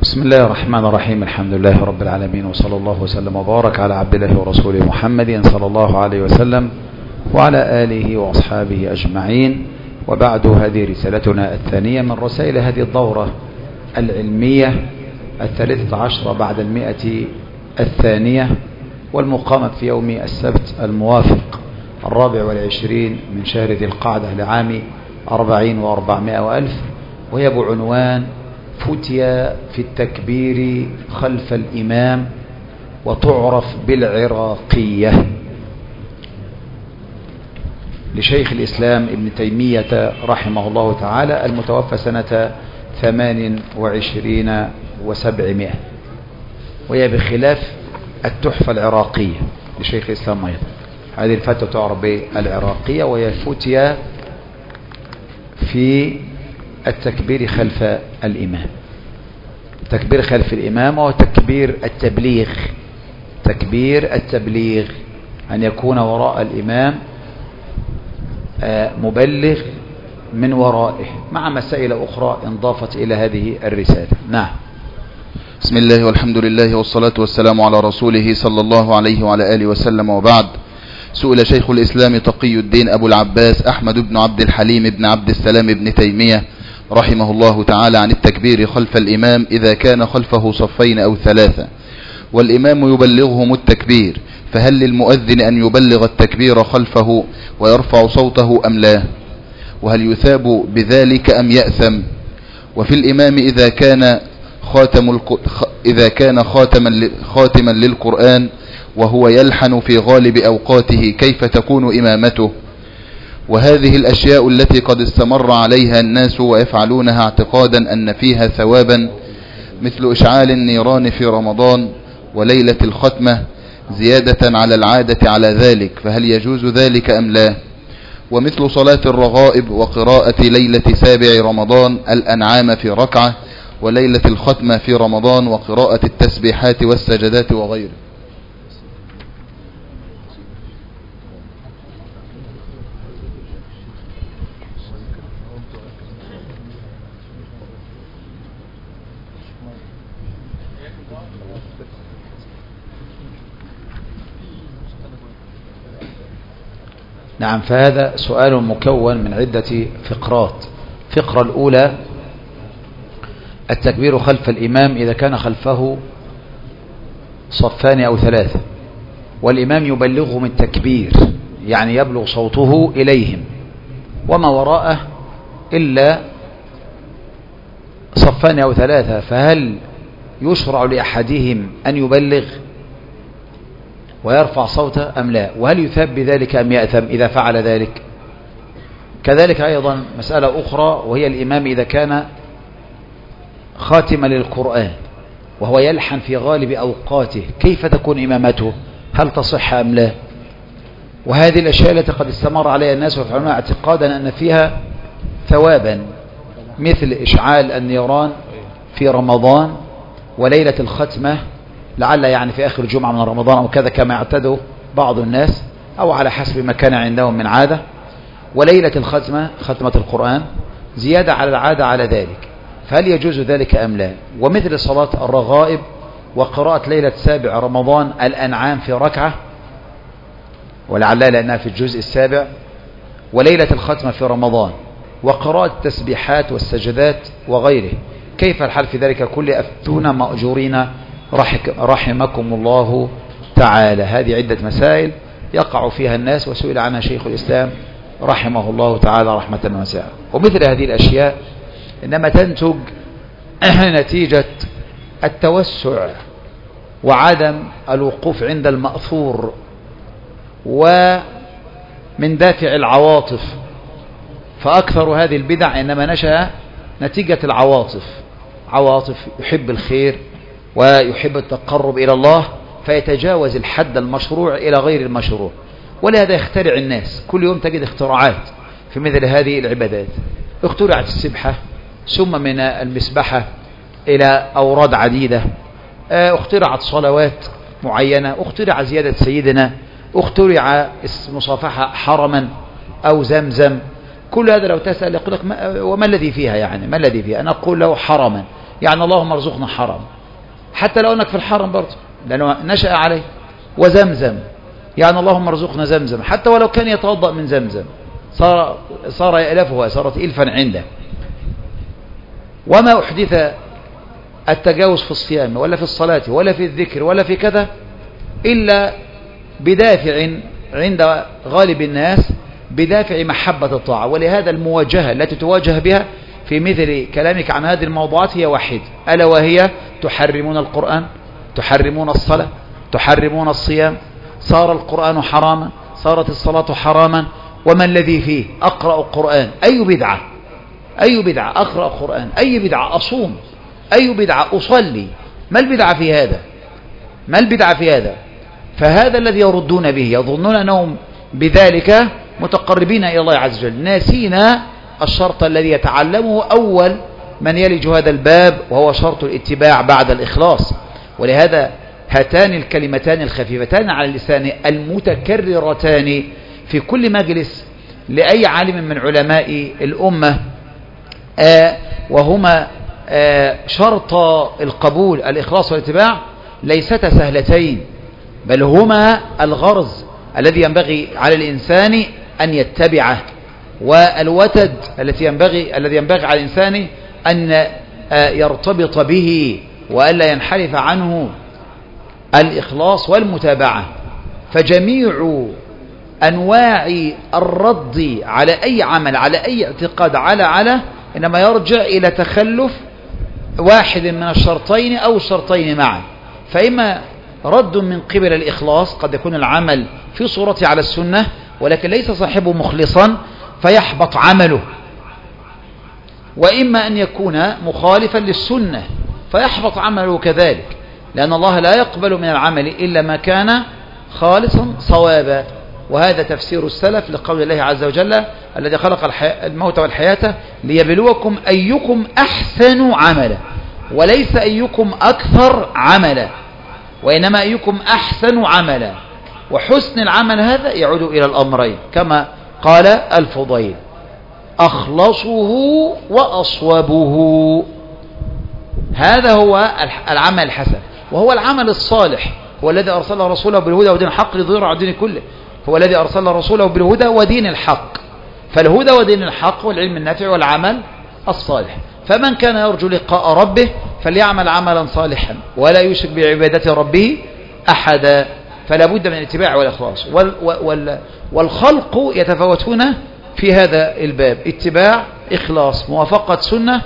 بسم الله الرحمن الرحيم. الحمد لله رب العالمين، وصلى الله وسلم وبارك على عبد الله ورسوله محمد صلى الله عليه وسلم وعلى آله وأصحابه أجمعين. وبعد، هذه رسالتنا الثانية من رسائل هذه الدورة العلمية 13 بعد 100 الثانية، والمقامة في يوم السبت الموافق 24 من شهر ذي القعدة لعام 40 و400 وألف، وهي بعنوان فتيا في التكبير خلف الإمام، وتعرف بالعراقية، لشيخ الإسلام ابن تيمية رحمه الله تعالى، المتوفى سنة 28 و700، وهي بخلاف التحفة العراقية لشيخ الإسلام أيضا. هذه الفتوى تعرف بالعراقية، وهي فتيا في التكبير خلف الإمام. تكبير خلف الإمام هو تكبير التبليغ. تكبير التبليغ أن يكون وراء الإمام مبلغ من ورائه، مع مسائل أخرى انضافت إلى هذه الرسالة. نعم. بسم الله والحمد لله والصلاة والسلام على رسوله صلى الله عليه وعلى آله وسلم، وبعد. سئل شيخ الإسلام تقي الدين أبو العباس أحمد بن عبد الحليم بن عبد السلام بن تيمية رحمه الله تعالى عن التكبير خلف الإمام إذا كان خلفه صفين أو ثلاثة والإمام يبلغهم التكبير، فهل للمؤذن أن يبلغ التكبير خلفه ويرفع صوته أم لا؟ وهل يثاب بذلك أم يأثم؟ وفي الإمام إذا كان خاتما للقرآن وهو يلحن في غالب أوقاته، كيف تكون إمامته؟ وهذه الأشياء التي قد استمر عليها الناس ويفعلونها اعتقادا أن فيها ثوابا، مثل إشعال النيران في رمضان وليلة الختمة زيادة على العادة على ذلك، فهل يجوز ذلك أم لا؟ ومثل صلاة الرغائب وقراءة ليلة 7 رمضان الأنعام في ركعة، وليلة الختمة في رمضان وقراءة التسبيحات والسجدات وغيره. نعم، فهذا سؤال مكون من عدة فقرات. الفقرة الأولى: التكبير خلف الإمام إذا كان خلفه صفان أو ثلاثة والإمام يبلغهم التكبير، يعني يبلغ صوته إليهم، وما وراءه إلا صفان أو ثلاثة، فهل يشرع لأحدهم أن يبلغ ويرفع صوته أم لا؟ وهل يثاب بذلك أم يأثم إذا فعل ذلك؟ كذلك أيضا مسألة أخرى، وهي الإمام إذا كان خاتما للقرآن وهو يلحن في غالب أوقاته، كيف تكون إمامته؟ هل تصح أم لا؟ وهذه الأشياء التي قد استمر عليها الناس ويفعلونها اعتقادا أن فيها ثوابا، مثل إشعال النيران في رمضان وليلة الختمة، لعل يعني في آخر جمعة من رمضان أو كذا كما يعتده بعض الناس، أو على حسب ما كان عندهم من عادة، وليلة الختمة ختمة القرآن زيادة على العادة على ذلك، فهل يجوز ذلك أم لا؟ ومثل صلاة الرغائب وقراءة ليلة 7 رمضان الأنعام في ركعة، ولعلها لأنها في الجزء السابع، وليلة الختمة في رمضان وقراءة التسبيحات والسجدات وغيره، كيف الحال في ذلك كله؟ أفتونا مأجورين رحمكم الله تعالى. هذه عدة مسائل يقع فيها الناس، وسئل عنها شيخ الإسلام رحمه الله تعالى رحمة واسعة. ومثل هذه الأشياء إنما تنتج نتيجة التوسع وعدم الوقوف عند المأثور، ومن دافع العواطف، فأكثر هذه البدع إنما نشأ نتيجة العواطف. عواطف يحب الخير ويحب التقرب إلى الله، فيتجاوز الحد المشروع إلى غير المشروع، ولهذا يخترع الناس. كل يوم تجد اختراعات في مثل هذه العبادات. اخترعت السبحة، ثم من المسبحة إلى أوراد عديدة، اخترعت صلوات معينة، اخترع زيادة سيدنا، اخترع مصافحة حرما أو زمزم. كل هذا لو تسأل يقول لك وما الذي فيها؟ يعني ما الذي فيها؟ أنا أقول له حرما، يعني اللهم ارزقنا حرام، حتى لو أنك في الحرم برضه لأنه نشأ عليه. وزمزم يعني اللهم ارزقنا زمزم، حتى ولو كان يتوضأ من زمزم صار يألفها، صارت إلفا عنده. وما أحدث التجاوز في الصيام ولا في الصلاة ولا في الذكر ولا في كذا إلا بدافع عند غالب الناس، بدافع محبة الطاعة. ولهذا المواجهة التي تواجه بها في مثل كلامك عن هذه الموضوعات هي واحد، ألا وهي تحرمون القرآن، تحرمون الصلاة، تحرمون الصيام، صار القرآن حراما، صارت الصلاة حراما، وما الذي فيه؟ أقرأ القرآن، أي بدعة؟ أي بدعة؟ أقرأ القرآن، أي بدعة؟ أصوم، أي بدعة؟ أصلي، ما البدعة في هذا؟ ما البدعة في هذا؟ فهذا الذي يردون به، يظنون أنهم بذلك متقربين إلى الله عز وجل، ناسينا الشرط الذي يتعلمه أول من يلج هذا الباب، وهو شرط الاتباع بعد الإخلاص. ولهذا هاتان الكلمتان الخفيفتان على اللسان المتكررتان في كل مجلس لأي عالم من علماء الأمة، وهما شرط القبول الإخلاص والاتباع، ليستا سهلتين، بل هما الغرز الذي ينبغي على الإنسان أن يتبعه، والوتد الذي ينبغي على الإنسان أن يرتبط به وألا ينحرف عنه، الإخلاص والمتابعة. فجميع أنواع الرد على أي عمل، على أي اعتقاد، على إنما يرجع إلى تخلف واحد من الشرطين أو الشرطين معا. فإما رد من قبل الإخلاص، قد يكون العمل في صورته على السنة ولكن ليس صاحبه مخلصا فيحبط عمله، وإما أن يكون مخالفا للسنة فيحبط عمله كذلك، لأن الله لا يقبل من العمل إلا ما كان خالصا صوابا. وهذا تفسير السلف لقول الله عز وجل الذي خلق الموت والحياة ليبلوكم أيكم أحسن عملا، وليس أيكم أكثر عملا، وإنما أيكم أحسن عملا. وحسن العمل هذا يعود إلى الأمرين كما قال الفضيل: أخلصه وأصوبه. هذا هو العمل الحسن، وهو العمل الصالح، هو الذي أرسل رسوله بالهدى ودين الحق ليظهره على الدين كله، هو الذي أرسل رسوله بالهدى ودين الحق. فالهدى ودين الحق والعلم النافع والعمل الصالح. فمن كان يرجو لقاء ربه فليعمل عملا صالحا ولا يشرك بعبادة ربه أحدا. فلا بد من الاتباع والإخلاص. والخلق يتفاوتون في هذا الباب: اتباع، إخلاص، موافقة سنة،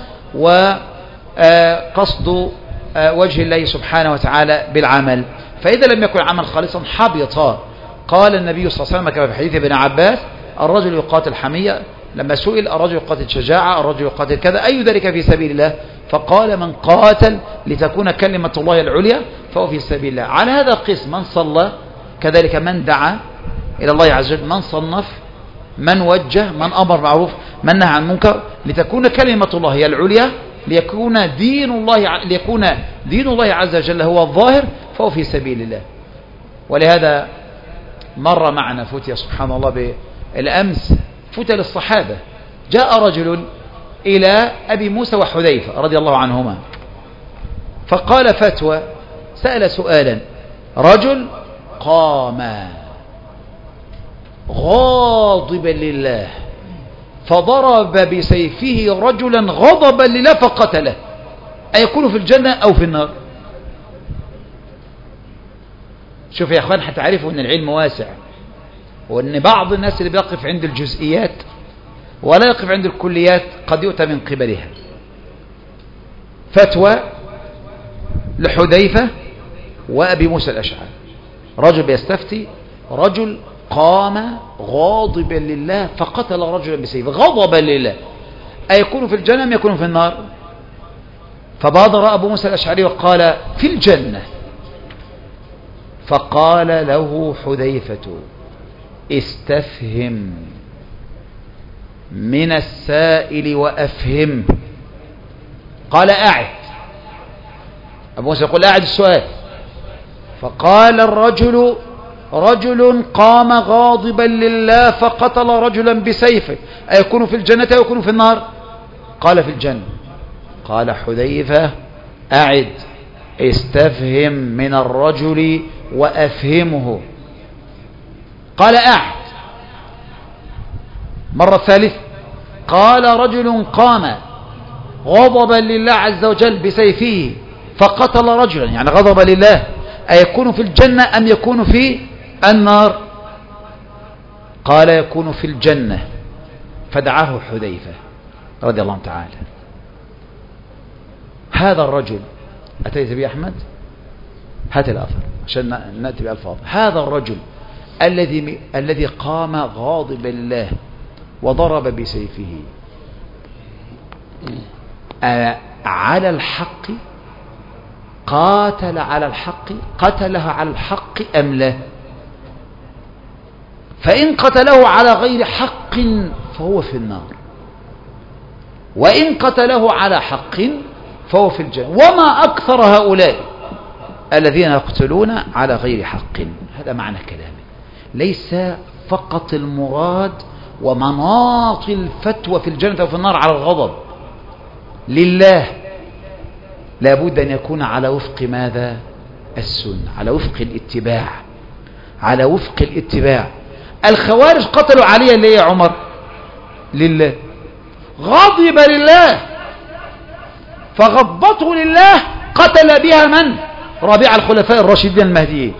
وقصد وجه الله سبحانه وتعالى بالعمل. فإذا لم يكن عمل خالصا حبط. قال النبي صلى الله عليه وسلم كما في حديث ابن عباس: الرجل يقاتل حمية، لما سئل الرجل يقاتل شجاعة، الرجل يقاتل كذا، أي ذلك في سبيل الله؟ فقال: من قاتل لتكون كلمة الله العليا فهو في سبيل الله. على هذا القسم: من صلى، كذلك من دعا إلى الله عز وجل، من صنف، من وجه، من أمر معروف، من نهى عن منكر، لتكون كلمة الله هي العليا، ليكون دين الله عز وجل هو الظاهر، فهو في سبيل الله. ولهذا مر معنا فتية سبحان الله بالأمس، فتى للصحابة. جاء رجل إلى أبي موسى وحذيفة رضي الله عنهما فقال فتوى، سأل سؤالا: رجل قام غاضبا لله فضرب بسيفه رجلا غضبا لله فقتله، أيكون في الجنة أو في النار؟ شوف يا أخوان، هتعرفوا أن العلم واسع، وأن بعض الناس اللي بيقف عند الجزئيات ولا يقف عند الكليات قد يؤتى من قبلها. فتوى لحذيفة وأبي موسى الأشعري، رجل بيستفتي، رجل قام غاضبا لله فقتل رجلا بسيفه غضبا لله، أيكون في الجنة أم يكون في النار؟ فبادر أبو موسى الأشعري وقال: في الجنة. فقال له حذيفة: استفهم من السائل وأفهم. قال: أعد. أبو موسى يقول: أعد السؤال. فقال الرجل: رجل قام غاضبا لله فقتل رجلا بسيفه، أيكون في الجنة أو يكون في النار؟ قال: في الجنة. قال حذيفة: أعد استفهم من الرجل وأفهمه. قال أعد. مرة ثالثة قال رجل قام غضبا لله عز وجل بسيفه فقتل رجلا، يعني غضب لله، أيكون في الجنة أم يكون في النار؟ قال يكون في الجنة. فدعاه حذيفة رضي الله تعالى. هذا الرجل أتيت به أحمد، هات الأثر عشان نأتي بألفاظ. هذا الرجل الذي قام غاضبا لله وضرب بسيفه على الحق، قاتل على الحق، قتله على الحق أم لا؟ فإن قتله على غير حق فهو في النار، وإن قتله على حق فهو في الجنة. وما أكثر هؤلاء الذين يقتلون على غير حق. هذا معنى كلامه. ليس فقط المراد ومناط الفتوى في الجنة وفي النار على الغضب لله، لابد أن يكون على وفق ماذا؟ السنة، على وفق الاتباع، على وفق الاتباع. الخوارج قتلوا علي ليه يا عمر؟ لله. غضب لله فغضبته لله قتل بها من؟ رابع الخلفاء الراشدين المهديين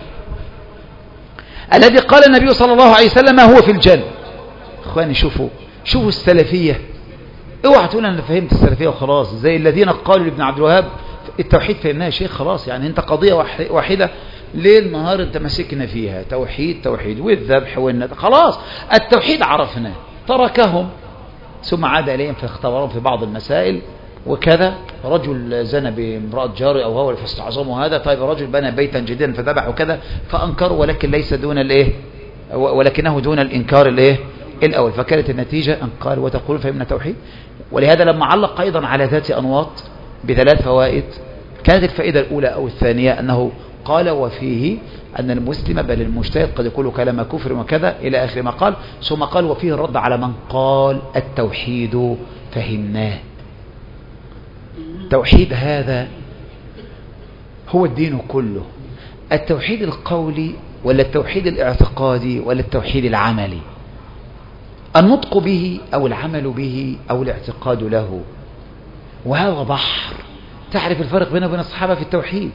الذي قال النبي صلى الله عليه وسلم هو في الجنة. اخواني شوفوا السلفية. اوعى تقول انا فهمت السلفية وخلاص، زي الذين قالوا لابن عبد الوهاب التوحيد فهمناه يا شيخ، خلاص يعني انت قضية واحدة ليل نهار انت مسكنا فيها، توحيد والذبح والندى، خلاص التوحيد عرفناه. تركهم ثم عاد اليهم فاختبرهم في بعض المسائل وكذا. رجل زنى بامرأة جاري او هو فاستعظموا هذا. طيب رجل بنى بيتا جديدا فذبح وكذا فانكروا، ولكن ليس دون الايه، ولكنه دون الانكار الايه الاول. فكانت النتيجة ان قال وتقول فهمنا توحيد. ولهذا لما علق ايضا على ذات انواط بثلاث فوائد، كانت الفائدة الاولى او الثانية انه قال وفيه أن المسلم بل المجتهد قد يقول كلام كفر وكذا إلى آخر ما قال. ثم قال وفيه الرد على من قال التوحيد فهمناه. التوحيد هذا هو الدين كله. التوحيد القولي ولا التوحيد الاعتقادي ولا التوحيد العملي؟ النطق به أو العمل به أو الاعتقاد له. وهذا بحر. تعرف الفرق بينه وبين الصحابة في التوحيد.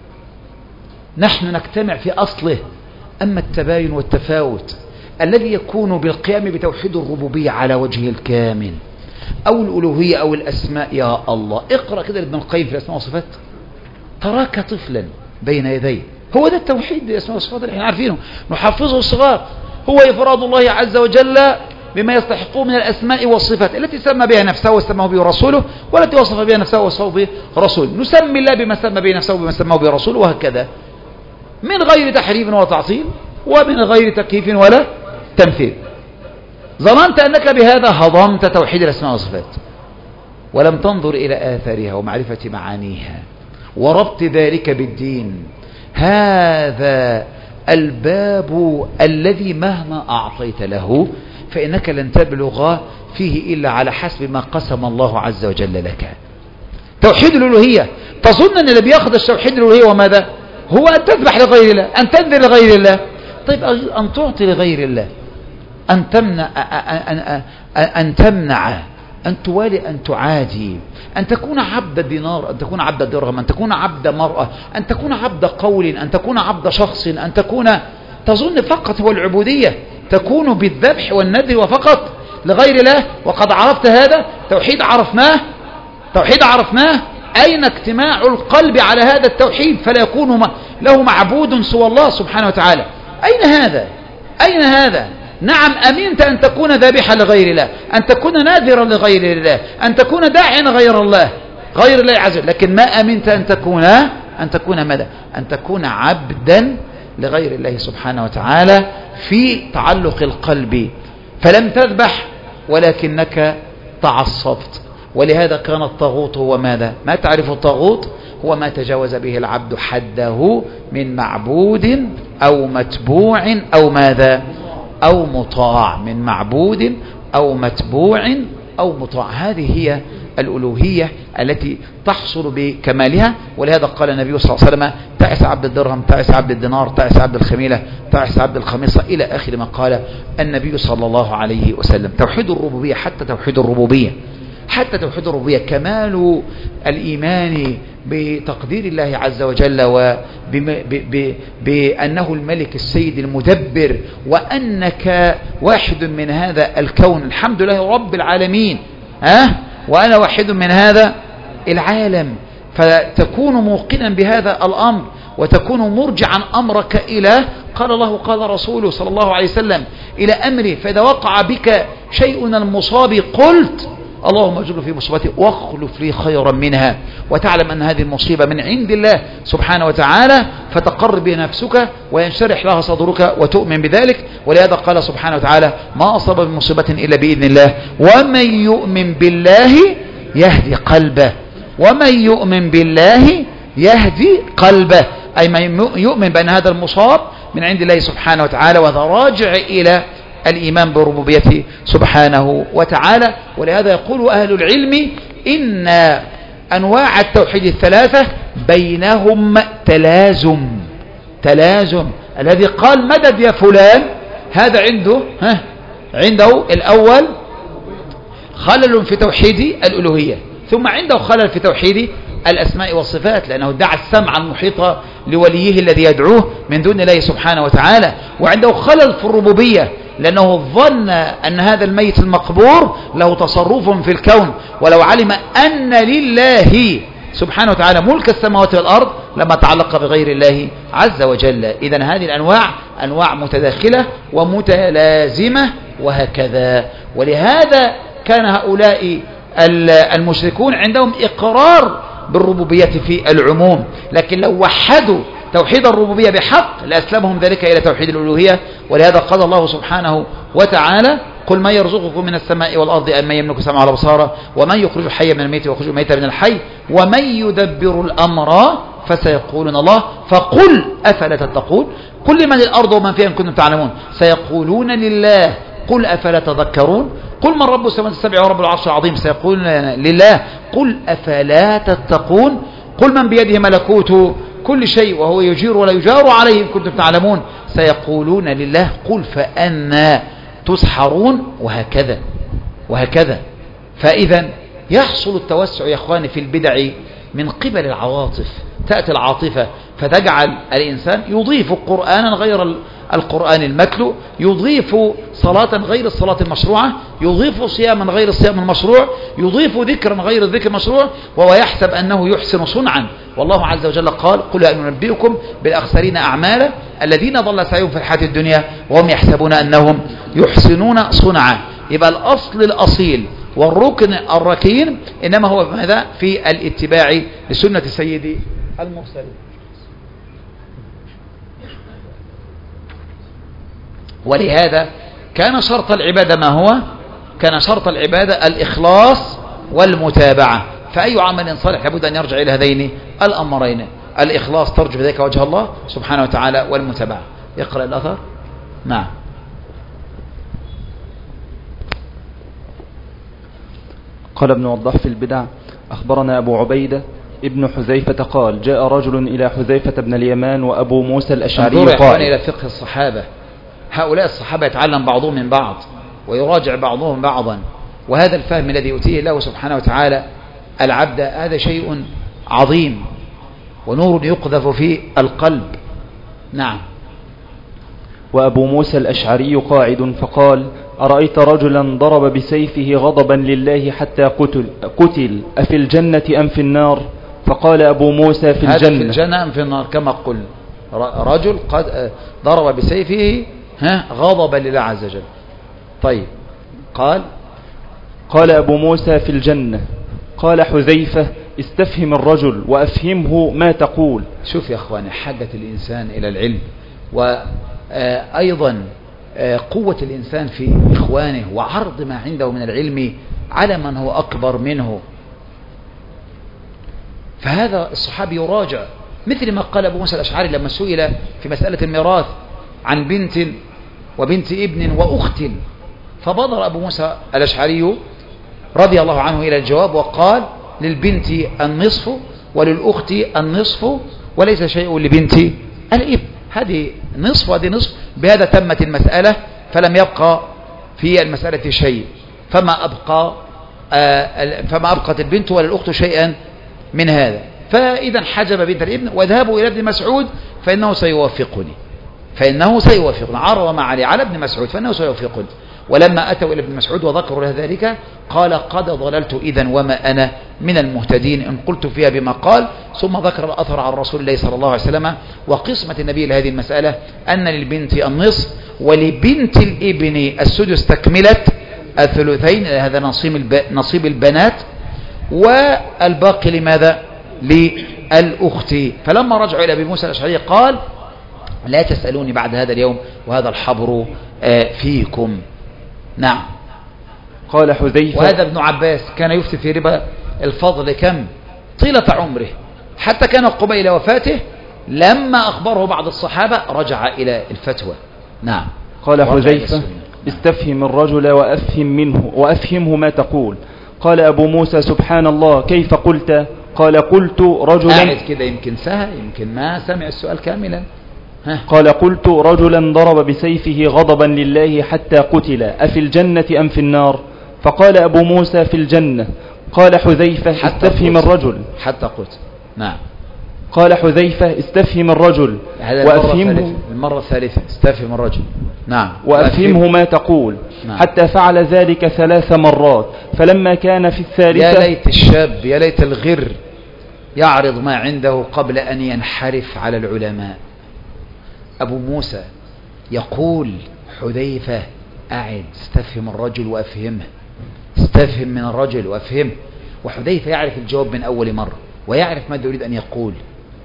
نحن نجتمع في أصله، أما التباين والتفاوت الذي يكون بالقيام بتوحيد الربوبية على وجهه الكامل أو الألوهية أو الأسماء. يا الله اقرأ كده ابن القيم في الأسماء والصفات تراك طفلا بين يديه. هو ده التوحيد الأسماء والصفات اللي احنا عارفينه نحفظه الصغار. هو إفراد الله عز وجل بما يستحقه من الأسماء والصفات التي سمى بها نفسه وسماه به رسوله، والتي وصف بها نفسه ووصفه به رسوله. نسمي الله بما سمى به نفسه وبما سماه به رسوله، وهكذا من غير تحريف ولا تعطيل ومن غير تكييف ولا تمثيل. ظننت أنك بهذا هضمت توحيد الأسماء والصفات ولم تنظر إلى آثارها ومعرفة معانيها وربط ذلك بالدين. هذا الباب الذي مهما أعطيت له فإنك لن تبلغ فيه إلا على حسب ما قسم الله عز وجل لك. توحيد الألوهية، تظن أن اللي بياخذ التوحيد الألوهية وماذا هو؟ أن تذبح لغير الله، أن تنذر لغير الله. طيب أن تعطي لغير الله، أن تمنع، أن توالي، أن تعادي، أن تكون عبد دينار، أن تكون عبد درهم، أن تكون عبد مرأة، أن تكون عبد قول، أن تكون عبد شخص، أن تكون تظن فقط هو العبودية تكون بالذبح والنذر وفقط لغير الله. وقد عرفت هذا توحيد عرفناه. أين اجتماع القلب على هذا التوحيد فلا يكون له معبود سوى الله سبحانه وتعالى؟ أين هذا؟ نعم أمنت أن تكون ذابحا لغير الله، أن تكون ناذرا لغير الله، أن تكون داعيا غير الله عز وجل، لكن ما أمنت أن تكون ماذا؟ أن تكون عبدا لغير الله سبحانه وتعالى في تعلق القلب. فلم تذبح ولكنك تعصبت. ولهذا كان الطاغوت هو ماذا؟ ما تعرف الطاغوت؟ هو ما تجاوز به العبد حده من معبود أو متبوع أو ماذا؟ أو مطاع. من معبود أو متبوع أو مطاع. هذه هي الألوهية التي تحصل بكمالها. ولهذا قال النبي صلى الله عليه وسلم: تعس عبد الدرهم، تعس عبد الدينار، تعس عبد الخميلة، تعس عبد الخميصة، إلى آخر ما قال النبي صلى الله عليه وسلم. توحيد الربوبية، حتى توحيد الربوبية كمال الإيمان بتقدير الله عز وجل وبأنه الملك السيد المدبر، وأنك واحد من هذا الكون، الحمد لله رب العالمين، وأنا واحد من هذا العالم. فتكون موقنا بهذا الأمر، وتكون مرجعا أمرك إلى قال الله قال رسوله صلى الله عليه وسلم إلى أمره. فإذا وقع بك شيء المصاب قلت: اللهم اجعل في مصيبتي واخلف لي خيرا منها، وتعلم أن هذه المصيبة من عند الله سبحانه وتعالى، فتقر بها نفسك وينشرح لها صدرك وتؤمن بذلك. ولهذا قال سبحانه وتعالى: ما أصاب من مصيبة إلا بإذن الله، ومن يؤمن بالله يهدي قلبه. ومن يؤمن بالله يهدي قلبه، أي من يؤمن بأن هذا المصاب من عند الله سبحانه وتعالى، وهذا راجع إلى الإيمان بربوبيته سبحانه وتعالى. ولهذا يقول أهل العلم إن أنواع التوحيد الثلاثة بينهم تلازم. الذي قال مدد يا فلان هذا عنده الأول خلل في توحيد الألوهية، ثم عنده خلل في توحيد الأسماء والصفات، لأنه ادعى السمع المحيط لوليه الذي يدعوه من دون الله سبحانه وتعالى. وعنده خلل في الربوبية، لأنه ظن أن هذا الميت المقبور له تصرف في الكون، ولو علم أن لله سبحانه وتعالى ملك السماوات والأرض لما تعلق بغير الله عز وجل. إذن هذه الأنواع أنواع متداخلة ومتلازمة وهكذا. ولهذا كان هؤلاء المشركون عندهم إقرار بالربوبية في العموم، لكن لو وحدوا توحيد الربوبية بحق لأسلمهم ذلك إلى توحيد الألوهية. ولهذا قال الله سبحانه وتعالى: قل من يرزقكم من السماء والأرض أم من يملك السمع والأبصار ومن يخرج الحي من الميت ويخرج الميت من الحي ومن يدبر الأمر فسيقولون الله فقل أفلا تتقون. قل لمن الأرض ومن فيها إن كنتم تعلمون سيقولون لله قل أفلا تذكرون. قل من رب السماوات السبع ورب العرش العظيم سيقولون لله قل أفلا تتقون. قل من بيده ملكوت كل شيء وهو يجير ولا يجار عليه إن كنتم تعلمون سيقولون لله قل فأنا تسحرون. وهكذا. فإذا يحصل التوسع يا أخواني في البدع من قبل العواطف. تأتي العاطفة فتجعل الإنسان يضيف قرآنا غير القرآن المتلو، يضيف صلاة غير الصلاة المشروعة، يضيف صياما غير الصيام المشروع، يضيف ذكرا غير الذكر المشروع، وهو يحسب أنه يحسن صنعا. والله عز وجل قال قل هل ننبئكم بالأخسرين أعمالا الذين ضل سعيهم في الحياة الدنيا وهم يحسبون أنهم يحسنون صنعا. يبقى الأصل الأصيل والركن الركين إنما هو ماذا؟ في الاتباع لسنة سيد المرسلين. ولهذا كان شرط العبادة ما هو؟ كان شرط العبادة الإخلاص والمتابعة. فأي عمل صالح لابد أن يرجع إلى هذين الأمرين: الإخلاص ترجو بذلك وجه الله سبحانه وتعالى، والمتابعة. يقرأ الأثر. نعم. قال ابن وضاح في البدع: أخبرنا أبو عبيدة ابن حذيفة قال: جاء رجل إلى حذيفة بن اليمان وأبو موسى الأشعري قال. إلى فقه الصحابة. هؤلاء الصحابة يتعلم بعضهم من بعض ويراجع بعضهم بعضا، وهذا الفهم الذي يؤتيه الله سبحانه وتعالى العبد هذا شيء عظيم ونور يقذف في القلب. نعم. وأبو موسى الأشعري قاعد فقال: أرأيت رجلا ضرب بسيفه غضبا لله حتى قتل أفي الجنة أم في النار؟ فقال أبو موسى: في الجنة. في الجنة أم في النار؟ كما قل رجل قد ضرب بسيفه غضبا لله عز وجل. طيب. قال أبو موسى: في الجنة. قال حذيفة: استفهم الرجل وأفهمه ما تقول. شوف يا أخواني حاجة الإنسان إلى العلم، وأيضا قوة الإنسان في إخوانه وعرض ما عنده من العلم على من هو أكبر منه. فهذا الصحابي يراجع مثل ما قال أبو موسى الأشعري لما سئل في مسألة الميراث عن بنت وبنت ابن وأخت، فبادر أبو موسى الأشعري رضي الله عنه إلى الجواب وقال للبنت النصف وللأخت النصف وليس شيء لبنت الابن. هذه نصف وهذه نصف، بهذا تمت المسألة، فلم يبقى في المسألة شيء، فما أبقت البنت ولا الأخت شيئا من هذا. فإذا حجب بنت الابن وذهبوا إلى ابن مسعود فإنه سيوافقني، عرض ما عليه على ابن مسعود فإنه سيوافقني. ولما أتوا إلى ابن مسعود وذكروا له ذلك قال قد ضللت إذن وما أنا من المهتدين إن قلت فيها بما قال. ثم ذكر الأثر عن رسول الله صلى الله عليه وسلم وقسمة النبي لهذه المسألة أن للبنت النصف ولبنت الابن السدس تكملة الثلثين، هذا نصيب البنات، والباقي لماذا؟ للأخت. فلما رجعوا إلى أبي موسى الأشعري قال لا تسألوني بعد هذا اليوم وهذا الحبر فيكم. نعم. قال حذيفة وهذا ابن عباس كان يفتي في ربا الفضل كم طيلة عمره، حتى كان قبيل وفاته لما أخبره بعض الصحابة رجع إلى الفتوى. نعم. قال حذيفة استفهم الرجل وأفهمه ما تقول. قال أبو موسى سبحان الله كيف قلت؟ قال قلت رجلا، قاعد كده يمكن سهى يمكن ما سمع السؤال كاملا. قال قلت رجلا ضرب بسيفه غضبا لله حتى قتل أفي الجنة أم في النار؟ فقال أبو موسى في الجنة. قال حذيفة استفهم الرجل حتى قتل. نعم. قال حذيفة استفهم الرجل وأفهمه المرة الثالثة استفهم الرجل. نعم. وأفهمه ما تقول. نعم. حتى فعل ذلك 3 مرات، فلما كان في الثالثة يا ليت الشاب يا ليت الغر يعرض ما عنده قبل أن ينحرف على العلماء. أبو موسى يقول حذيفة أعد استفهم الرجل وأفهمه، استفهم من الرجل وأفهمه. وحذيفة يعرف الجواب من أول مرة ويعرف ماذا يريد أن يقول،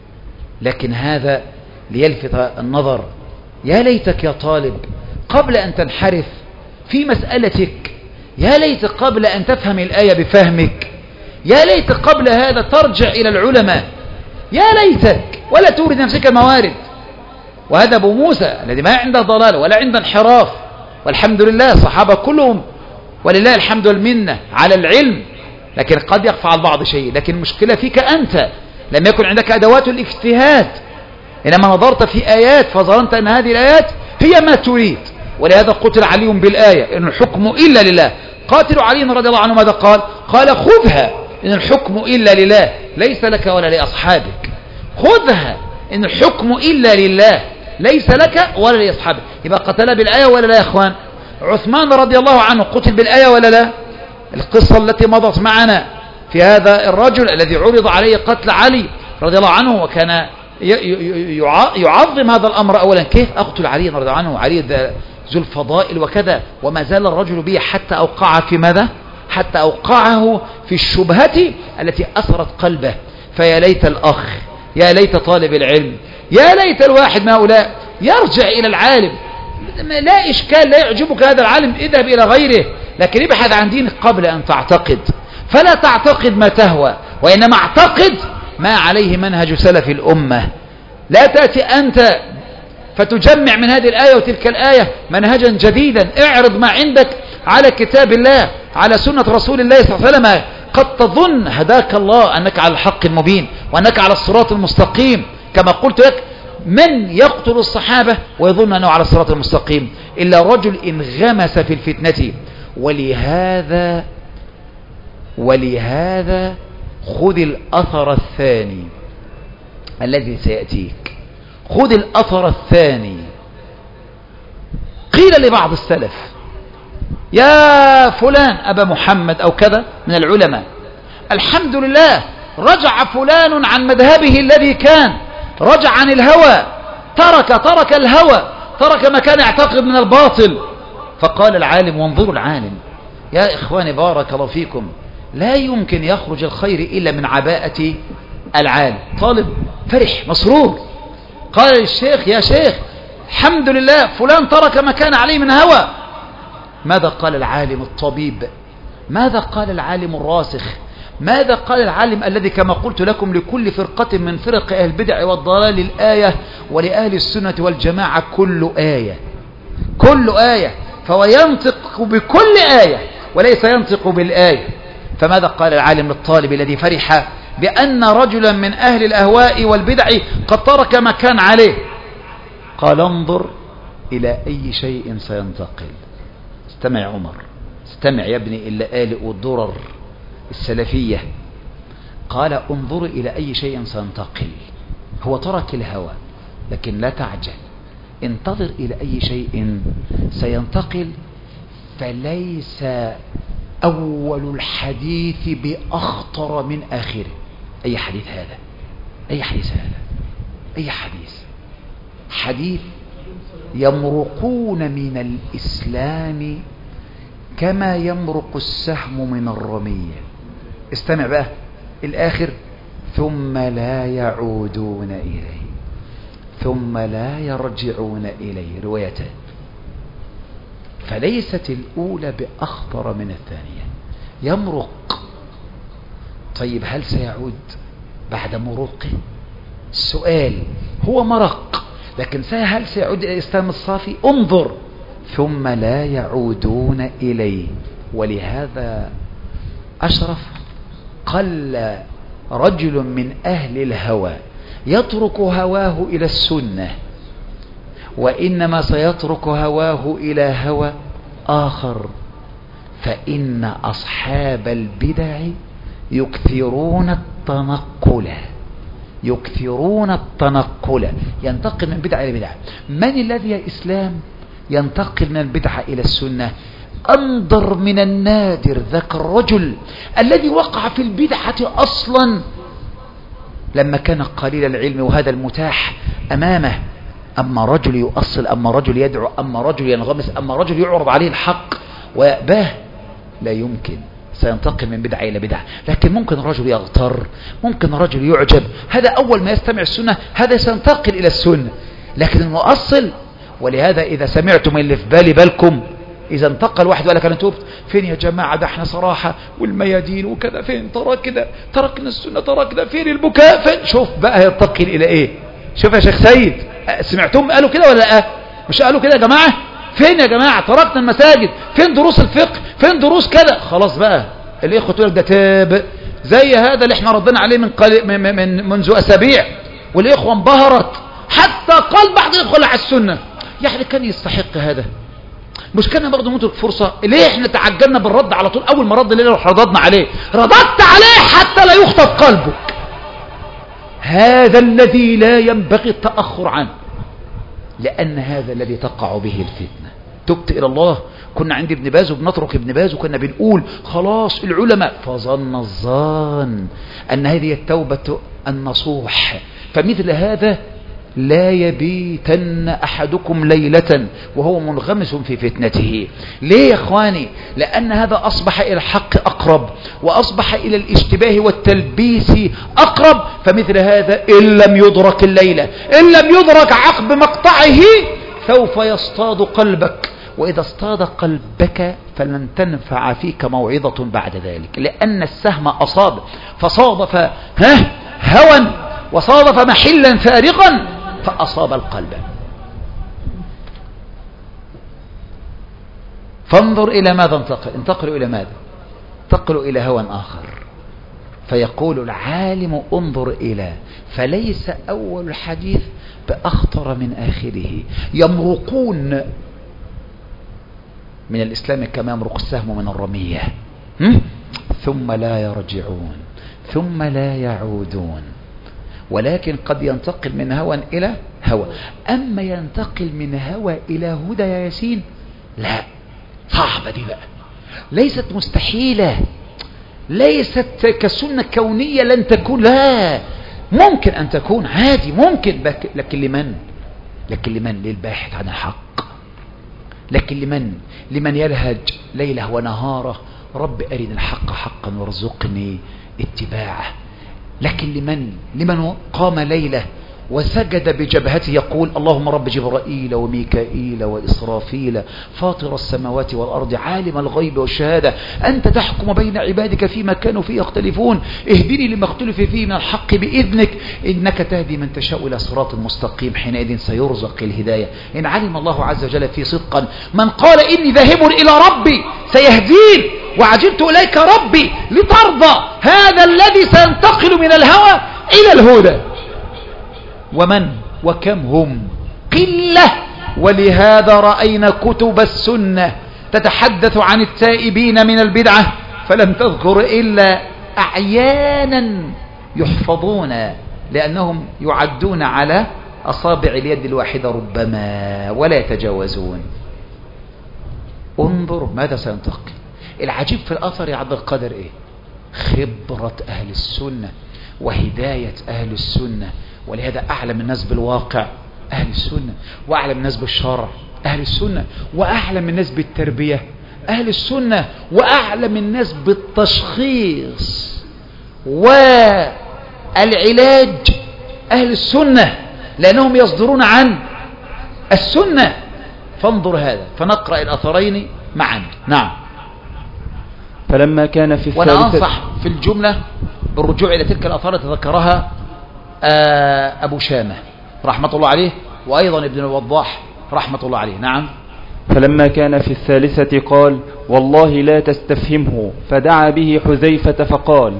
لكن هذا ليلفت النظر. يا ليتك يا طالب قبل أن تنحرف في مسألتك، يا ليت قبل أن تفهم الآية بفهمك، يا ليت قبل هذا ترجع إلى العلماء، يا ليتك، ولا تورد نفسك موارد. وهذا أبو موسى الذي ما عنده ضلال ولا عنده انحراف، والحمد لله الصحابة كلهم ولله الحمد والمنة على العلم، لكن قد يخفى على البعض شيء. لكن المشكلة فيك أنت، لم يكن عندك أدوات الاجتهاد، إنما نظرت في آيات فظننت أن هذه الآيات هي ما تريد. ولهذا قتل علي بالآية إن الحكم إلا لله. قاتل علي رضي الله عنه ماذا قال؟ قال خذها إن الحكم إلا لله ليس لك ولا لأصحابك. خذها إن الحكم إلا لله ليس لك ولا لأصحابك. يبقى قتل بالآية ولا لا يا أخوان؟ عثمان رضي الله عنه قتل بالآية ولا لا؟ القصة التي مضت معنا في هذا الرجل الذي عرض عليه قتل علي رضي الله عنه، وكان يعظم هذا الأمر. أولا كيف أقتل علي رضي الله عنه، علي ذو الفضائل وكذا، وما زال الرجل به حتى أوقعه في ماذا؟ حتى أوقعه في الشبهة التي أثرت قلبه. فيا ليت الأخ، يا ليت طالب العلم، يا ليت الواحد من هؤلاء يرجع إلى العالم. لا إشكال، لا يعجبك هذا العالم اذهب إلى غيره، لكن ابحث عن دينك قبل أن تعتقد. فلا تعتقد ما تهوى، وإنما اعتقد ما عليه منهج سلف الأمة. لا تأتي أنت فتجمع من هذه الآية وتلك الآية منهجا جديدا. اعرض ما عندك على كتاب الله، على سنة رسول الله صلى الله عليه وسلم. قد تظن هداك الله أنك على الحق المبين وأنك على الصراط المستقيم، كما قلت لك من يقتل الصحابة ويظن أنه على الصراط المستقيم إلا رجل انغمس في الفتنة. ولهذا خذ الأثر الثاني الذي سيأتيك، خذ الأثر الثاني. قيل لبعض السلف يا فلان أبا محمد أو كذا من العلماء، الحمد لله رجع فلان عن مذهبه الذي كان، رجع عن الهوى، ترك الهوى، ترك ما كان يعتقد من الباطل. فقال العالم، وانظروا العالم يا إخواني بارك الله فيكم، لا يمكن يخرج الخير إلا من عباءة العالم. طالب فرح مسرور قال للشيخ يا شيخ الحمد لله فلان ترك ما كان عليه من هوى. ماذا قال العالم الطبيب؟ ماذا قال العالم الراسخ؟ ماذا قال العالم الذي كما قلت لكم لكل فرقة من فرق أهل البدع والضلال الآية، ولأهل السنة والجماعة كل آية، كل آية. فهو ينطق بكل آية وليس ينطق بالآية. فماذا قال العالم للطالب الذي فرح بأن رجلا من أهل الأهواء والبدع قد ترك ما كان عليه؟ قال انظر إلى أي شيء سينتقل. استمع يا عمر، استمع يا ابني إلا آلئ والدرر السلفية. قال انظر إلى أي شيء سينتقل. هو ترك الهوى، لكن لا تعجل، انتظر إلى أي شيء سينتقل. فليس أول الحديث بأخطر من آخره. أي حديث هذا؟ أي حديث هذا؟ أي حديث؟ حديث يمرقون من الإسلام كما يمرق السهم من الرمية. استمع بقى الآخر: ثم لا يعودون إليه، ثم لا يرجعون إليه. روايتان. فليست الأولى بأخطر من الثانية. يمرق. طيب هل سيعود بعد مروقه؟ السؤال. هو مرق، لكن هل سيعود إلى الإسلام الصافي؟ انظر: ثم لا يعودون إليه. ولهذا أشرف قل رجل من أهل الهوى يترك هواه إلى السنة، وإنما سيترك هواه إلى هوى آخر. فإن أصحاب البدع يكثرون التنقل، يكثرون التنقل، ينتقل من بدعة إلى بدعة. من الذي يا إسلام ينتقل من البدعة إلى السنة؟ أنظر من النادر ذاك الرجل الذي وقع في البدعة أصلا لما كان قليل العلم وهذا المتاح أمامه. أما رجل يؤصل، أما رجل يدعو، أما رجل ينغمس، أما رجل يعرض عليه الحق ويأباه، لا يمكن. سينتقل من بدعة إلى بدعة. لكن ممكن رجل يغتر، ممكن رجل يعجب، هذا أول ما يستمع السنة هذا سينتقل إلى السنة. لكن المؤصل. ولهذا إذا سمعتم اللي في بالي بالكم، إذا انتقل واحد وقال لك أنا توبت، فين يا جماعة؟ ده احنا صراحة والميادين وكذا، فين؟ كده تركنا السنة، تركنا، فين البكاء؟ فين؟ شوف بقى ينتقل إلى إيه؟ شوف يا شيخ سيد، سمعتم قالوا كده ولا لا؟ مش قالوا كده يا جماعة؟ فين يا جماعة؟ تركنا المساجد، فين دروس الفقه، فين دروس كذا؟ خلاص بقى الإخوة تقول لك ده تاب، زي هذا اللي احنا ردنا عليه منذ أسابيع، والإخوة انبهرت، حتى قال بعض الإخوة على السنة. يعني كان يستحق هذا؟ مش كان برضه نترك فرصة؟ ليه احنا تعجلنا بالرد على طول؟ أول ما رد ليه رددنا عليه؟ رددت عليه حتى لا يخطف قلبك. هذا الذي لا ينبغي التأخر عنه، لأن هذا الذي تقع به الفتنة. تبت إلى الله. كنا عند ابن باز وبنترك ابن باز وكنا بنقول خلاص العلماء، فظن الظان أن هذه التوبة النصوح. فمثل هذا لا يبيتن أحدكم ليلة وهو منغمس في فتنته. ليه يا إخواني؟ لأن هذا أصبح إلى الحق أقرب، وأصبح إلى الاشتباه والتلبيس أقرب. فمثل هذا إن لم يدرك الليلة، إن لم يدرك عقب مقطعه، سوف يصطاد قلبك. وإذا اصطاد قلبك فلن تنفع فيك موعظة بعد ذلك، لأن السهم أصاب فصادف هوى وصادف محلا فارغا فأصاب القلب. فانظر إلى ماذا انتقلوا إلى ماذا؟ انتقلوا إلى هوى آخر. فيقول العالم انظر إلى، فليس أول الحديث بأخطر من آخره. يمرقون من الإسلام كما يمرق السهم من الرمية، ثم لا يرجعون، ثم لا يعودون. ولكن قد ينتقل من هوى إلى هوى. أما ينتقل من هوى إلى هدى يا ياسين، لا، صعبة دي بقى، ليست مستحيلة، ليست كسنة كونية لن تكون، لا، ممكن أن تكون عادي، ممكن. لكن لمن؟ لكن لمن؟ للباحث عن الحق. لكن لمن يلهج ليله ونهاره رب أرنا الحق حقا وارزقني اتباعه. لكن لمن قام ليلة وسجد بجبهته يقول اللهم رب جبرائيل وميكائيل وإسرافيل فاطر السماوات والأرض عالم الغيب والشهادة أنت تحكم بين عبادك فيما كانوا فيه يختلفون اهدني لما اختلف فيه من الحق بإذنك إنك تهدي من تشاء إلى صراط مستقيم. حينئذ سيرزق الهداية إن علم الله عز وجل في صدقا من قال إني ذاهب إلى ربي سيهدين وعجلت إليك ربي لترضى، هذا الذي سينتقل من الهوى إلى الهدى. ومن وكم هم قلة. ولهذا رأينا كتب السنة تتحدث عن التائبين من البدعة فلم تذكر إلا أعيانا يحفظون، لأنهم يعدون على أصابع اليد الواحدة ربما ولا يتجاوزون. انظر ماذا سينتقل. العجيب في الأثر يا عبد القادر إيه؟ خبرة أهل السنة وهداية أهل السنة. ولهذا أعلم الناس بالواقع أهل السنة، وأعلم الناس بالشرع أهل السنة، وأعلم الناس بالتربية أهل السنة، وأعلم الناس بالتشخيص والعلاج أهل السنة، لأنهم يصدرون عن السنة. فانظر هذا، فنقرأ الأثرين معا. نعم. فلما كان في الثالثة، وأنا أنصح في الجملة بالرجوع إلى تلك الأثار التي ذكرها أبو شامة رحمة الله عليه، وأيضا ابن الوضاح رحمة الله عليه. نعم. فلما كان في الثالثة قال: والله لا تستفهمه، فدعا به حذيفة فقال: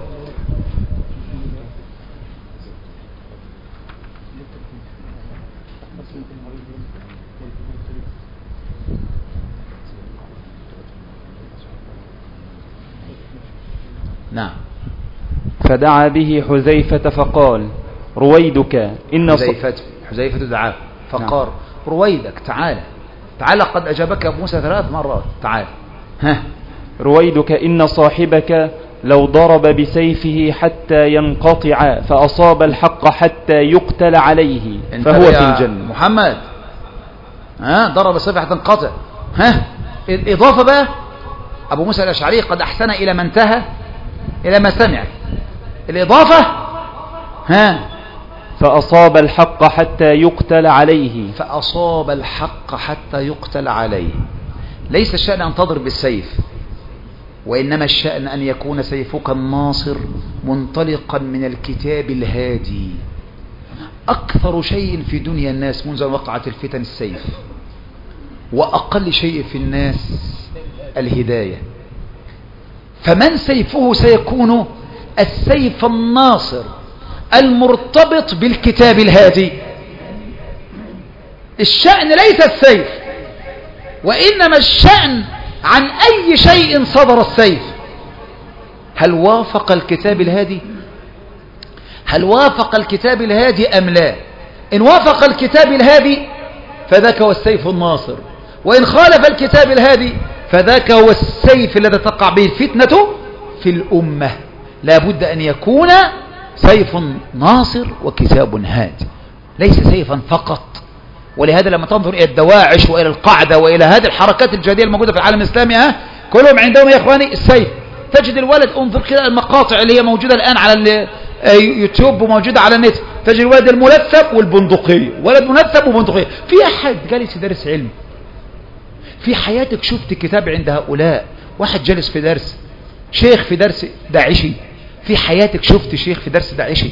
نعم. فدعا به حذيفة فقال: رويدك إن حذيفة دعاه فقال: رويدك، تعال قد أجابك أبو موسى 3 مرات، تعال. ها. رويدك إن صاحبك لو ضرب بسيفه حتى ينقطع فأصاب الحق حتى يقتل عليه فهو في الجنة. محمد ضرب بسيفه حتى ينقطع. الإضافة بقى، أبو موسى الأشعري قد أحسن إلى ما انتهى إلى ما سمع. الإضافة فأصاب الحق حتى يقتل عليه. فأصاب الحق حتى يقتل عليه. ليس الشأن أن تضرب بالسيف، وإنما الشأن أن يكون سيفك الناصر منطلقا من الكتاب الهادي. أكثر شيء في دنيا الناس منذ وقعت الفتن السيف، وأقل شيء في الناس الهداية. فمن سيفه سيكون السيف الناصر المرتبط بالكتاب الهادي. الشأن ليس السيف، وإنما الشأن عن أي شيء صدر السيف. هل وافق الكتاب الهادي؟ هل وافق الكتاب الهادي أم لا؟ إن وافق الكتاب الهادي فذاك هو السيف الناصر، وإن خالف الكتاب الهادي فذاك هو السيف الذي تقع به الفتنة في الأمة. لا بد أن يكون سيف ناصر وكتاب هادي، ليس سيفا فقط. ولهذا لما تنظر إلى الدواعش وإلى القاعدة وإلى هذه الحركات الجهادية الموجودة في العالم الإسلامي، كلهم عندهم يا إخواني السيف. تجد الولد، انظر كده المقاطع اللي هي موجودة الآن على اليوتيوب وموجودة على النت، تجد الولد الملثب والبندقية، ولد ملثب وبندقية. في أحد جالس يدرس علم في حياتك شفت كتاب عند هؤلاء؟ واحد جالس في درس، شيخ في درس داعشي، في حياتك شفت شيخ في درس داعشي؟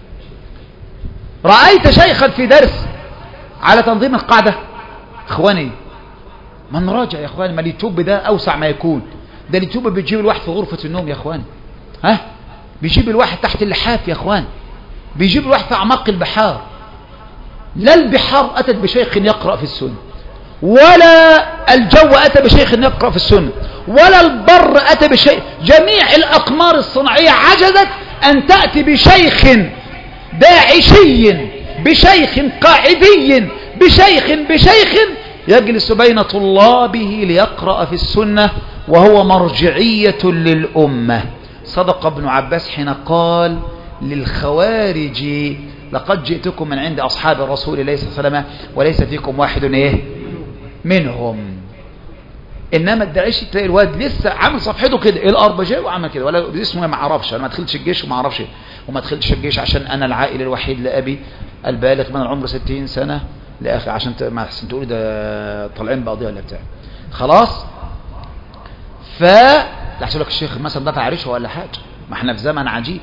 رأيت شيخا في درس على تنظيم القاعدة؟ اخواني ما نراجع يا اخواني، ما اليوتيوب ده اوسع ما يكون. ده اليوتيوب بيجيب الواحد في غرفة النوم يا اخواني، بيجيب الواحد تحت اللحاف يا اخوان، بيجيب الواحد في اعماق البحار. لا البحار اتت بشيخ يقرأ في السنة، ولا الجو اتى بشيخ يقرأ في السنة، ولا البر اتى بشيء. جميع الاقمار الصناعية عجزت ان تأتي بشيخ داعشي، بشيخ قاعدي، بشيخ يجلس بين طلابه ليقرأ في السنة، وهو مرجعية للأمة. صدق ابن عباس حين قال للخوارج: لقد جئتكم من عند أصحاب الرسول الله صلى الله عليه وسلم وليس فيكم واحد منهم. إنما الداعشي تلاقي الواد لسه عامل صفحته كده، الأرض جاي وعمل كده، ولا اسمه ما اعرفش، انا ما دخلتش الجيش وما اعرفش، وما دخلتش الجيش عشان انا العائل الوحيد لأبي البالغ من العمر 60 سنة لأخي، عشان ما احسن تقولي ده طالعين بقضية ولا بتاع. خلاص. لا احسن لك الشيخ مثلا ده تعريشه ولا حاجة، ما احنا في زمن عجيب.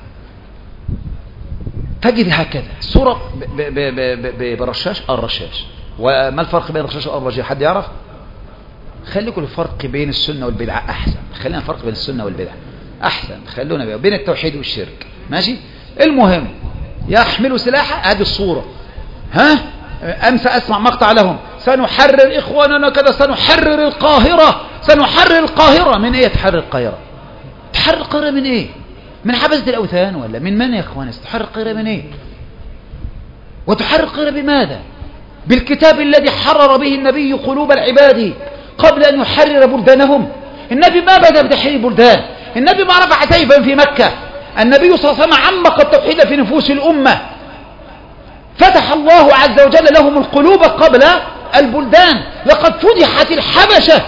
تجد هكذا صورة برشاش الرشاش. وما الفرق بين الرشاش والرجاء؟ حد يعرف؟ خليكم الفرق بين السنة والبدعة أحسن. خلينا الفرق بين السنة والبدعة أحسن. خلونا بين التوحيد والشرك. ماشي. المهم يحملوا سلاحا. هذه الصورة. ها أمس أسمع مقطع لهم سنحرر إخواننا كذا، سنحرر القاهرة، سنحرر القاهرة. من إيه تحرر القاهرة؟ تحرر القاهرة من إيه؟ من حبسة الأوثان ولا من يا إخوان؟ تحرر القاهرة من إيه؟ وتحرر القاهرة بماذا؟ بالكتاب الذي حرر به النبي قلوب العباد قبل أن يحرر بلدانهم. النبي ما بدأ بتحرير بلدان، النبي ما رفع سيفا في مكة، النبي صلى الله عليه وسلم عمق التوحيد في نفوس الأمة، فتح الله عز وجل لهم القلوب قبل البلدان. لقد فتحت الحبشة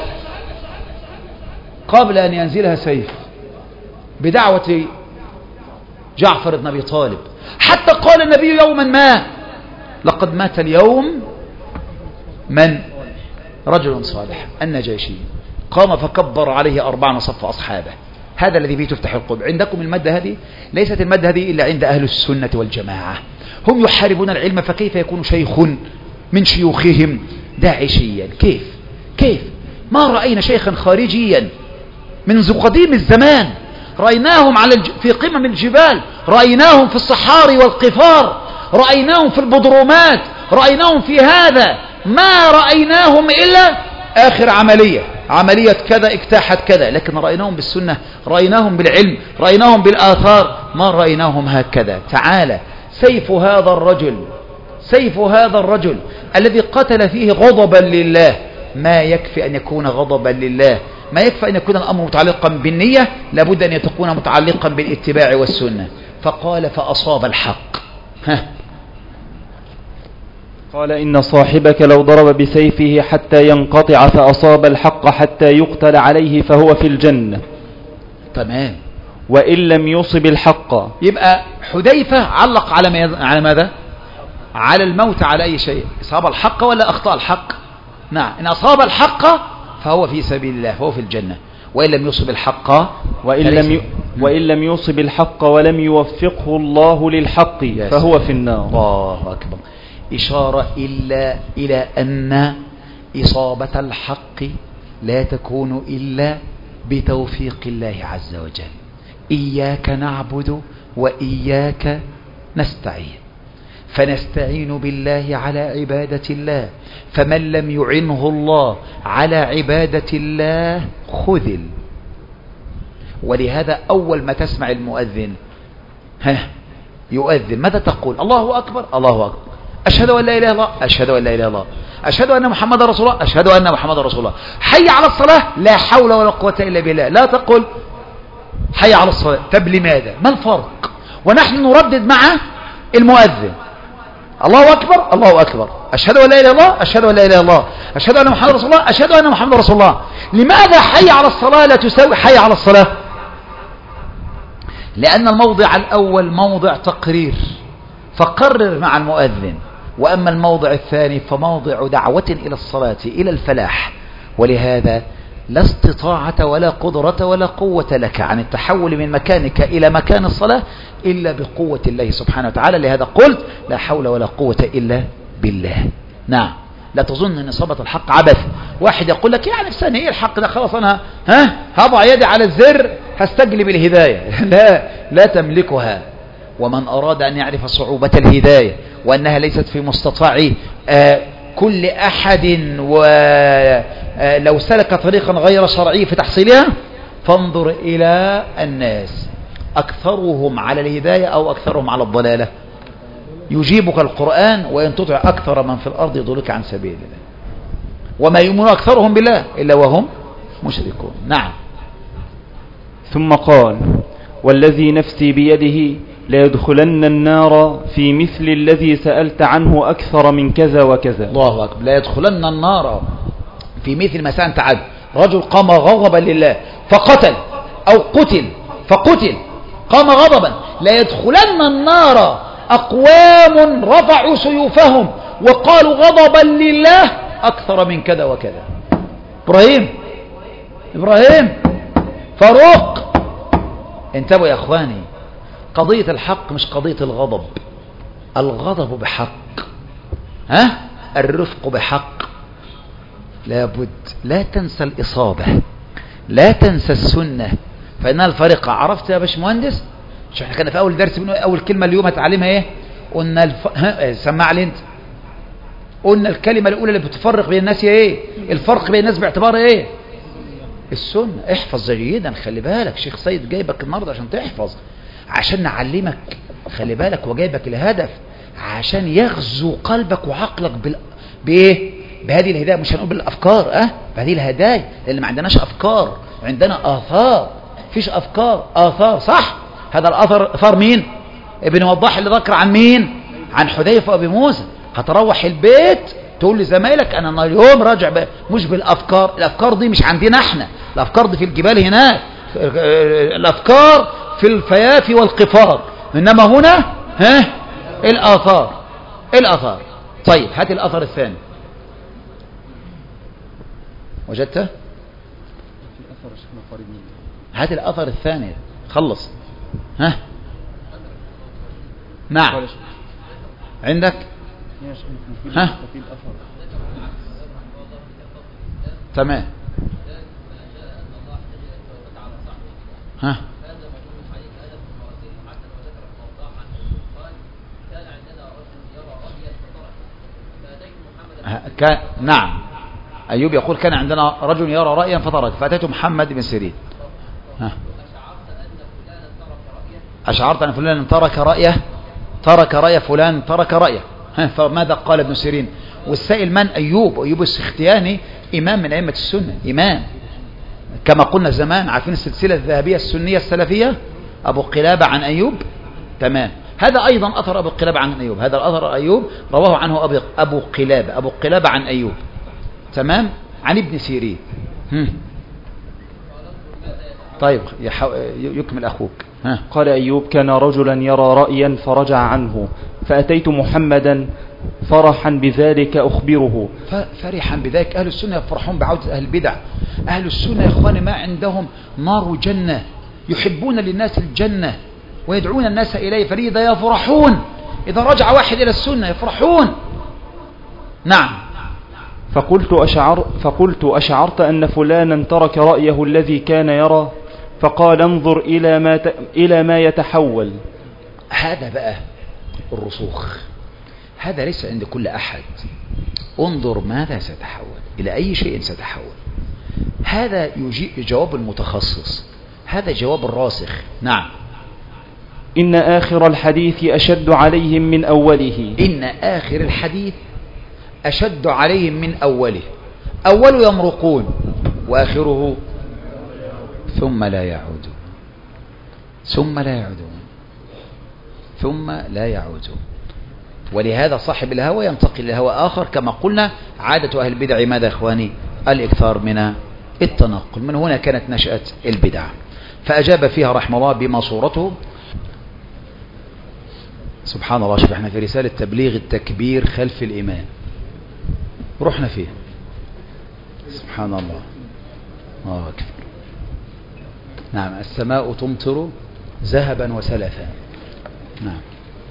قبل أن ينزلها سيف بدعوة جعفر بن أبي طالب، حتى قال النبي يوما ما لقد مات اليوم من رجل صالح النجاشي، قام فكبر عليه 4 صف أصحابه. هذا الذي فيه تفتح القلوب. عندكم المادة هذه ليست المادة هذه إلا عند أهل السنة والجماعة. هم يحاربون العلم، فكيف يكون شيخ من شيوخهم داعشيا؟ كيف ما رأينا شيخا خارجيا منذ قديم الزمان، رأيناهم في قمم الجبال، رأيناهم في الصحاري والقفار، رأيناهم في البدرومات، رأيناهم في هذا، ما رأيناهم إلا آخر عملية كذا اجتاحت كذا، لكن رأيناهم بالسنة، رأيناهم بالعلم، رأيناهم بالآثار، ما رأيناهم هكذا. تعالى سيف هذا الرجل الذي قتل فيه غضبا لله، ما يكفي أن يكون غضبا لله، ما يكفي أن يكون الأمر متعلقا بالنية، لابد أن يكون متعلقا بالاتباع والسنة. فقال فأصاب الحق. قال إن صاحبك لو ضرب بسيفه حتى ينقطع فأصاب الحق حتى يقتل عليه فهو في الجنة. تمام. وإن لم يصب الحق. يبقى حذيفة علق على ماذا؟ على الموت، على أي شيء؟ أصاب الحق ولا أخطأ الحق؟ نعم، إن أصاب الحق فهو في سبيل الله، فهو في الجنة. وإن لم يصب الحق وإن لم يصب الحق ولم يوفقه الله للحق فهو في النار. الله أكبر. إشارة إلى أن إصابة الحق لا تكون إلا بتوفيق الله عز وجل. إياك نعبد وإياك نستعين، فنستعين بالله على عبادة الله، فمن لم يعنه الله على عبادة الله خذل. ولهذا أول ما تسمع المؤذن يؤذن ماذا تقول؟ الله أكبر، الله أكبر، أشهد أن لا إله إلا الله، أشهد أن لا إله إلا الله، أشهد أن محمد رسول الله، أشهد أن محمد رسول الله. حي على الصلاة، لا حول ولا قوة إلا بالله، لا تقل حي على الصلاة. طب لماذا؟ ما الفرق؟ ونحن نردد مع المؤذن الله أكبر، الله أكبر، أشهد أن لا إله إلا الله، أشهد أن لا إله إلا الله، أشهد أن محمد رسول الله، أشهد أن محمد رسول الله. لماذا حي على الصلاة لا تساوي حي على الصلاة؟ لأن الموضع الأول موضع تقرير فقرر مع المؤذن، وأما الموضع الثاني فموضع دعوة إلى الصلاة، إلى الفلاح. ولهذا لا استطاعة ولا قدرة ولا قوة لك عن التحول من مكانك إلى مكان الصلاة إلا بقوة الله سبحانه وتعالى. لهذا قلت لا حول ولا قوة إلا بالله. نعم، لا تظن أن إصابة الحق عبث. واحد يقول لك يعني في ثانية ايه الحق ده، خلاص أنا هضع يدي على الزر هستجلب الهداية. لا تملكها. ومن أراد أن يعرف صعوبة الهداية وأنها ليست في مستطاع كل أحد، ولو سلك طريقا غير شرعي في تحصيلها فانظر إلى الناس، أكثرهم على الهداية أو أكثرهم على الضلالة. يجيبك القرآن وإن تطع أكثر من في الأرض يضلك عن سبيل الله، وما يؤمن أكثرهم بالله إلا وهم مشركون. نعم. ثم قال والذي نفسي بيده ليدخلن النار في مثل الذي سألت عنه أكثر من كذا وكذا. الله أكبر. لا يدخلن النار في مثل ما سألت عنه. رجل قام غضبا لله فقتل، أو قتل قام غضبا. لا يدخلن النار أقوام رفعوا سيوفهم وقالوا غضبا لله أكثر من كذا وكذا. إبراهيم فاروق، انتبهوا يا أخواني، قضية الحق مش قضية الغضب. الغضب بحق، الرفق بحق، لابد لا تنسى الإصابة، لا تنسى السنة، فإنها الفارقة. عرفت يا باشمهندس؟ شو احنا كنا في أول درس أول كلمة اليوم هتعلمها إيه؟ قلنا سمع لي أنت. قلنا الكلمة الأولى اللي بتفرق بين الناس هي إيه؟ الفرق بين الناس باعتبار إيه؟ السنة. احفظ جيدا، خلي بالك شيخ سيد جايبك النهارده عشان تحفظ، عشان نعلمك. خلي بالك وجايبك الهدف عشان يغزو قلبك وعقلك بايه؟ بهذه الهداية. مش هنقول بالافكار، بهذه الهداية، لان ما عندناش افكار، عندنا اثار. فيش افكار، اثار. صح؟ هذا الاثر اثار مين؟ ابن وضاح اللي ذكر عن مين؟ عن حذيفة وابي موسى. هتروح البيت تقول لزمايلك انا اليوم راجع مش بالافكار. الافكار دي مش عندنا احنا، الافكار دي في الجبال هناك، الافكار في الفيافي والقفار، انما هنا الاثار. طيب هات الاثر الثاني. وجدته؟ هات الاثر الثاني. خلص. نعم عندك. تمام. نعم أيوب يقول كان عندنا رجل يرى رأيا فترك فأتيت محمد بن سيرين. أشعرت أن فلان ترك رأيه، ترك رأي فلان، ترك رأيه. فماذا قال ابن سيرين؟ والسائل من؟ أيوب السختياني، إمام من أئمة السنة، إمام كما قلنا زمان. عارفين السلسلة الذهبية السنية السلفية؟ أبو قلابة عن أيوب. تمام. هذا أيضا أثر أبو قلابة عن أيوب. هذا الأثر أيوب رواه عنه أبو قلابة عن أيوب. تمام. عن ابن سيرين. طيب يكمل أخوك. قال أيوب كان رجلا يرى رأيا فرجع عنه فأتيت محمدا فرحا بذلك أخبره. فرحا بذلك. أهل السنة يفرحون بعودة أهل البدع. أهل السنة يا إخواني ما عندهم نار جنة، يحبون للناس الجنة ويدعون الناس إليه، فلذا يفرحون إذا رجع واحد إلى السنة، يفرحون. نعم. فقلت أشعرت أن فلانا ترك رأيه الذي كان يرى؟ فقال انظر إلى ما يتحول. هذا بقى الرسوخ، هذا ليس عند كل أحد. انظر ماذا ستحول، إلى أي شيء ستحول. هذا جواب المتخصص، هذا جواب الراسخ. نعم. إن آخر الحديث أشد عليهم من أوله. إن آخر الحديث أشد عليهم من أوله. أول يمرقون وآخره ثم لا يعودون، ثم لا يعودون، ثم لا يعودون. ولهذا صاحب الهوى ينتقل لهوى آخر. كما قلنا عادة أهل البدع ماذا إخواني؟ الإكثار من التنقل. من هنا كانت نشأة البدع. فأجاب فيها رحمه الله بما صورته. سبحان الله. شوف احنا في رسالة تبليغ التكبير خلف الإمام رحنا فيه. سبحان الله. الله أكبر. نعم. السماء تمطر ذهبا وسلفا. نعم.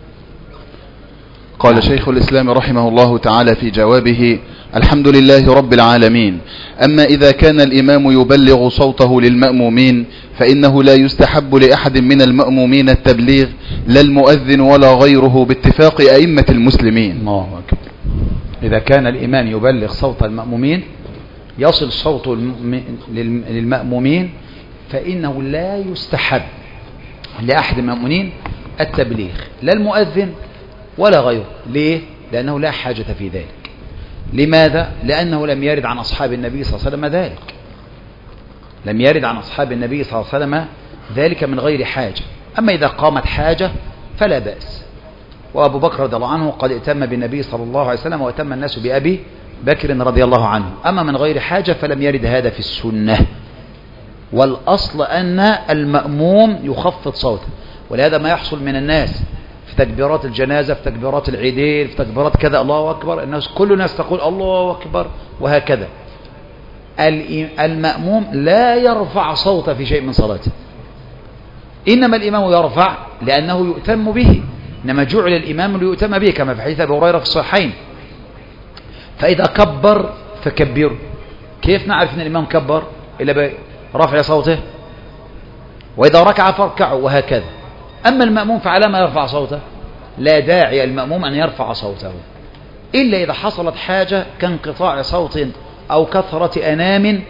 قال شيخ الإسلام رحمه الله تعالى في جوابه: الحمد لله رب العالمين. أما إذا كان الإمام يبلغ صوته للمأمومين فإنه لا يستحب لأحد من المأمومين التبليغ، لا المؤذن ولا غيره، باتفاق أئمة المسلمين. الله أكبر. إذا كان الإمام يبلغ صوت المأمومين، يصل صوته للمأمومين، فإنه لا يستحب لأحد المأمومين التبليغ، لا المؤذن ولا غيره. ليه؟ لأنه لا حاجة في ذلك. لماذا؟ لأنه لم يرد عن أصحاب النبي صلى الله عليه وسلم ذلك. لم يرد عن أصحاب النبي صلى الله عليه وسلم ذلك من غير حاجة. أما إذا قامت حاجة فلا بأس. وأبو بكر رضي الله عنه قد ائتم بالنبي صلى الله عليه وسلم وأتم الناس بأبي بكر رضي الله عنه. أما من غير حاجة فلم يرد هذا في السنة. والأصل أن المأموم يخفض صوته. ولهذا ما يحصل من الناس في تكبيرات الجنازة، في تكبيرات العيدين، في تكبيرات كذا، الله أكبر، الناس كل الناس تقول الله أكبر وهكذا. المأموم لا يرفع صوته في شيء من صلاته، إنما الإمام يرفع لأنه يؤتم به. إنما جعل الإمام ليؤتم به، كما في حديث أبي هريرة في الصحيحين: فإذا كبر فكبروا كيف نعرف أن الإمام كبر إلا برفع صوته؟ وإذا ركع فاركعوا وهكذا. أما المأموم فعلى ما يرفع صوته؟ لا داعي المأموم أن يرفع صوته إلا إذا حصلت حاجة كانقطاع صوت أو كثرة أنام،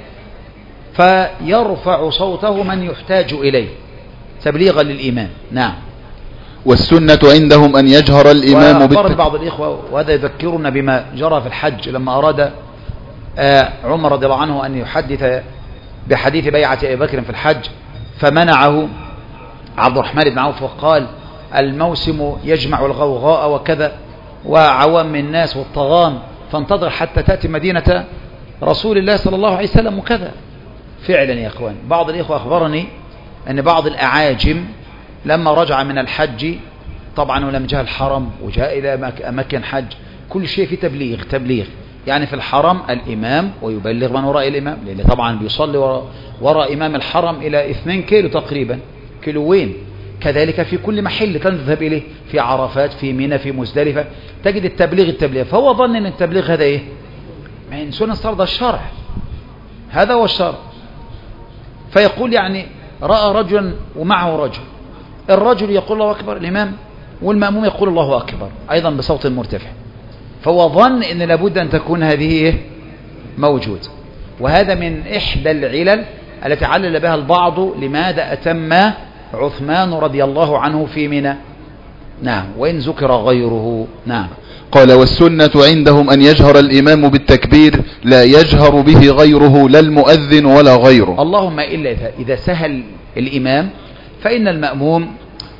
فيرفع صوته من يحتاج إليه تبليغا للإمام. نعم. والسنة عندهم أن يجهر الإمام بعض الإخوة، وهذا يذكرنا بما جرى في الحج لما أراد عمر رضي الله عنه أن يحدث بحديث بيعة أبي بكر في الحج، فمنعه عبد الرحمن بن عوف وقال الموسم يجمع الغوغاء وكذا وعوام الناس والطغام، فانتظر حتى تأتي مدينة رسول الله صلى الله عليه وسلم وكذا. فعلا يا أخوان، بعض الإخوة أخبرني أن بعض الأعاجم لما رجع من الحج، طبعا ولم جاء الحرم وجاء إلى أماكن حج، كل شيء في تبليغ يعني في الحرم الإمام ويبلغ من وراء الإمام، لأن طبعا بيصلي وراء إمام الحرم إلى 2 كيلو تقريبا، كيلوين. كذلك في كل محل تذهب إليه، في عرفات، في منى، في مزدلفة، تجد التبليغ. فهو ظن أن التبليغ هذا إيه؟ من سنة صرد الشرع، هذا هو الشرع. فيقول يعني رأى رجلا ومعه رجل، الرجل يقول الله أكبر الإمام، والمأموم يقول الله أكبر أيضا بصوت مرتفع، فهو ظن أن لابد أن تكون هذه موجود. وهذا من إحدى العلل التي علل بها البعض لماذا أتم عثمان رضي الله عنه في منى. نعم. وإن ذكر غيره. نعم. قال والسنة عندهم أن يجهر الإمام بالتكبير لا يجهر به غيره، لا المؤذن ولا غيره. اللهم إلا إذا سهل الإمام فإن المأموم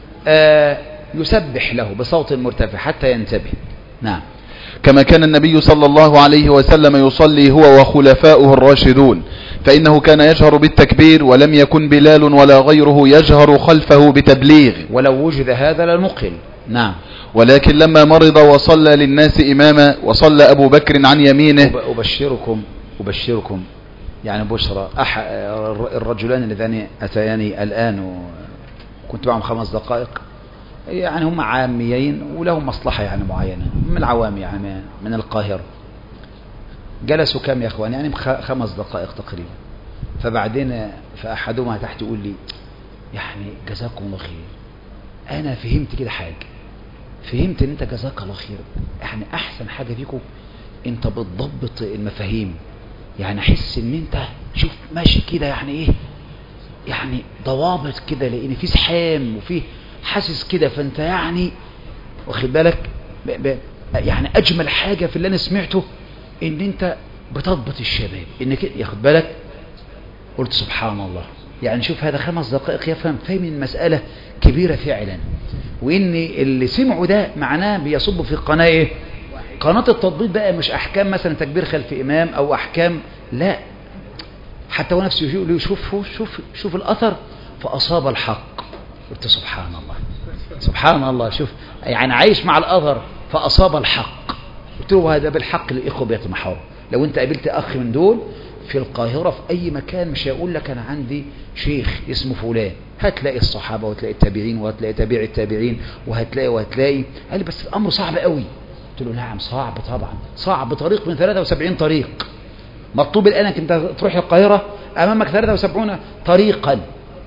يسبح له بصوت مرتفع حتى ينتبه. نعم. كما كان النبي صلى الله عليه وسلم يصلي هو وخلفاؤه الراشدون، فإنه كان يجهر بالتكبير، ولم يكن بلال ولا غيره يجهر خلفه بتبليغ، ولو وجد هذا لنقل. نعم. ولكن لما مرض وصلى للناس إماما، وصلى أبو بكر عن يمينه. أبشركم يعني بشرى الرجلان اللذان أتياني الآن وكنت معهم 5 دقائق، يعني هم عاميين ولهم مصلحة يعني معينة من العوام يعني من القاهرة، جلسوا كم يا أخوان؟ يعني 5 دقائق تقريبا. فبعدين فأحدهما تحت يقول لي يعني جزاكم الله خير، أنا فهمت كده حاجة، فهمت ان انت جزاك الله خير، يعني احسن حاجة فيكم انت بتضبط المفاهيم، يعني احس ان انت شوف ماشي كده يعني ايه، يعني ضوابط كده، لان في زحام وفي حاسس كده، فانت يعني واخد بالك يعني اجمل حاجة في اللي انا سمعته ان انت بتضبط الشباب انك ياخد بالك. قلت سبحان الله، يعني شوف هذا 5 دقائق يفهم المسألة كبيرة فعلا، وان اللي سمعوا ده معناه بيصب في قناة ايه؟ قناة التضبيط بقى، مش احكام مثلا تكبير خلف امام او احكام، لا، حتى هو نفسه يقول شوف الاثر فاصاب الحق. قلت سبحان الله سبحان الله، شوف يعني عايش مع الاثر فاصاب الحق. قلت له هذا بالحق الاخوه بيطمحوا. لو انت قابلت اخ من دول في القاهرة في أي مكان مش هيقول لك أنا عندي شيخ اسمه فلان، هتلاقي الصحابة وهتلاقي التابعين وهتلاقي تابع التابعين وهتلاقي. قال لي بس الأمر صعب قوي. قلت له نعم صعب طبعا، صعب بطريق من 73 طريق. مطلوب الآن أنت تروح القاهرة أمامك 73 طريقا،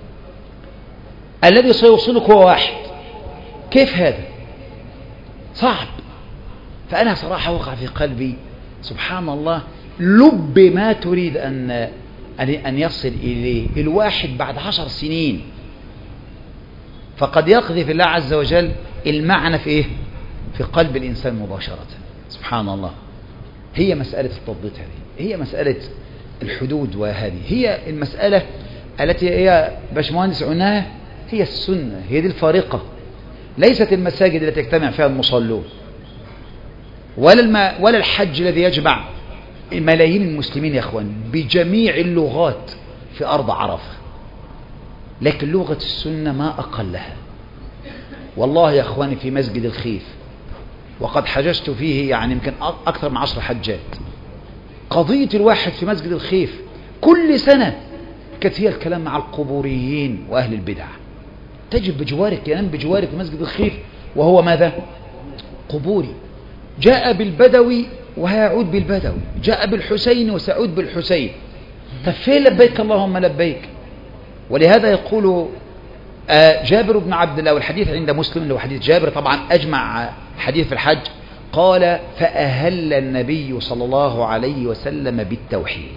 الذي سيوصلك هو واحد. كيف هذا؟ صعب. فأنا صراحة وقع في قلبي سبحان الله، لب ما تريد أن يصل إليه الواحد بعد 10 سنين، فقد يقذف الله عز وجل المعنى في إيه؟ في قلب الإنسان مباشرة. سبحان الله. هي مسألة التضبيط، هذه هي مسألة الحدود، وهذه هي المسألة التي هي باشمهندس عناها، هي السنة، هي دي الفارقة. ليست المساجد التي يجتمع فيها المصلون، ولا الحج الذي يجمع ملايين المسلمين يا اخوان بجميع اللغات في أرض عرفة، لكن لغة السنة ما أقلها. والله يا اخواني في مسجد الخيف، وقد حججت فيه يعني يمكن أكثر من 10 حجات، قضية الواحد في مسجد الخيف كل سنة كانت هي الكلام مع القبوريين وأهل البدع. تجد بجوارك، ينام بجوارك في مسجد الخيف وهو ماذا؟ قبوري. جاء بالبدوي وهيعود بالبدوي، جاء بالحسين وسيعود بالحسين. طب فين لبيك اللهم لبيك؟ ولهذا يقول جابر بن عبد الله، والحديث عند مسلم اللي هو حديث جابر طبعا أجمع حديث في الحج، قال فأهل النبي صلى الله عليه وسلم بالتوحيد.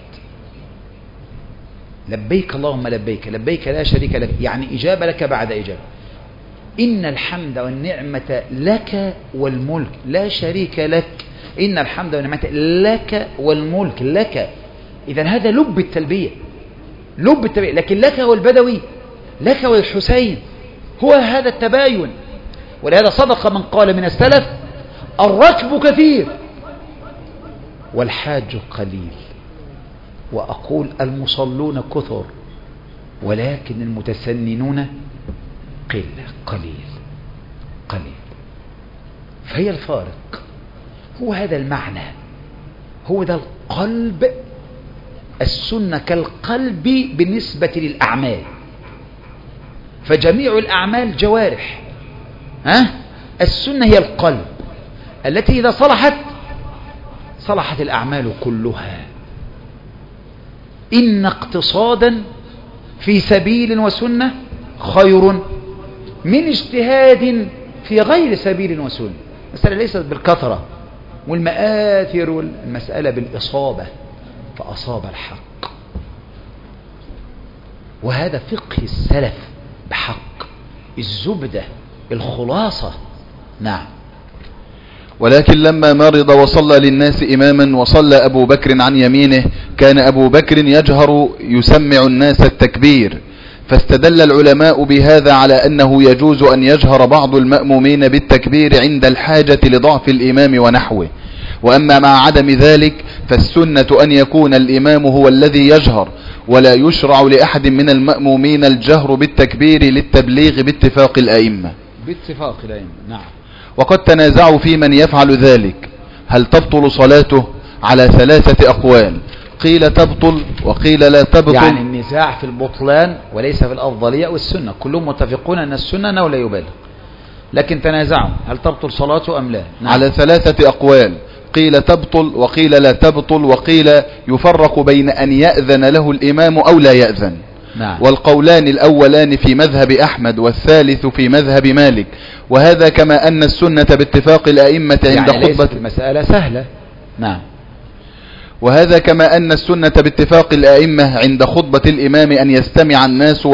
لبيك اللهم لبيك، لبيك لا شريك لك، يعني إجابة لك بعد إجابة. إن الحمد والنعمة لك والملك لا شريك لك، إن الحمد والنعمة لك والملك لك. إذا هذا لب التلبية، لب التلبية. لكن لك والبدوي، لك والحسين، هو هذا التباين. ولهذا صدق من قال من السلف الركب كثير والحاج قليل، وأقول المصلون كثر ولكن المتسننون قليل. فهي الفارق، هو هذا المعنى، هو ده القلب. السنة كالقلب بالنسبة للأعمال، فجميع الأعمال جوارح، السنة هي القلب التي إذا صلحت الأعمال كلها. إن اقتصادا في سبيل وسنة خير من اجتهاد في غير سبيل وسنة. المسألة ليست بالكثرة والمآثر، والمسألة بالإصابة، فأصاب الحق. وهذا فقه السلف بحق، الزبدة، الخلاصة. نعم. ولكن لما مرض وصلى للناس إماما وصلى أبو بكر عن يمينه، كان أبو بكر يجهر يسمع الناس التكبير، فاستدل العلماء بهذا على أنه يجوز أن يجهر بعض المأمومين بالتكبير عند الحاجة لضعف الإمام ونحوه. وأما مع عدم ذلك فالسنة أن يكون الإمام هو الذي يجهر، ولا يشرع لأحد من المأمومين الجهر بالتكبير للتبليغ باتفاق الأئمة. نعم. وقد تنازعوا في من يفعل ذلك، هل تبطل صلاته؟ على 3 أقوال، قيل تبطل وقيل لا تبطل. يعني النزاع في البطلان وليس في الأفضلية والسنة، كلهم متفقون أن السنة أنه لا يبالغ، لكن تنازعوا هل تبطل صلاته أم لا. نعم. على 3 أقوال، قيل تبطل وقيل لا تبطل وقيل يفرق بين أن يأذن له الإمام أو لا يأذن. نعم. والقولان الأولان في مذهب أحمد والثالث في مذهب مالك، وهذا كما أن السنة باتفاق الأئمة عند يعني خطبة المسألة سهلة. نعم. وهذا كما أن السنة باتفاق الأئمة عند خطبة الإمام أن يستمع الناس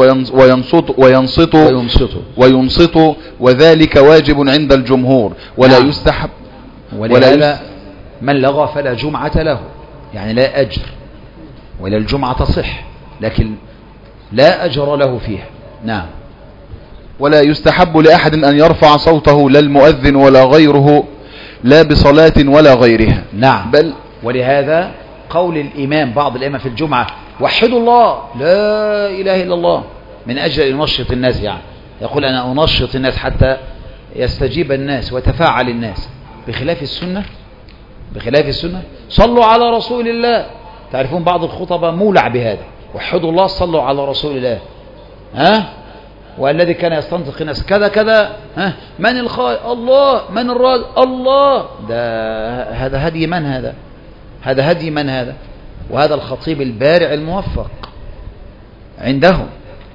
وينصتوا، وذلك واجب عند الجمهور ولا نعم. يستحب. ولهذا من لغى فلا جمعة له، يعني لا أجر، ولا الجمعة تصح لكن لا أجر له فيها. نعم. ولا يستحب لأحد أن يرفع صوته لا المؤذن ولا غيره، لا بصلاة ولا غيرها. نعم. بل ولهذا قول الإمام، بعض الأئمة في الجمعة وحدوا الله لا إله إلا الله، من أجل أن ينشط الناس، يعني يقول أنا أنشط الناس حتى يستجيب الناس ويتفاعل الناس، بخلاف السنة صلوا على رسول الله. تعرفون بعض الخطبة مولع بهذا، وحدوا الله صلوا على رسول الله، والذي كان يستنطق الناس كذا كذا، من الخالق الله، من الرازق الله. هذا هدي من هذا هدي من هذا؟ وهذا الخطيب البارع الموفق عندهم،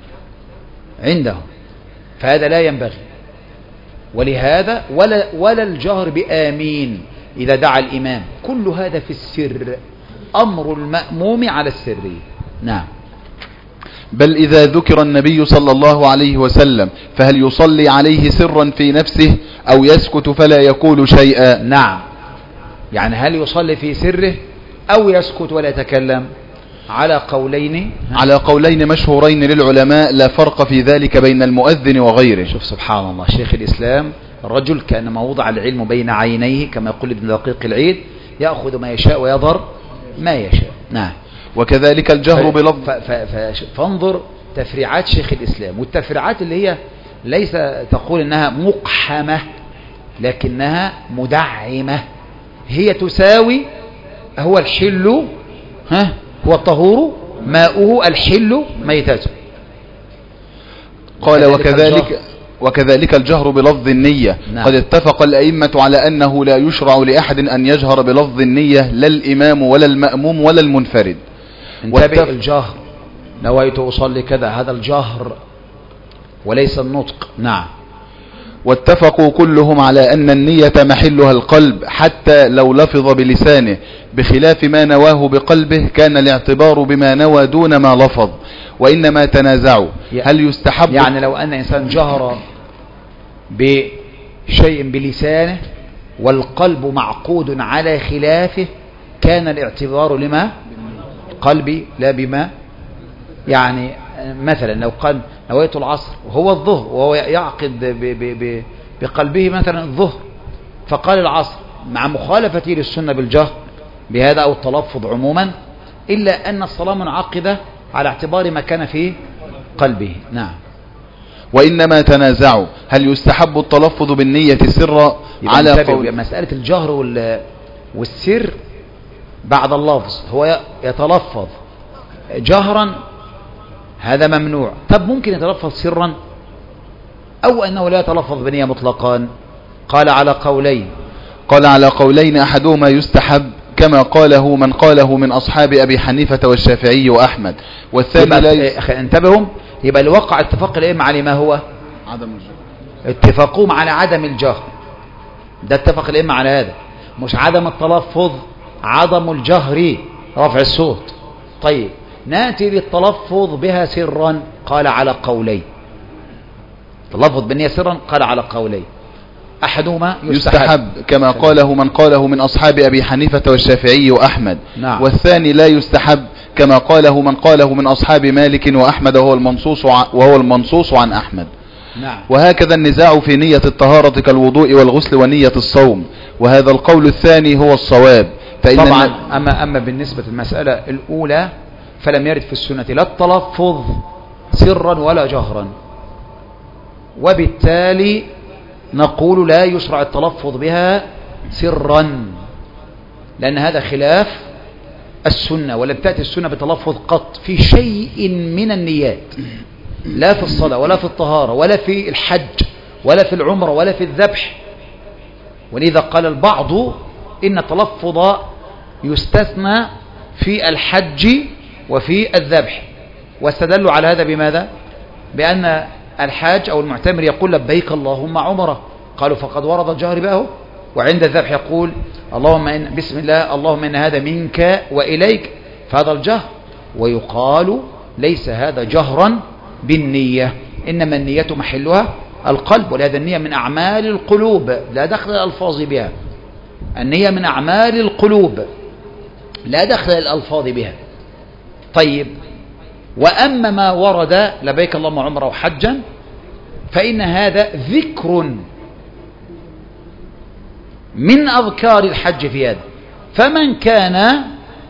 فهذا لا ينبغي. ولهذا ولا الجهر بآمين إذا دعا الإمام، كل هذا في السر، أمر المأموم على السرية. نعم. بل إذا ذكر النبي صلى الله عليه وسلم فهل يصلي عليه سرا في نفسه أو يسكت فلا يقول شيئا؟ نعم. يعني هل يصلي في سره أو يسكت ولا يتكلم؟ على قولين مشهورين للعلماء، لا فرق في ذلك بين المؤذن وغيره. شوف سبحان الله، شيخ الإسلام الرجل كأنما وضع العلم بين عينيه كما يقول ابن دقيق العيد، يأخذ ما يشاء ويضر ما يشاء. نعم. وكذلك الجهر بلفظ. فانظر تفريعات شيخ الإسلام، والتفريعات اللي هي ليس تقول إنها مقحمة لكنها مدعمة، هي تساوي هو الحل هو الطهور ماؤه، الحل ميتته. قال وكذلك الجهر بلفظ النية. نعم. قد اتفق الأئمة على أنه لا يشرع لأحد أن يجهر بلفظ النية، لا الإمام ولا المأموم ولا المنفرد. انتبه، الجهر نويت أصلي كذا، هذا الجهر وليس النطق. نعم. واتفقوا كلهم على أن النية محلها القلب حتى لو لفظ بلسانه، بخلاف ما نواه بقلبه كان الاعتبار بما نوى دون ما لفظ. وإنما تنازعوا هل يستحب، يعني لو أن إنسان جهر بشيء بلسانه والقلب معقود على خلافه كان الاعتبار لما قلبي لا بما، يعني مثلا لو قال نويت العصر وهو الظهر وهو يعقد بقلبه مثلا الظهر، فقال العصر مع مخالفته للسنة بالجهر بهذا أو التلفظ عموما، إلا أن الصلاة منعقدة على اعتبار ما كان في قلبه. نعم. وإنما تنازعوا هل يستحب التلفظ بالنية سرا على قول. مسألة الجهر والسر بعد اللفظ، هو يتلفظ جهرا هذا ممنوع. طب ممكن يتلفظ سرا أو أنه لا يتلفظ بنية مطلقا؟ قال على قولين. قال على قولين أحدهما يستحب كما قاله من قاله من أصحاب أبي حنيفة والشافعي وأحمد، والثاني لا انتبهوا، يبقى الواقع اتفاق الأئمة على ما هو عدم الجهر، اتفاقهم على عدم الجهر، ده اتفق الأئمة على هذا، مش عدم التلفظ، عدم الجهر رفع الصوت. طيب نأتي للتلفظ بها سرا، قال على قولين. تلفظ بالنية سرا قال على قولين، أحدهما يستحب كما قاله من قاله من أصحاب أبي حنيفة والشافعي وأحمد. نعم. والثاني لا يستحب كما قاله من قاله من أصحاب مالك وأحمد وهو المنصوص عن أحمد. نعم. وهكذا النزاع في نية الطهارة كالوضوء والغسل ونية الصوم، وهذا القول الثاني هو الصواب. طبعا أما بالنسبة للمسألة الأولى فلم يرد في السنة لا التلفظ سرا ولا جهرا، وبالتالي نقول لا يشرع التلفظ بها سرا، لأن هذا خلاف السنة، ولم تأتي السنة بتلفظ قط في شيء من النيات، لا في الصلاة ولا في الطهارة ولا في الحج ولا في العمرة ولا في الذبح. ولذا قال البعض إن التلفظ يستثنى في الحج وفي الذبح، واستدلوا على هذا بماذا؟ بأن الحاج أو المعتمر يقول لبيك اللهم عمره، قالوا فقد ورد الجهر بها، وعند الذبح يقول اللهم إن بسم الله اللهم إن هذا منك وإليك، فهذا الجهر. ويقال ليس هذا جهرا بالنية، إنما النية محلها القلب، ولهذا النية من أعمال القلوب لا دخل الألفاظ بها، النية من أعمال القلوب لا دخل الألفاظ بها. طيب، وأما ما ورد لبيك اللهم عمره وحجا فإن هذا ذكر من أذكار الحج في هذا، فمن كان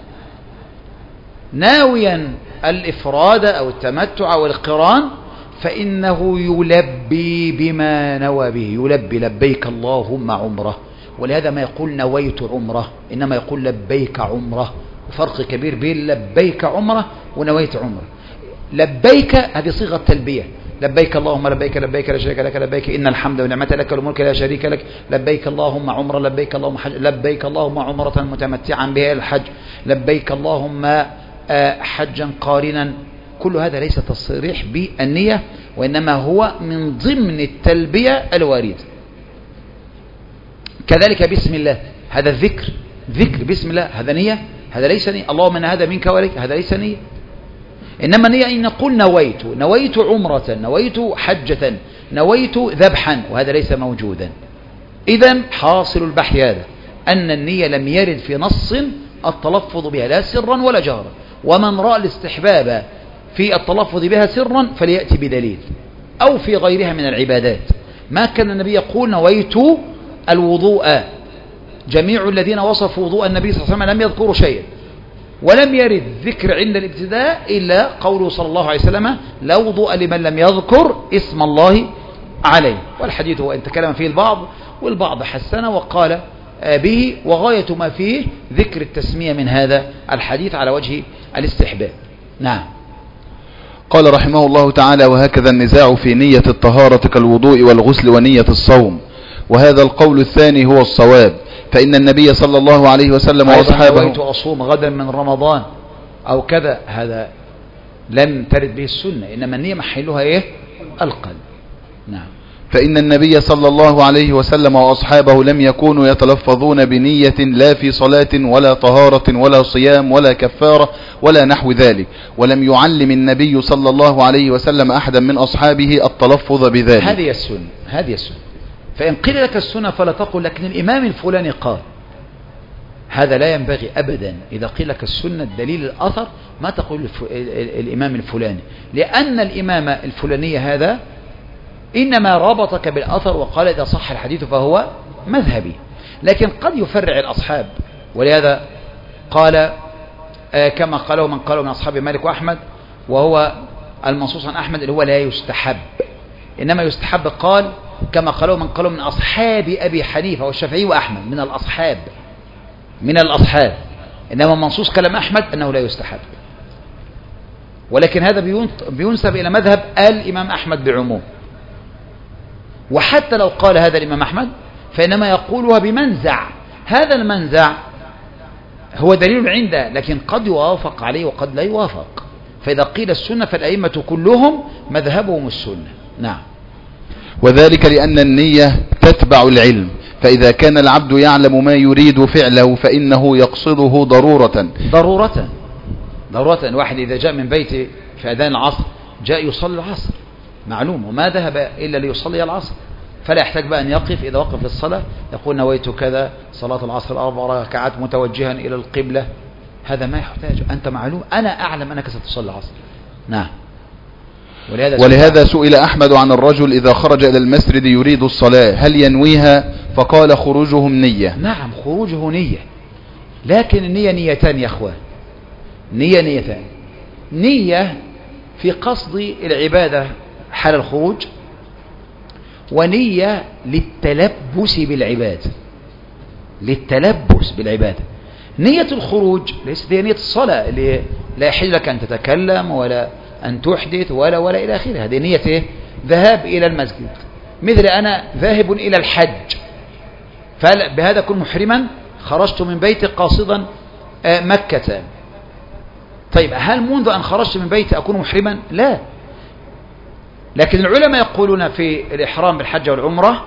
ناويا الإفراد أو التمتع أو القران فإنه يلبي بما نوى به، يلبي لبيك اللهم عمره. ولهذا ما يقول نويت عمره، إنما يقول لبيك عمره، فرق كبير بين لبيك عمره ونويت عمره. لبيك هذه صيغة تلبية، لبيك اللهم لبيك لبيك لا شريك لك لبيك إن الحمد والنعمة لك والملك لا شريك لك، لبيك اللهم عمره، لبيك اللهم حج، لبيك اللهم عمرة متمتعا بها الحج، لبيك اللهم حجا قارنا. كل هذا ليس تصريح بالنية، وإنما هو من ضمن التلبية الواردة. كذلك بسم الله، هذا الذكر، ذكر بسم الله، هذا نية، هذا ليس نية. اللهم إن هذا منك وليك، هذا ليس نية. إنما نية إن نقول نويت عمرة، نويت حجة، نويت ذبحا، وهذا ليس موجودا. إذن حاصل البحث هذا أن النية لم يرد في نص التلفظ بها لا سرا ولا جهرا، ومن رأى الاستحباب في التلفظ بها سرا فليأتي بدليل، أو في غيرها من العبادات. ما كان النبي يقول نويت الوضوء، جميع الذين وصفوا وضوء النبي صلى الله عليه وسلم لم يذكروا شيئا، ولم يرد ذكر عند الابتداء إلا قوله صلى الله عليه وسلم لا وضوء لمن لم يذكر اسم الله عليه. والحديث هو ان تكلم فيه البعض، والبعض حسن وقال به، وغاية ما فيه ذكر التسمية من هذا الحديث على وجه الاستحباب. نعم. قال رحمه الله تعالى: وهكذا النزاع في نية الطهارة كالوضوء والغسل ونية الصوم، وهذا القول الثاني هو الصواب، فإن النبي صلى الله عليه وسلم وأصحابه نويت أصوم غدا من رمضان أو كذا، هذا لم ترد به السنة، إنما النية محلها إيه؟ القلب. نعم. فإن النبي صلى الله عليه وسلم وأصحابه لم يكونوا يتلفظون بنية لا في صلاة ولا طهارة ولا صيام ولا كفارة ولا نحو ذلك، ولم يعلم النبي صلى الله عليه وسلم أحدا من أصحابه التلفظ بذلك. هذه السنة، هذه السنة. فإن قيل لك السنة فلا تقل لكن الإمام الفلاني قال، هذا لا ينبغي أبدا. إذا قيل لك السنة الدليل الأثر ما تقول الإمام الفلاني، لأن الإمام الفلاني هذا إنما رابطك بالأثر وقال إذا صح الحديث فهو مذهبي، لكن قد يفرع الأصحاب، ولهذا قال كما قاله من قاله من أصحاب مالك وأحمد، وهو المنصوص عن أحمد اللي هو لا يستحب، إنما يستحب قال كما قاله من قاله من أصحاب أبي حنيفة والشافعي وأحمد، من الأصحاب، من الأصحاب، إنما منصوص كلام أحمد أنه لا يستحب، ولكن هذا بينسب إلى مذهب الإمام أحمد بعموم. وحتى لو قال هذا الإمام أحمد فإنما يقولها بمنزع، هذا المنزع هو دليل عنده، لكن قد يوافق عليه وقد لا يوافق. فإذا قيل السنة فالأئمة كلهم مذهبهم السنة. نعم. وذلك لأن النية تتبع العلم، فإذا كان العبد يعلم ما يريد فعله فإنه يقصده ضرورة. الواحد إذا جاء من بيته في أذان العصر جاء يصلي العصر معلوم، وما ذهب إلا ليصلي العصر، فلا يحتاج بقى أن يقف. إذا وقف للصلاة يقول نويت كذا صلاة العصر 4 ركعات متوجها إلى القبلة، هذا ما يحتاج، أنت معلوم، أنا أعلم أنك ستصلي العصر. نعم. ولهذا سئل أحمد عن الرجل إذا خرج إلى المسجد يريد الصلاة هل ينويها؟ فقال خروجهم نية. نعم، خروجه نية، لكن النية نيتان يا أخوان، نيتان. نية في قصد العبادة حال الخروج، ونية للتلبس بالعبادة. نية الخروج ليست هي نية الصلاة اللي لا يحل لك أن تتكلم ولا أن تحدث ولا إلى آخره، هذه نية ذهاب إلى المسجد. مثل أنا ذاهب إلى الحج، فبهذا كن محرما، خرجت من بيتي قاصدا مكة. طيب هل منذ أن خرجت من بيتي أكون محرما؟ لا. لكن العلماء يقولون في الإحرام بالحج والعمرة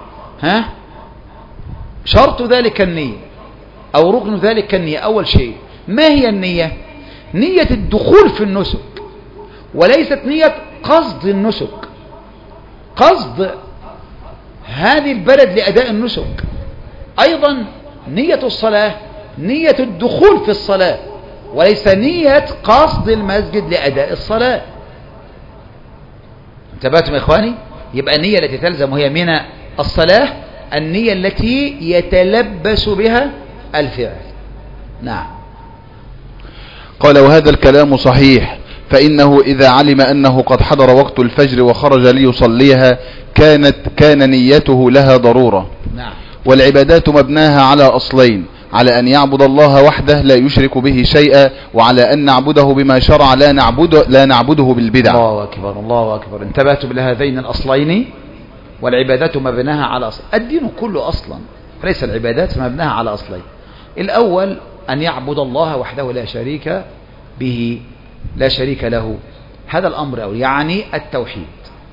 شرط ذلك النية أو ركن ذلك النية. أول شيء ما هي النية؟ نية الدخول في النسك، وليست نية قصد النسك، قصد هذه البلد لأداء النسك. أيضا نية الصلاة نية الدخول في الصلاة، وليس نية قصد المسجد لأداء الصلاة. انتبهتم يا إخواني؟ يبقى النية التي تلزم وهي من الصلاة النية التي يتلبس بها الفعل. نعم. قال وهذا الكلام صحيح، فإنه إذا علم أنه قد حضر وقت الفجر وخرج ليصليها كان نيته لها ضرورة. نعم. والعبادات مبناها على أصلين: على أن يعبد الله وحده لا يشرك به شيئا، وعلى أن نعبده بما شرع لا نعبده بالبدع. الله أكبر، الله أكبر. انتبهتم لهذين الأصلين؟ والعبادات مبناها على أصل. الدين كله أصلا، ليس العبادات مبناها على أصلين. الأول أن يعبد الله وحده لا شريك به، لا شريك له، هذا الأمر أول، يعني التوحيد،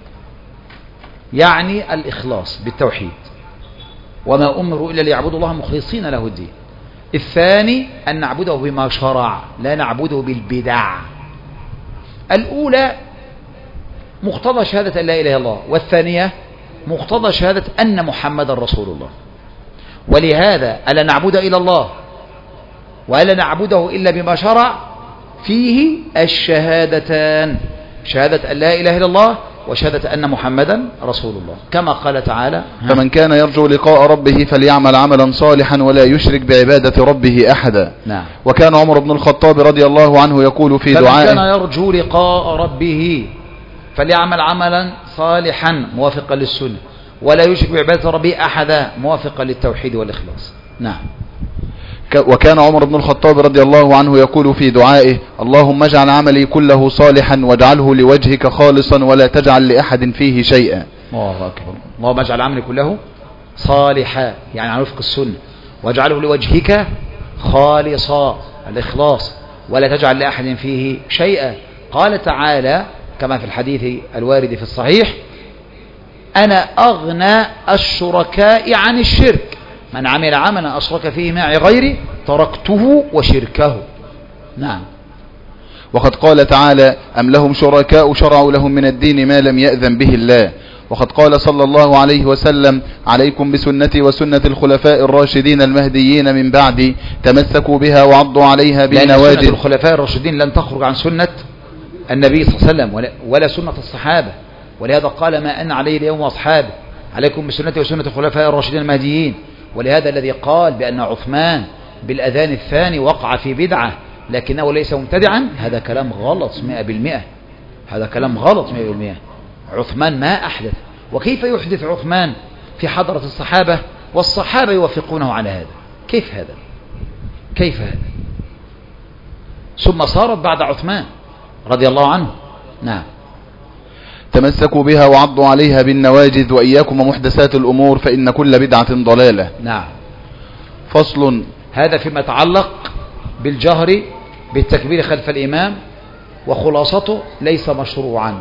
يعني الإخلاص بالتوحيد، وما أمروا إلا ليعبدوا الله مخلصين له الدين. الثاني أن نعبده بما شرع لا نعبده بالبدع. الأولى مقتضى شهادة أن لا إله إلا الله، والثانية مقتضى شهادة أن محمد رسول الله. ولهذا ألا نعبد إلا الله وألا نعبده إلا بما شرع فيه الشهادتان، شهادة أن لا إله إلا الله وشهادة أن محمدا رسول الله، كما قال تعالى: فمن كان يرجو لقاء ربه فليعمل عملا صالحا ولا يشرك بعبادة ربه أحدا. نعم. وكان عمر بن الخطاب رضي الله عنه يقول في دعائه: فمن كان يرجو لقاء ربه فليعمل عملا صالحا موافقا للسنة ولا يشرك بعبادة ربه أحدا موافقا للتوحيد والإخلاص. نعم. وكان عمر بن الخطاب رضي الله عنه يقول في دعائه: اللهم اجعل عملي كله صالحا واجعله لوجهك خالصا ولا تجعل لأحد فيه شيئا. الله أكبر. اللهم اجعل عملي كله صالحا يعني على وفق السنة، واجعله لوجهك خالصا الإخلاص ولا تجعل لأحد فيه شيئا. قال تعالى كما في الحديث الوارد في الصحيح: أنا أغنى الشركاء عن الشرك، من عمل عملا أشرك فيه معي غيري تركته وشركه. نعم. وقد قال تعالى: أم لهم شركاء شرعوا لهم من الدين ما لم يأذن به الله. وقد قال صلى الله عليه وسلم: عليكم بسنتي وسنة الخلفاء الراشدين المهديين من بعدي، تمسكوا بها وعضوا عليها بالنواجذ. سنة الخلفاء الراشدين لن تخرج عن سنة النبي صلى الله عليه وسلم ولا سنة الصحابة، ولهذا قال: ما أنا عليه اليوم وأصحابه، عليكم بسنتي وسنة الخلفاء الراشدين المهديين. ولهذا الذي قال بأن عثمان بالأذان الثاني وقع في بدعة لكنه ليس مبتدعا، هذا كلام غلط 100%. هذا كلام غلط 100%. عثمان ما أحدث، وكيف يحدث عثمان في حضرة الصحابة والصحابة يوافقونه على هذا؟ كيف هذا؟ كيف هذا؟ ثم صارت بعد عثمان رضي الله عنه. نعم. تمسكوا بها وعضوا عليها بالنواجذ وإياكم ومحدثات الأمور فإن كل بدعة ضلالة. نعم. فصل. هذا فيما يتعلق بالجهر بالتكبير خلف الإمام، وخلاصته ليس مشروعا،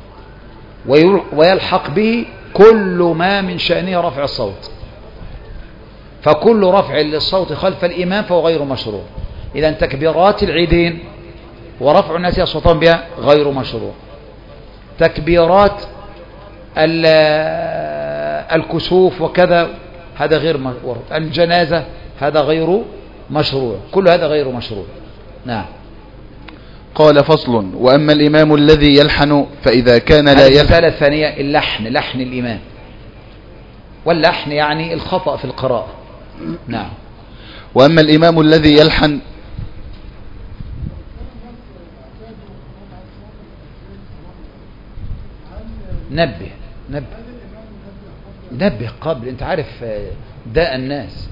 ويلحق به كل ما من شأنه رفع الصوت، فكل رفع للصوت خلف الإمام فهو غير مشروع. إذا تكبيرات العيدين ورفع الناس أصواتهم بها غير مشروع. تكبيرات الكسوف وكذا هذا غير مشروع. الجنازة هذا غير مشروع. كل هذا غير مشروع. نعم. قال: فصل. وأما الإمام الذي يلحن فإذا كان لا يلحن. المسألة الثانية اللحن، لحن الإمام، واللحن يعني الخطأ في القراءة. نعم. وأما الإمام الذي يلحن نبه قبل. انت عارف داء الناس،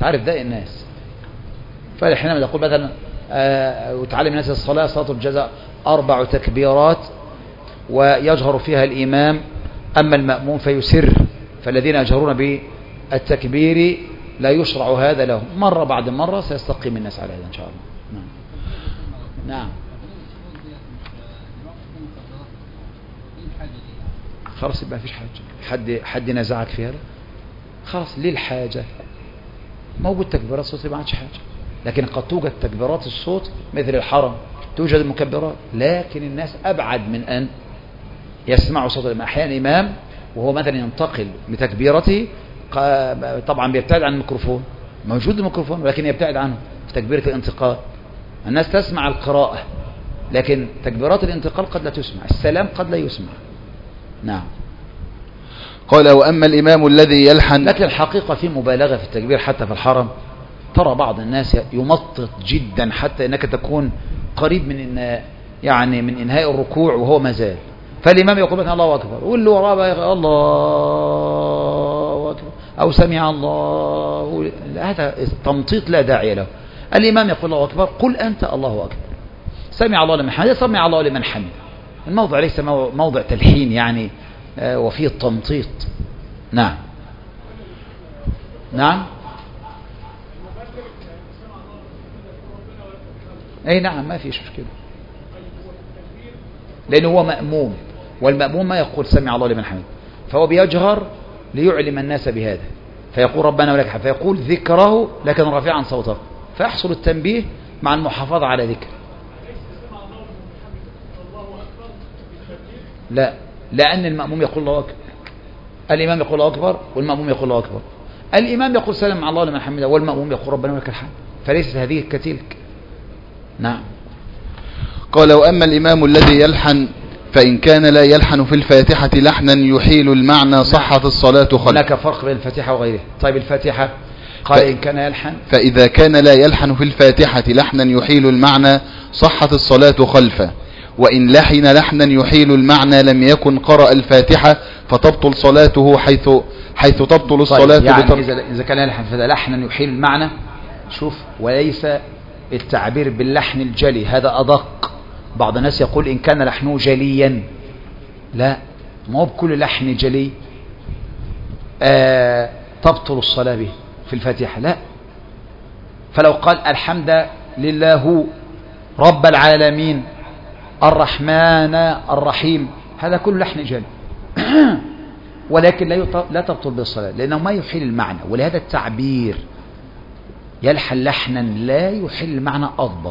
فحينما تقول مثلا وتعلم الناس الصلاة صلاة الجزاء 4 تكبيرات ويجهر فيها الإمام، أما المأموم فيسر، فالذين يجهرون بالتكبير لا يشرع هذا لهم. مرة بعد مرة سيستقيم الناس على هذا إن شاء الله. نعم. خلاص يبقى مفيش حاجة. حد نزعك في هذا؟ خلاص ليه الحاجة؟ موجود تكبيرات الصوت ما عادش حاجة. لكن قد توجد تكبيرات الصوت مثل الحرم، توجد المكبرات، لكن الناس أبعد من أن يسمعوا صوت الإمام. أحيانا إمام وهو مثلا ينتقل بتكبيرته طبعا بيبتعد عن الميكروفون، موجود الميكروفون ولكن يبتعد عنه في تكبيرة الانتقال. الناس تسمع القراءة لكن تكبيرات الانتقال قد لا تسمع، السلام قد لا يسمع. نعم. قال: وأما الإمام الذي يلحن. لكن الحقيقة في مبالغة في التكبير حتى في الحرم. ترى بعض الناس يمطط جدا حتى انك تكون قريب من انهاء الركوع وهو ما زال، فالإمام يقول لك الله أكبر، واللي وراه الله أكبر أو سمع الله. هذا تمطيط لا داعي له. الإمام يقول الله أكبر، قل أنت الله أكبر، سمع الله لمن حمده، سمع الله لمن حمده. الموضع ليس موضع تلحين يعني وفيه التمطيط. نعم. نعم. اي نعم ما فيش مشكلة، لأنه هو مأموم، والمأموم ما يقول سمع الله لمن حمده، فهو بيجهر ليعلم الناس بهذا، فيقول ربنا ولك الحمد، فيقول ذكره لكن رافعا صوته، فيحصل التنبيه مع المحافظة على ذكر. لا، لأن المأموم يقول الله أكبر، الإمام يقول الله أكبر والمأموم يقول الله أكبر. الإمام يقول سلام الله لمن حمده والمأموم يقول ربنا ولك الحمد، فليست هذه كتلك. نعم. قال: وأما الإمام الذي يلحن فإن كان لا يلحن في الفاتحة لحنا يحيل المعنى صحت الصلاة خلفه. هناك فرق بين الفاتحة وغيرها. طيب الفاتحة قال إن كان يلحن، فإذا كان لا يلحن في الفاتحة لحنا يحيل المعنى صحت الصلاة خلفه، وإن لحن لحنا يحيل المعنى لم يكن قرأ الفاتحة فتبطل صلاته حيث تبطل الصلاة. طيب يعني إذا كان يلحن فإذا لحنا يحيل المعنى شوف، وليس التعبير باللحن الجلي، هذا أدق. بعض الناس يقول إن كان لحنه جليا، لا، ما هو بكل لحن جلي تبطل الصلاة به في الفاتحة، لا. فلو قال الحمد لله رب العالمين الرحمن الرحيم، هذا كل لحن جلي ولكن لا تبطل بالصلاة، لأنه ما يحيل المعنى. ولهذا التعبير يلحن لحنا لا يحيل المعنى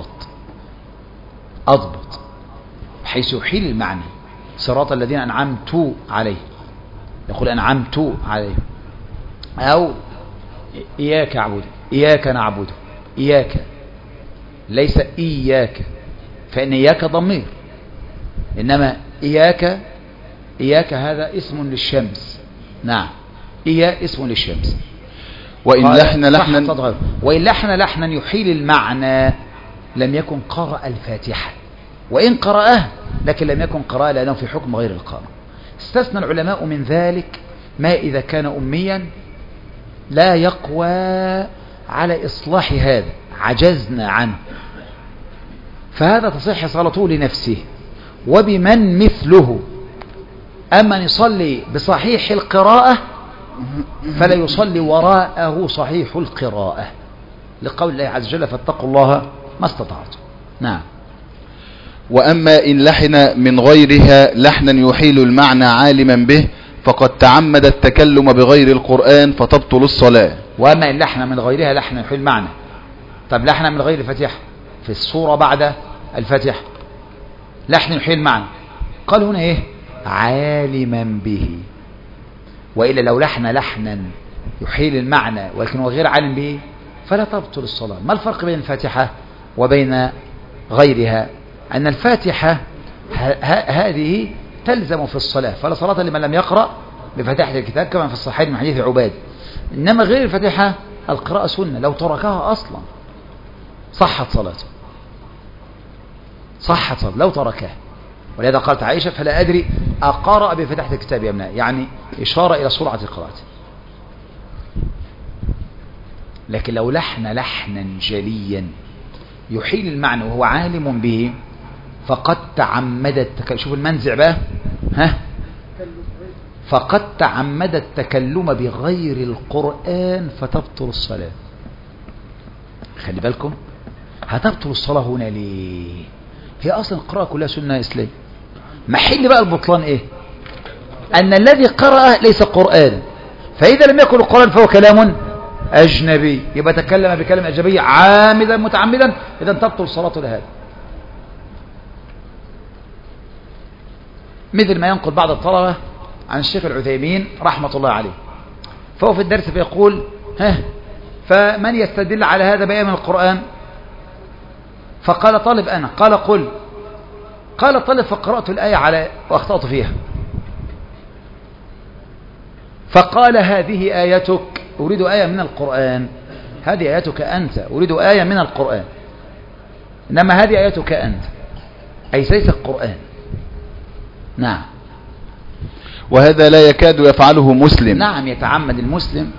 أضبط حيث يحيل المعنى. صراط الذين أنعمت عليه، يقول أنعمت عليه. أو إياك أعبد، إياك نعبد، إياك، ليس إياك، فإن إياك ضمير، إنما إياك هذا اسم للشمس. نعم، إيا اسم للشمس. وإن لحن لحنا يحيل المعنى لم يكن قرأ الفاتحة، وإن قرأه لكن لم يكن قرأ لأنه في حكم غير القراءة. استثنى العلماء من ذلك ما إذا كان أميا لا يقوى على إصلاح هذا، عجزنا عنه، فهذا تصح صلاته لنفسه وبمن مثله. أما يصلي بصحيح القراءة فلا يصلي وراءه صحيح القراءة، لقول الله عز وجل فاتقوا الله ما استطعتم. نعم. وأما إن لحن من غيرها لحنا يحيل المعنى عالما به فقد تعمد التكلم بغير القرآن فتبطل الصلاة. وأما إن لحن من غيرها لحنا يحيل المعنى. طب لحن من غير الفاتحة في الصورة بعد الفاتحة لحن يحيل المعنى، قال هنا إيه؟ عالما به. وإلا لو لحنا يحيل المعنى ولكن هو غير عالم به فلا تبطل الصلاة. ما الفرق بين الفاتحة وبين غيرها؟ أن الفاتحة هذه تلزم في الصلاة، فلا صلاة لمن لم يقرأ بفاتحة الكتاب كما في الصحيح من حديث عباد. إنما غير الفاتحة القراءة سنة، لو تركها أصلا صحت صلاته، لو تركها. ولهذا قالت عائشة فلا أدري أقرأ بفتحة الكتاب أم لا، يعني إشارة إلى سرعة قراءته. لكن لو لحنا جليا يحيل المعنى وهو عالم به فقد تعمد التكلم، شوف المنزع بقى، فقد تعمد التكلم بغير القرآن فتبطل الصلاة. خلي بالكم، هتبطل الصلاة هنا ليه؟ هي أصلا القراءة كلها سنة إسلام. محل بقى البطلان إيه؟ أن الذي قرأ ليس قرآن، فإذا لم يكن القرآن فهو كلام أجنبي، يبقى تكلم بكلام أجنبي عامدا متعمدا، إذا تبطل صلاة لهذا. مثل ما ينقل بعض الطلبة عن الشيخ العثيمين رحمة الله عليه، فهو في الدرس فيقول فمن يستدل على هذا بآية من القرآن؟ فقال طالب أنا، قال قل، قال طالب فقرأت الآية على وأخطأت فيها، فقال هذه آيتك، أريد آية من القرآن، هذه آيتك أنت، أريد آية من القرآن، إنما هذه آيتك أنت، أي ليس القرآن. نعم. وهذا لا يكاد يفعله مسلم. نعم، يتعمد المسلم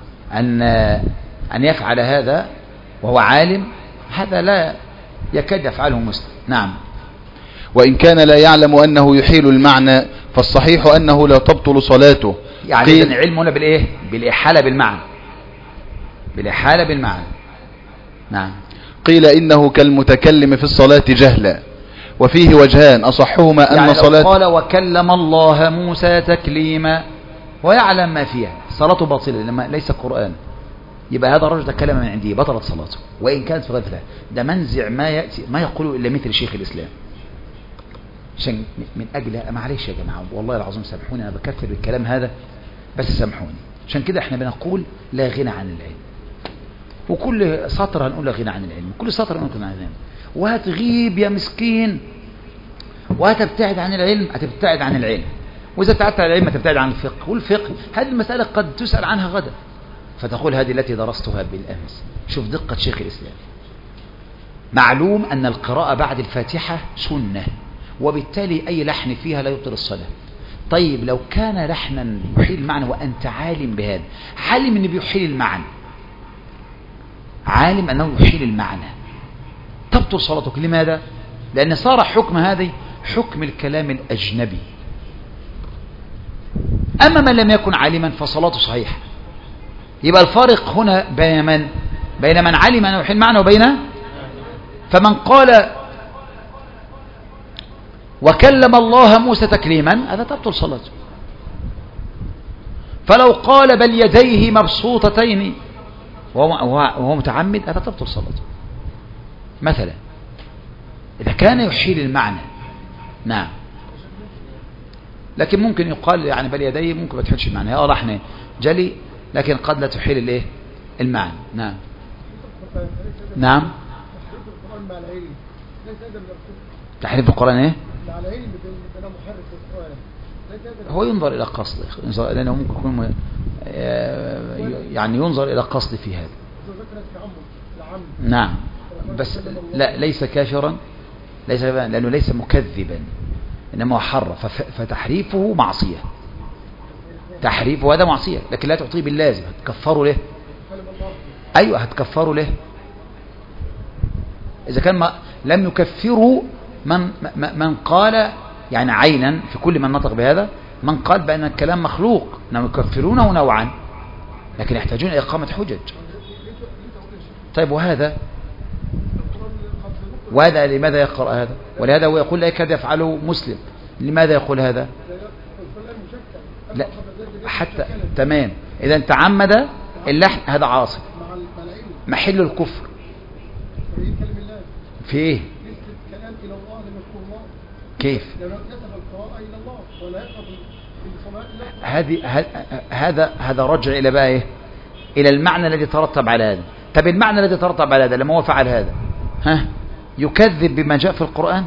أن يفعل هذا وهو عالم، هذا لا يكاد يفعله مسلم. نعم. وإن كان لا يعلم أنه يحيل المعنى فالصحيح أنه لا تبطل صلاته. يعني إذن علم هنا بالإيه؟ بالإحالة بالمعنى، بالإحالة بالمعنى. نعم. قيل إنه كالمتكلم في الصلاة جهلا، وفيه وجهان أصحهما أن يعني صلاة، قال وكلم الله موسى تكليما ويعلم ما فيها، صلاته باطلة لما ليس قرآن، يبقى هذا الرجل تكلم من عنده بطلت صلاته وإن كانت في غير ذلك. ده منزع ما يأتي ما يقوله إلا مثل شيخ الإسلام. عشان من أجل معلش يا جماعة والله العظيم سامحوني، أنا بكثر بالكلام هذا بس سامحوني. عشان كده احنا بنقول لا غنى عن العلم، وكل سطر هنقول لا غنى عن العلم، كل سطر هنقول غنى عن العلم. وهتغيب يا مسكين وهتبتعد عن العلم، هتبتعد عن العلم، وإذا ابتعدت عن العلم هتبتعد عن الفقه، والفقه هذه المسألة قد تسأل عنها غدا، فتقول هذه التي درستها بالأمس. شوف دقة شيخ الإسلام. معلوم أن القراءة بعد الفاتحة سنة، وبالتالي أي لحن فيها لا يبطل الصلاة. طيب لو كان لحنا يحيل المعنى وأنت عالم بهذا، عالم أنه بيحيل المعنى، عالم أنه يحيل المعنى تبطل صلاتك. لماذا؟ لأن صار حكم هذه حكم الكلام الأجنبي. أما من لم يكن عالما فصلاته صحيحة. يبقى الفارق هنا بين من علم أنه يحيل المعنى وبين فمن قال وكلم الله موسى تكليما هذا تبطل صلاته. فلو قال بل يديه مبسوطتين وهو متعمد هذا تبطل صلاته مثلا إذا كان يحيل المعنى. نعم. لكن ممكن يقال يعني بل يديه ممكن ما تحيلش المعنى لحن جلي لكن قد لا تحيل الايه المعنى. نعم. نعم. تحريف القرآن ايه هو ينظر الى قصد لانه ممكن يكون يعني ينظر الى قصد في هذا. نعم بس لا ليس كافرا ليس لانه ليس مكذبا انما هو حرف فتحريفه معصية. تحريفه هذا معصية لكن لا تعطيه باللازم هتكفره له. ايوه هتكفره له اذا كان لم يكفره من قال يعني عينا في كل من نطق بهذا من قال بأن الكلام مخلوق انهم يكفرونه نوعا لكن يحتاجون إلى إقامة حجج. طيب وهذا لماذا يقرأ هذا؟ ولهذا هو يقول لا يكاد يفعله مسلم. لماذا يقول هذا؟ لا حتى تمام إذا تعمد اللحن هذا عاصي محل الكفر في ايه كيف هذا رجع الى بقى ايه الى المعنى الذي ترتب على هذا. طب المعنى الذي ترتب على هذا لما هو فعل هذا يكذب بما جاء في القرآن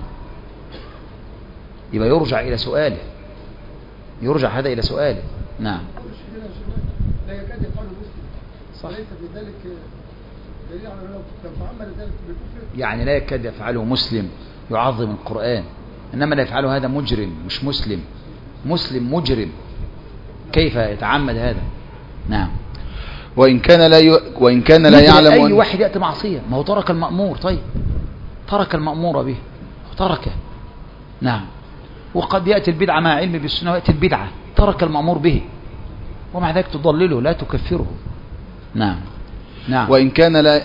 يبقى يرجع الى سؤاله يرجع هذا الى سؤاله. نعم لا يكاد يفعله مسلم صح ليس في ذلك دليل على انه تعمد ذلك بالكفر يعني لا يكاد يفعله مسلم يعظم القرآن انما لا يفعله هذا مجرم مش مسلم مجرم كيف يتعمد هذا. نعم وإن كان لا يعلم أي واحد يأتي معصية ما هو ترك المأمور. طيب ترك المأمور به تركه. نعم وقد يأتي البدعة مع علم بالسنة ويأتي البدعة ترك المأمور به ومع ذلك تضلله لا تكفره. نعم وإن كان لا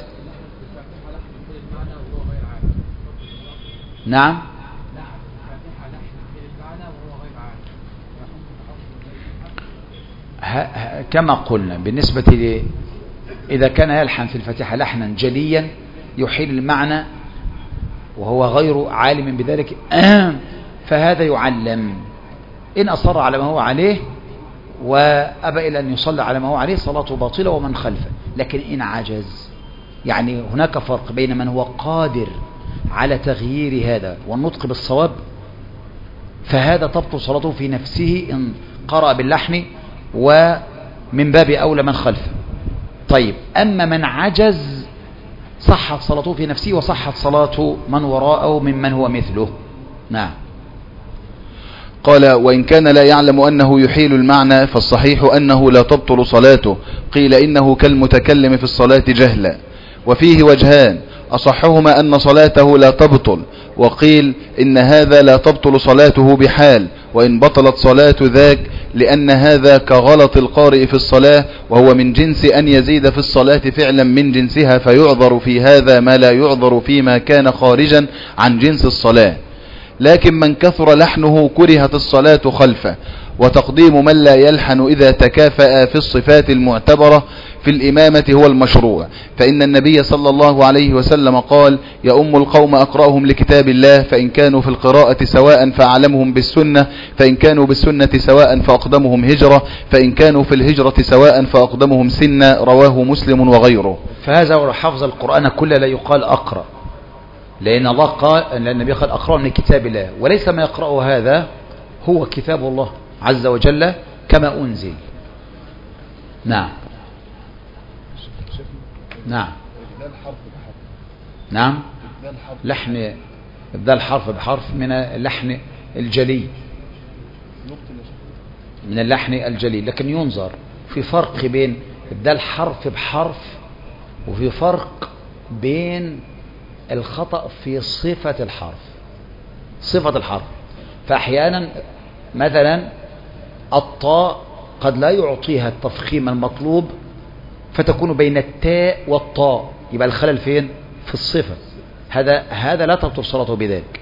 نعم كما قلنا بالنسبة إذا كان يلحن في الفاتحة لحنا جليا يحيل المعنى وهو غير عالم بذلك فهذا يعلم. إن أصر على ما هو عليه وأبى إلى أن يصلي على ما هو عليه صلاته باطلة ومن خلفه. لكن إن عجز يعني هناك فرق بين من هو قادر على تغيير هذا والنطق بالصواب فهذا تبطل صلاته في نفسه إن قرأ باللحن ومن باب أولى من خلفه. طيب أما من عجز صحت صلاته في نفسه وصحت صلاة من وراءه ممن هو مثله. نعم قال وإن كان لا يعلم أنه يحيل المعنى فالصحيح أنه لا تبطل صلاته. قيل إنه كالمتكلم في الصلاة جهلا وفيه وجهان أصحهما أن صلاته لا تبطل وقيل إن هذا لا تبطل صلاته بحال وإن بطلت صلاة ذاك لأن هذا كغلط القارئ في الصلاة وهو من جنس أن يزيد في الصلاة فعلا من جنسها فيعذر في هذا ما لا يعذر فيما كان خارجا عن جنس الصلاة. لكن من كثر لحنه كرهت الصلاة خلفه وتقديم من لا يلحن إذا تكافأ في الصفات المعتبرة في الإمامة هو المشروع. فإن النبي صلى الله عليه وسلم قال يؤم القوم أقرأهم لكتاب الله فإن كانوا في القراءة سواء فأعلمهم بالسنة فإن كانوا بالسنة سواء فأقدمهم هجرة فإن كانوا في الهجرة سواء فأقدمهم سنة. رواه مسلم وغيره. فهذا هو حفظ القرآن كله لا يقال أقرأ لأن الله قال أن النبي قال أقرأ من كتاب الله وليس ما يقرأه هذا هو كتاب الله عز وجل كما أنزل. نعم نعم لحن إبدال حرف بحرف من اللحن الجلي من اللحن الجلي. لكن ينظر في فرق بين إبدال حرف بحرف وفي فرق بين الخطأ في صفة الحرف. صفة الحرف، فأحيانا مثلا الطاء قد لا يعطيها التفخيم المطلوب فتكون بين التاء والطاء، يبقى الخلل فين؟ في الصفة. هذا لا تبطل صلاته بذلك.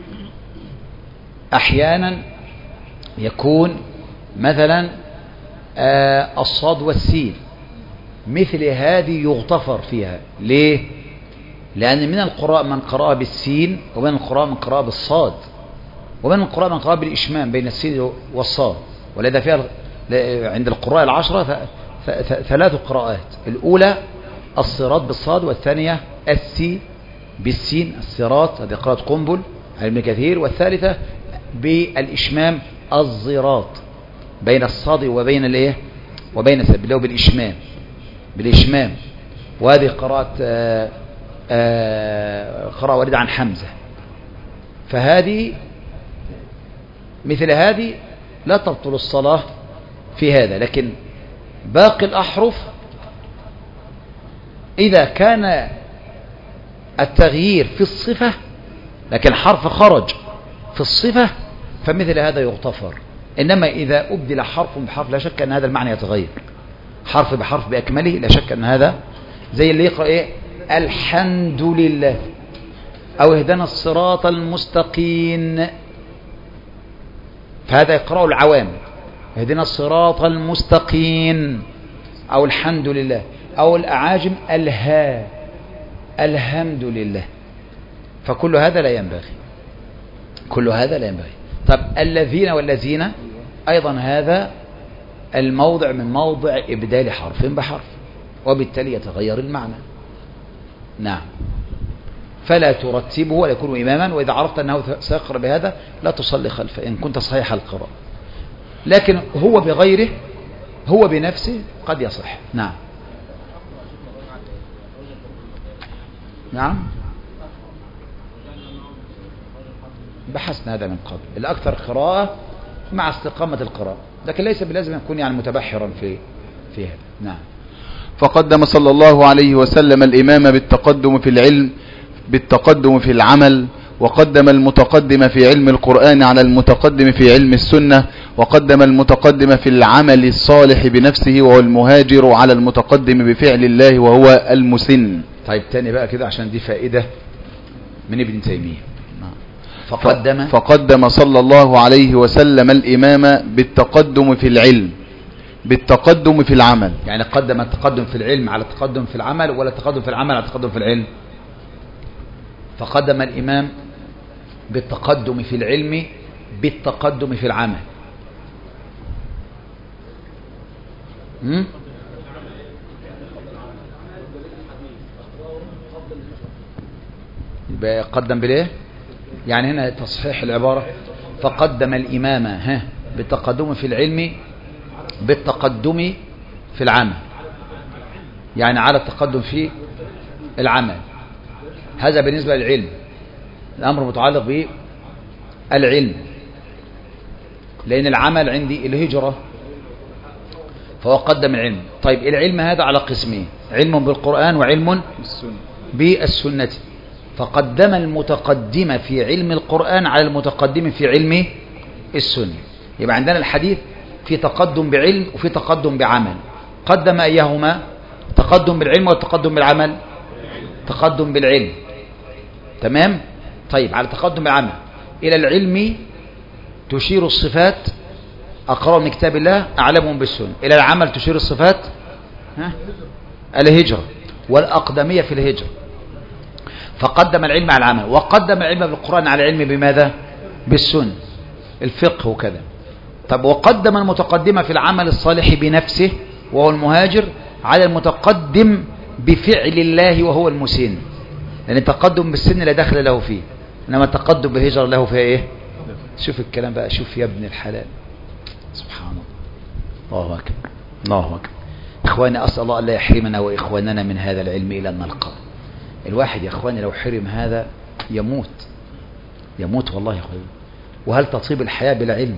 أحيانا يكون مثلا الصاد والسين، مثل هذه يغتفر فيها. ليه؟ لأن من القراء من قرأ بالسين، ومن القراء من قرأ بالصاد، ومن القراء من قرأ بالإشمام بين السين والصاد. ولذا فيها عند القراء العشرة 3 قراءات: الأولى الصراط بالصاد، والثانية السي بالسين الصراط، هذه قراءة قنبل على ابن كثير، والثالثة بالإشمام الزراط بين الصاد وبين الايه وبين اللي هو بالإشمام. وهذه قراءة قراءة واردة عن حمزة. فهذه مثل هذه لا تبطل الصلاة في هذا. لكن باقي الأحرف إذا كان التغيير في الصفة لكن حرف خرج في الصفة فمثل هذا يغتفر. إنما إذا أبدل حرف بحرف لا شك أن هذا المعنى يتغير، حرف بحرف بأكمله، لا شك أن هذا زي اللي يقرأ إيه الحمد لله أو اهدنا الصراط المستقيم، فهذا يقرأ العوام اهدنا الصراط المستقيم أو الحمد لله، أو الأعاجم الحمد لله. فكل هذا لا ينبغي، كل هذا لا ينبغي. طب الذين والذين أيضا هذا الموضع من موضع إبدال حرف بحرف، وبالتالي يتغير المعنى. نعم. فلا ترتبه ولا يكون إماما، وإذا عرفت أنه سيقرأ بهذا لا تصلي خلفه إن كنت صحيح القراءة. لكن هو بغيره، هو بنفسه قد يصح. نعم. نعم، بحثنا هذا من قبل. الأكثر قراءة مع استقامة القراءة، لكن ليس بلازم يكون يعني متبحرا في هذا. نعم. فقدم صلى الله عليه وسلم الإمام بالتقدم في العلم بالتقدم في العمل، وقدم المتقدم في علم القرآن على المتقدم في علم السنة، وقدم المتقدم في العمل الصالح بنفسه وهو المهاجر على المتقدم بفعل الله وهو المسن. طيب تاني بقى كده عشان دي فائدة من ابن تيمية. فقدم صلى الله عليه وسلم الإمام بالتقدم في العلم بالتقدم في العمل. يعني قدم التقدم في العلم على التقدم في العمل، ولا التقدم في العمل على التقدم في العلم؟ فقدم الإمام بالتقدم في العلم بالتقدم في العمل. يبقى قدم بالايه؟ يعني هنا تصحيح العبارة، فقدم الإمام بالتقدم في العلم بالتقدم في العمل، يعني على التقدم في العمل. هذا بالنسبة للعلم، الأمر متعلق بالعلم، لأن العمل عندي الهجرة، فهو قدم العلم. طيب العلم هذا على قسمين: علم بالقرآن وعلم بالسنة. فقدم المتقدم في علم القرآن على المتقدم في علم السنة. يبقى عندنا الحديث في تقدم بعلم وفي تقدم بعمل. قدم أيهما؟ تقدم بالعلم والتقدم بالعمل؟ تقدم بالعلم. تمام؟ طيب على تقدم العمل، إلى العلم تشير الصفات أقرأ من كتاب الله أعلمهم بالسنة. إلى العمل تشير الصفات الهجرة والأقدمية في الهجرة. فقدم العلم على العمل، وقدم العلم بالقرآن على العلم بماذا؟ بالسنة، الفقه وكذا. طب وقدم المتقدم في العمل الصالح بنفسه وهو المهاجر على المتقدم بفعل الله وهو المسن، لأن التقدم بالسن لا دخل له فيه، إنما التقدم بالهجرة له فيها إيه؟ شوف الكلام بقى، شوف يا ابن الحلال، سبحان الله. الله أكبر، الله أكبر. إخواني أسأل الله أن لا يحرمنا وإخواننا من هذا العلم إلى أن نلقى. الواحد يا إخواني لو حرم هذا يموت، يموت والله يا أخواني. وهل تطيب الحياة بلا علم؟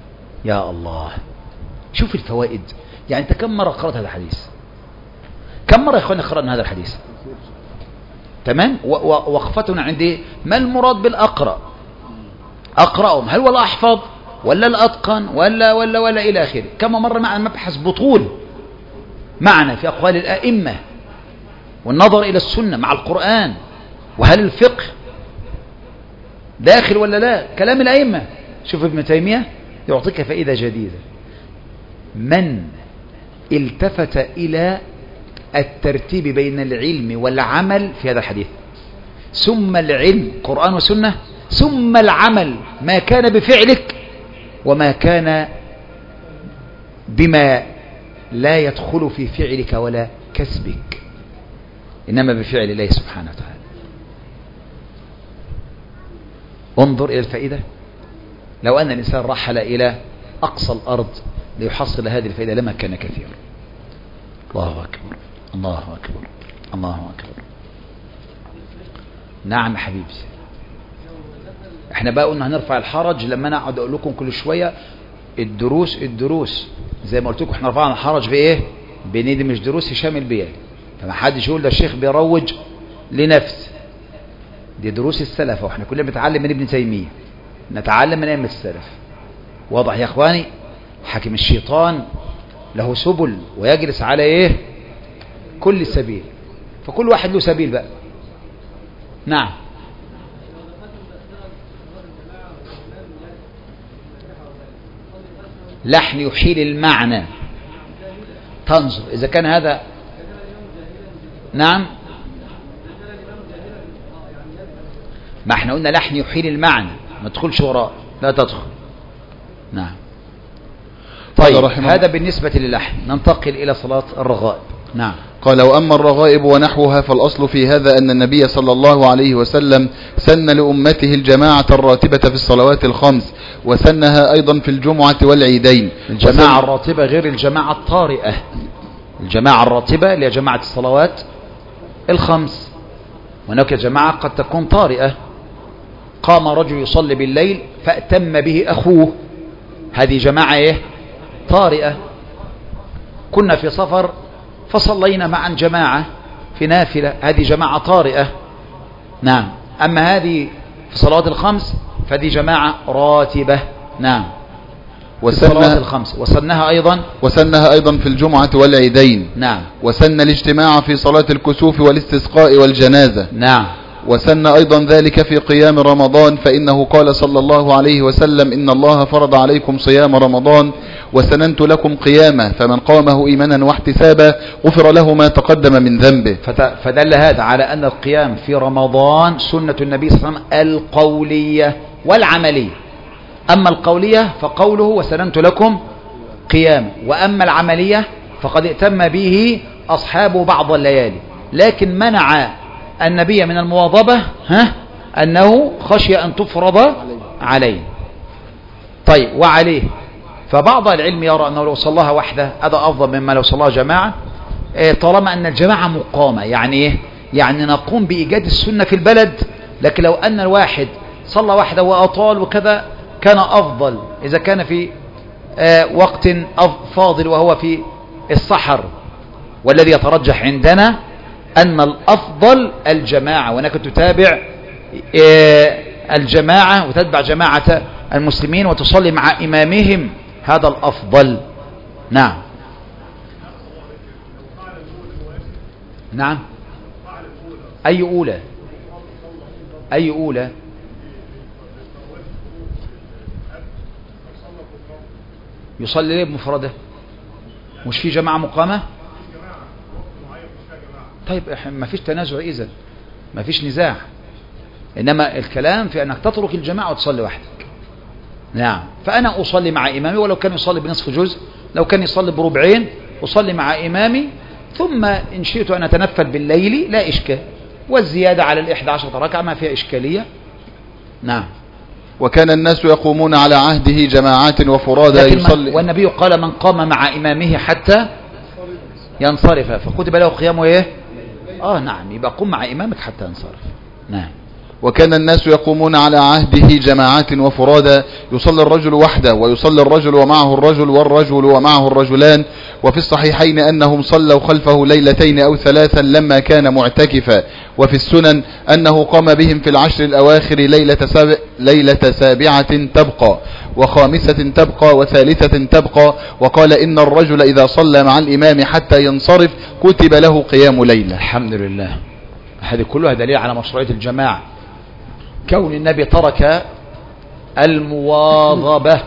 يا الله، شوف الفوائد. يعني أنت كم مرة قرأت هذا الحديث؟ كم مرة يا إخواني قرأنا هذا الحديث؟ تمام. وقفتنا عند إيه؟ ما المراد بالأقرأ؟ أقرأهم هل هو الأحفظ ولا الأتقن ولا إلى آخره. كما مر معنا مبحث بطول معنا في أقوال الأئمة والنظر إلى السنة مع القرآن، وهل الفقه داخل ولا لا، كلام الأئمة. شوف ابن تيمية يعطيك فائدة جديدة. من التفت إلى الترتيب بين العلم والعمل في هذا الحديث، ثم العلم قرآن وسنة، ثم العمل ما كان بفعلك وما كان بما لا يدخل في فعلك ولا كسبك، إنما بفعل الله سبحانه وتعالى. انظر إلى الفائدة. لو أن الإنسان رحل إلى أقصى الأرض ليحصل هذه الفائدة لما كان كثيرا. الله أكبر، الله أكبر، الله أكبر. نعم حبيبي، احنا بقى قلنا هنرفع الحرج لما انا اقعد اقول لكم كل شويه الدروس زي ما قلت لكم. احنا رفعنا الحرج بايه؟ بندي مش دروس هشام البيالي، فما حدش يقول ده الشيخ بيروج لنفسه. دي دروس السلف، واحنا كلنا بنتعلم من ابن تيميه، نتعلم من ائمه السلف. واضح يا اخواني؟ حاكم الشيطان له سبل ويجلس على ايه؟ كل سبيل، فكل واحد له سبيل بقى. نعم. لحن يحيل المعنى، تنظر إذا كان هذا. نعم، ما احنا قلنا لحن يحيل المعنى، ما تدخلش وراء، لا تدخل. نعم. طيب هذا بالنسبة للحن. ننتقل إلى صلاة الرغائب. نعم. قال: وأما الرغائب ونحوها فالأصل في هذا أن النبي صلى الله عليه وسلم سن لأمته الجماعة الراتبة في الصلوات الخمس، وسنها أيضا في الجمعة والعيدين. الجماعة الراتبة غير الجماعة الطارئة. الجماعة الراتبة اللي هي جماعة الصلوات الخمس، هناك جماعة قد تكون طارئة. قام رجل يصلي بالليل فأتم به أخوه، هذه جماعة إيه؟ طارئة. كنا في سفر فصلينا معا جماعة في نافلة، هذه جماعة طارئة. نعم. أما هذه في صلوات الخمس فهذه جماعة راتبة. نعم. والصلوات الخمس وسنها أيضا في الجمعة والعيدين. نعم. وسن الاجتماع في صلاة الكسوف والاستسقاء والجنازة. نعم. وسن أيضا ذلك في قيام رمضان، فإنه قال صلى الله عليه وسلم: إن الله فرض عليكم صيام رمضان وسننت لكم قيامه، فمن قامه إيمانا واحتسابا غفر له ما تقدم من ذنبه. فدل هذا على أن القيام في رمضان سنة النبي صلى الله عليه وسلم القولية والعملية. أما القولية فقوله وسننت لكم قيام، وأما العملية فقد ائتم به أصحابه بعض الليالي، لكن منع النبي من المواظبة أنه خشي أن تفرض عليه. طيب وعليه فبعض العلم يرى أنه لو صلاها وحده هذا أفضل مما لو صلاها جماعة، طالما أن الجماعة مقامة. يعني إيه؟ يعني نقوم بإيجاد السنة في البلد، لكن لو أن الواحد صلى وحده وأطال وكذا كان أفضل إذا كان في وقت فاضل وهو في السحر. والذي يترجح عندنا أن الأفضل الجماعة، وأنك تتابع الجماعة وتتبع جماعة المسلمين وتصلي مع إمامهم، هذا الأفضل. نعم. نعم. أي أولى؟ أي أولى؟ يصلي ليه بمفرده؟ مش في جماعة مقامة؟ طيب ما فيش تنازع، إذن ما فيش نزاع، إنما الكلام في أنك تترك الجماعة وتصلي وحدك. نعم. فأنا أصلي مع إمامي ولو كان يصلي بنصف جزء، لو كان يصلي بربعين أصلي مع إمامي، ثم إن شئت أن أتنفل بالليل لا إشكال، والزيادة على 11 ركعة ما فيها إشكالية. نعم. وكان الناس يقومون على عهده جماعات وفرادا يصلي، والنبي قال من قام مع إمامه حتى ينصرف فكتب له قيامه إيه؟ نعم، يبقى قم مع إمامك حتى ينصرف. نعم. وكان الناس يقومون على عهده جماعات وفرادا، يصلي الرجل وحده ويصلي الرجل ومعه الرجل والرجل ومعه الرجلان. وفي الصحيحين أنهم صلوا خلفه ليلتين أو ثلاثا لما كان معتكفا. وفي السنن أنه قام بهم في العشر الأواخر ليلة سابعة تبقى وخامسة تبقى وثالثة تبقى. وقال إن الرجل إذا صلى مع الإمام حتى ينصرف كتب له قيام ليلة. الحمد لله. هذه كلها دليل على مشروعية الجماعة. كون النبي ترك المواظبة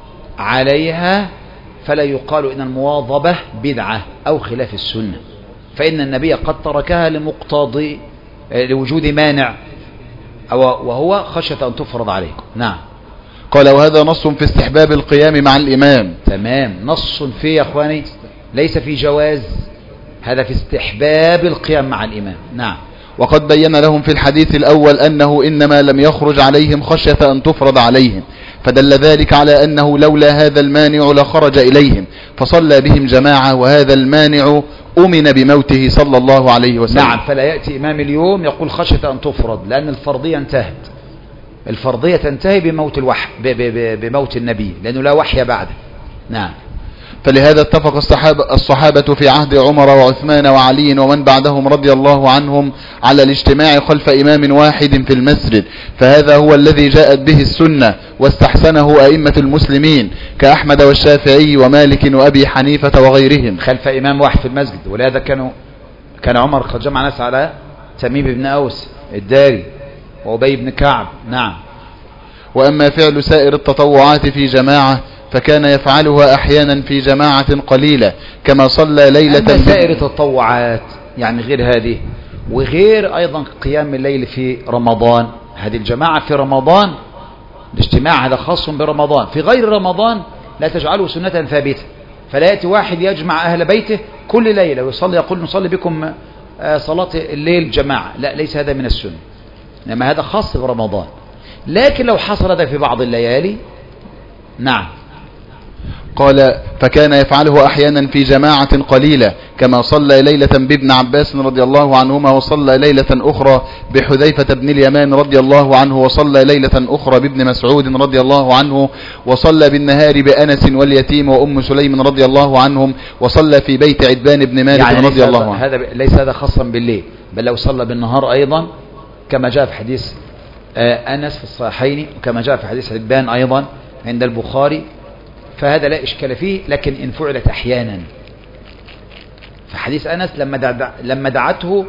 عليها فلا يقال إن المواظبة بدعة أو خلاف السنة، فإن النبي قد تركها لمقتضي لوجود مانع وهو خشية أن تفرض عليه. نعم. قال وهذا نص في استحباب القيام مع الإمام. تمام، نص فيه يا أخواني، ليس في جواز، هذا في استحباب القيام مع الإمام. نعم. وقد بين لهم في الحديث الأول أنه إنما لم يخرج عليهم خشية أن تفرض عليهم، فدل ذلك على أنه لولا هذا المانع لخرج إليهم فصلى بهم جماعة، وهذا المانع أمن بموته صلى الله عليه وسلم. نعم. فلا يأتي إمام اليوم يقول خشية أن تفرض، لأن الفرضية انتهت. الفرضية تنتهي بموت بموت النبي، لأنه لا وحي بعده. نعم. فلهذا اتفق الصحابة في عهد عمر وعثمان وعلي ومن بعدهم رضي الله عنهم على الاجتماع خلف إمام واحد في المسجد، فهذا هو الذي جاءت به السنة واستحسنه أئمة المسلمين كأحمد والشافعي ومالك وأبي حنيفة وغيرهم. خلف إمام واحد في المسجد، ولهذا كان عمر قد جمع ناس على تميم بن أوس الداري وأبي بن كعب. نعم. وأما فعل سائر التطوعات في جماعة فكان يفعلها أحيانا في جماعة قليلة كما صلى ليلة. أما سائر التطوعات يعني غير هذه، وغير أيضا قيام الليل في رمضان، هذه الجماعة في رمضان الاجتماع هذا خاص برمضان، في غير رمضان لا تجعله سنة ثابتة، فلا يأتي واحد يجمع أهل بيته كل ليلة ويصلي يقول نصلي بكم صلاة الليل جماعة، لا، ليس هذا من السنة، إنما هذا خاص برمضان. لكن لو حصل هذا في بعض الليالي. نعم. قال فكان يفعله أحيانا في جماعة قليلة كما صلى ليلة بابن عباس رضي الله عنهما، وصلى ليلة أخرى بحذيفة بن اليمان رضي الله عنه، وصلى ليلة أخرى بابن مسعود رضي الله عنه، وصلى بالنهار بأنس واليتيم وأم سليم رضي الله عنهم، وصلى في بيت عتبان بن مالك يعني رضي الله عنه. ليس هذا خاصا بالليل، بل لو صلى بالنهار أيضا كما جاء في حديث أنس في الصحيحين، وكما جاء في حديث عتبان أيضا عند البخاري، فهذا لا إشكال فيه. لكن إن فعلت أحيانا، في حديث أنس لما دعته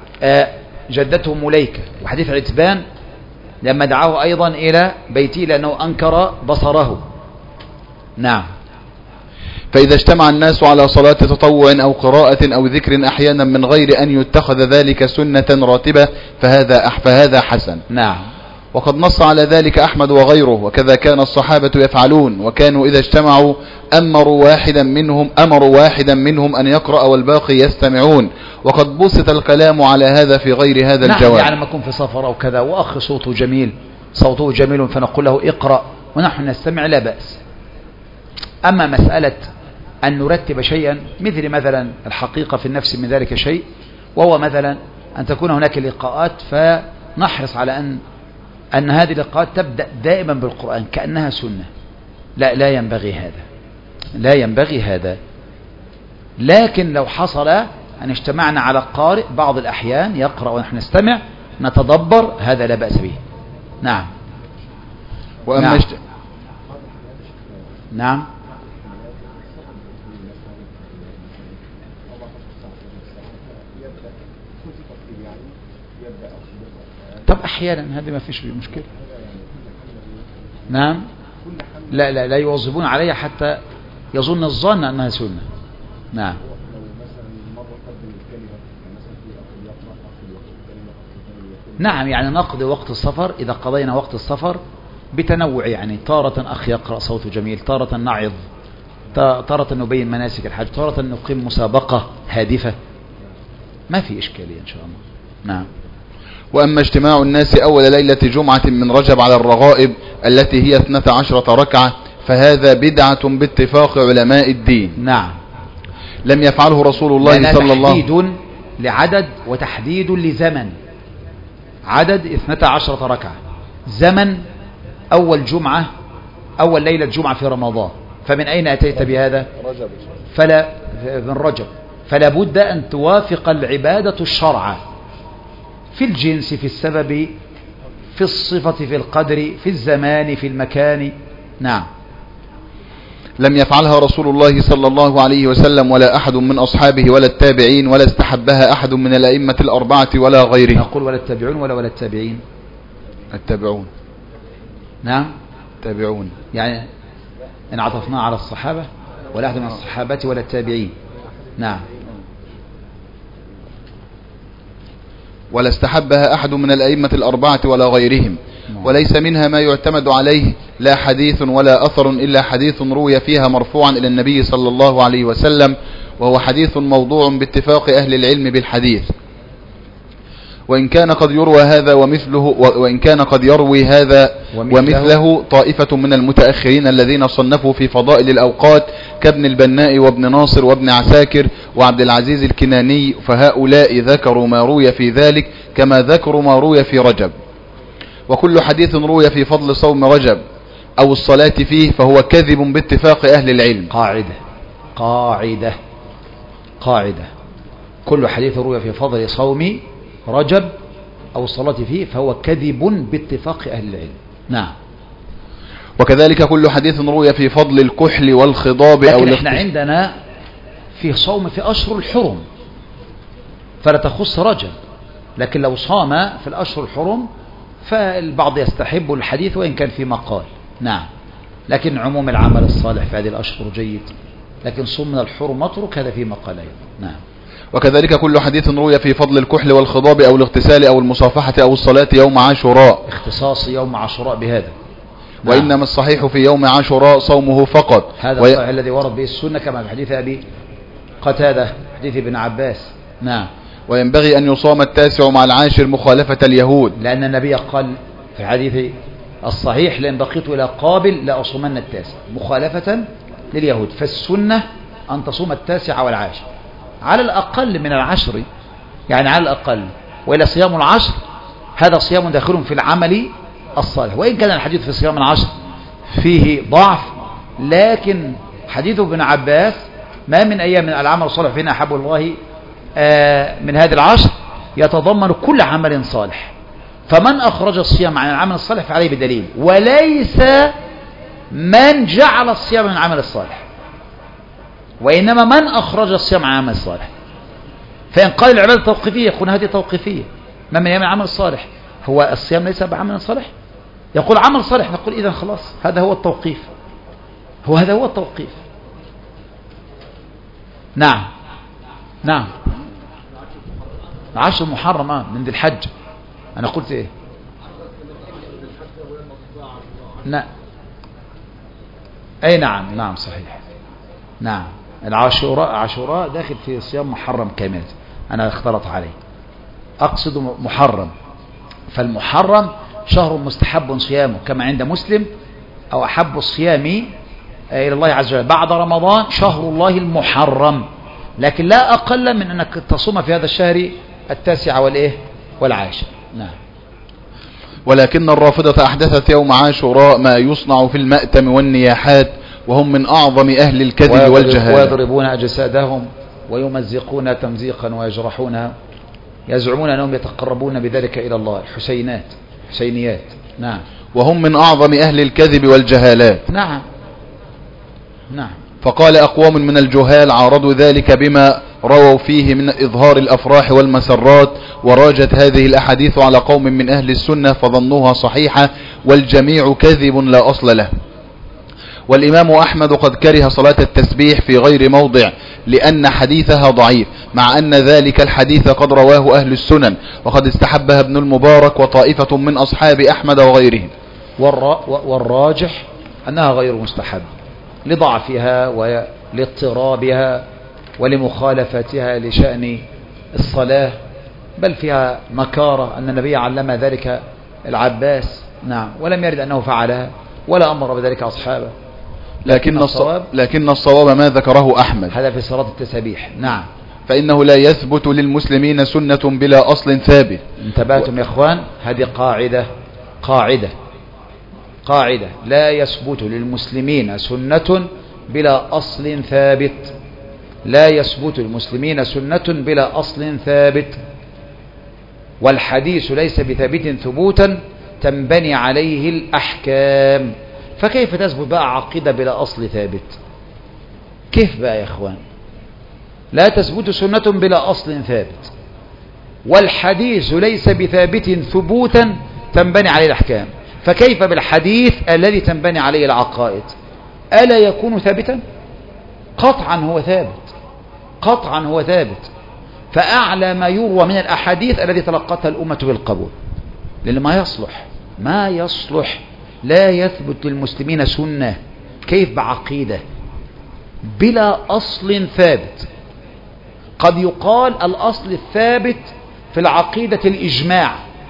جدته مليكة، وحديث عتبان لما دعاه أيضا إلى بيته لأنه أنكر بصره. نعم. فإذا اجتمع الناس على صلاة تطوع أو قراءة أو ذكر أحيانا من غير أن يتخذ ذلك سنة راتبة فهذا حسن. نعم. وقد نص على ذلك أحمد وغيره، وكذا كان الصحابة يفعلون، وكانوا إذا اجتمعوا أمروا واحدا منهم أن يقرأ والباقي يستمعون، وقد بسط الكلام على هذا في غير هذا الجواب. يعني لما نكون في سفر أو كذا وأخ صوته جميل فنقول له اقرأ ونحن نستمع لا بأس. أما مسألة أن نرتب شيئا مثلا الحقيقة في النفس من ذلك شيء، وهو مثلا أن تكون هناك لقاءات فنحرص على أن هذه اللقاءات تبدأ دائما بالقرآن كأنها سنة، لا ينبغي هذا. لكن لو حصل أن اجتمعنا على قارئ بعض الأحيان يقرأ ونحن نستمع نتدبر، هذا لا بأس به. نعم. وأما نعم. طب أحيانا هذه ما فيش مشكلة. نعم. لا يواظبون عليها حتى يظن الظن أنها سنة. نعم. نعم، يعني نقضي وقت السفر إذا قضينا وقت السفر بتنوع، يعني تارة أخ يقرأ صوته جميل، تارة نعظ، تارة نبين مناسك الحج، تارة نقيم مسابقة هادفة، ما في إشكالية إن شاء الله. نعم. وأما اجتماع الناس أول ليلة جمعة من رجب على الرغائب التي هي 12 ركعة فهذا بدعة باتفاق علماء الدين. نعم. لم يفعله رسول الله صلى الله عليه وسلم. تحديد لعدد وتحديد لزمن، عدد 12 ركعة، زمن أول جمعة، أول ليلة جمعة في رمضان. فمن أين أتيت بهذا؟ من رجب. فلا بد أن توافق العبادة الشرع في الجنس، في السبب، في الصفة، في القدر، في الزمان، في المكان. نعم. لم يفعلها رسول الله صلى الله عليه وسلم ولا أحد من أصحابه ولا التابعين، ولا استحبها أحد من الأئمة الأربعة ولا غيرهم. نقول ولا التابعون ولا التابعين؟ التابعون. نعم، التابعون. يعني إن عطفنا على الصحابة ولا أحد من الصحابة ولا التابعين. نعم. ولا استحبها أحد من الأئمة الأربعة ولا غيرهم، وليس منها ما يعتمد عليه لا حديث ولا أثر إلا حديث روي فيها مرفوعا إلى النبي صلى الله عليه وسلم، وهو حديث موضوع باتفاق أهل العلم بالحديث. وإن كان قد يروى هذا ومثله طائفة من المتأخرين الذين صنفوا في فضائل الأوقات كابن البناء وابن ناصر وابن عساكر وعبد العزيز الكناني، فهؤلاء ذكروا ما روي في ذلك كما ذكروا ما روي في رجب. وكل حديث روي في فضل صوم رجب أو الصلاة فيه فهو كذب باتفاق أهل العلم. قاعدة. كل حديث روي في فضل صوم رجب أو الصلاة فيه فهو كذب باتفاق أهل العلم. نعم. وكذلك كل حديث روي في فضل الكحل والخضاب لكن احنا عندنا في صوم في أشهر الحرم فلا تخص رجب، لكن لو صام في الأشهر الحرم فالبعض يستحب الحديث وإن كان في مقال. نعم. لكن عموم العمل الصالح في هذه الأشهر جيد، لكن صوم من الحرم مترك، هذا في مقال أيضا. نعم. وكذلك كل حديث روي في فضل الكحل والخضاب أو الاغتسال أو المصافحة أو الصلاة يوم عاشوراء، اختصاص يوم عاشوراء بهذا. وإنما الصحيح في يوم عاشوراء صومه فقط. هذا الصحيح الذي ورد به السنة كما في حديث أبي قتادة، حديث ابن عباس. نعم. وينبغي أن يصام التاسع مع العاشر مخالفة اليهود، لأن النبي قال في الحديث الصحيح لئن بقيت إلى قابل لأصومن التاسع مخالفة لليهود. فالسنة أن تصوم التاسع والعاشر على الأقل من العشر، يعني على الأقل. وإلى صيام العشر هذا صيام داخل في العمل الصالح، وإن كان الحديث في صيام العشر فيه ضعف، لكن حديث ابن عباس ما من أيام من العمل الصالح فينا أحب الله من هذه العشر يتضمن كل عمل صالح. فمن أخرج الصيام عن العمل الصالح فعليه بدليل، وليس من جعل الصيام من العمل الصالح، وإنما من أخرج الصيام عن العمل الصالح. فإن قال العبادة توقيفية يقول هذه توقيفية، ما من أيام العمل الصالح. هو الصيام ليس بعمل صالح؟ يقول عمل صالح، نقول إذن خلاص هذا هو التوقيف، هذا هو التوقيف. نعم. العشر محرم من ذي الحج. أنا قلت إيه؟ نعم. أي نعم صحيح. نعم. عاشوراء داخل في صيام محرم كامل، أنا اختلط عليه، أقصد محرم. فالمحرم شهر مستحب صيامه كما عند مسلم، أو أحب الصيام إلى الله عز وجل بعد رمضان شهر الله المحرم، لكن لا أقل من أنك تصوم في هذا الشهر التاسع والعاشر. نعم. ولكن الرافضة أحدثت يوم عاشوراء ما يصنع في المأتم والنياحات، وهم من أعظم أهل الكذب والجهالة، ويضربون أجسادهم ويمزقون تمزيقا ويجرحونها، يزعمون أنهم يتقربون بذلك إلى الله. حسينيات. نعم. وهم من أعظم أهل الكذب والجهالات. نعم. فقال أقوام من الجهال عارضوا ذلك بما رووا فيه من إظهار الأفراح والمسرات، وراجت هذه الأحاديث على قوم من أهل السنة فظنوها صحيحة، والجميع كذب لا أصل له. والإمام أحمد قد كره صلاة التسبيح في غير موضع لأن حديثها ضعيف، مع أن ذلك الحديث قد رواه أهل السنن، وقد استحبها ابن المبارك وطائفة من أصحاب أحمد وغيرهم. والراجح أنها غير مستحب لضعفها ولاضطرابها ولمخالفتها لشأن الصلاة، بل فيها مكارة أن النبي علم ذلك العباس. نعم. ولم يرد أنه فعلها ولا أمر بذلك أصحابه، لكن الصواب ما ذكره أحمد، هذا في صلاة التسبيح. نعم. فإنه لا يثبت للمسلمين سنة بلا أصل ثابت. انتبهتم يا اخوان؟ هذه قاعدة لا يثبت للمسلمين سنة بلا أصل ثابت. لا يثبت للمسلمين سنة بلا أصل ثابت، والحديث ليس بثابت ثبوتا تنبني عليه الأحكام. فكيف تثبت بقى عقيدة بلا أصل ثابت؟ كيف بقى يا اخوان؟ لا تثبت سنة بلا أصل ثابت، والحديث ليس بثابت ثبوتا تنبني عليه الأحكام، فكيف بالحديث الذي تنبني عليه العقائد؟ ألا يكون ثابتا؟ قطعا هو ثابت. فأعلى ما يروى من الأحاديث الذي تلقتها الأمة بالقبول، لأن ما يصلح لا يثبت للمسلمين سنة. كيف بعقيدة بلا أصل ثابت؟ قد يقال الأصل الثابت في العقيدة الإجماع،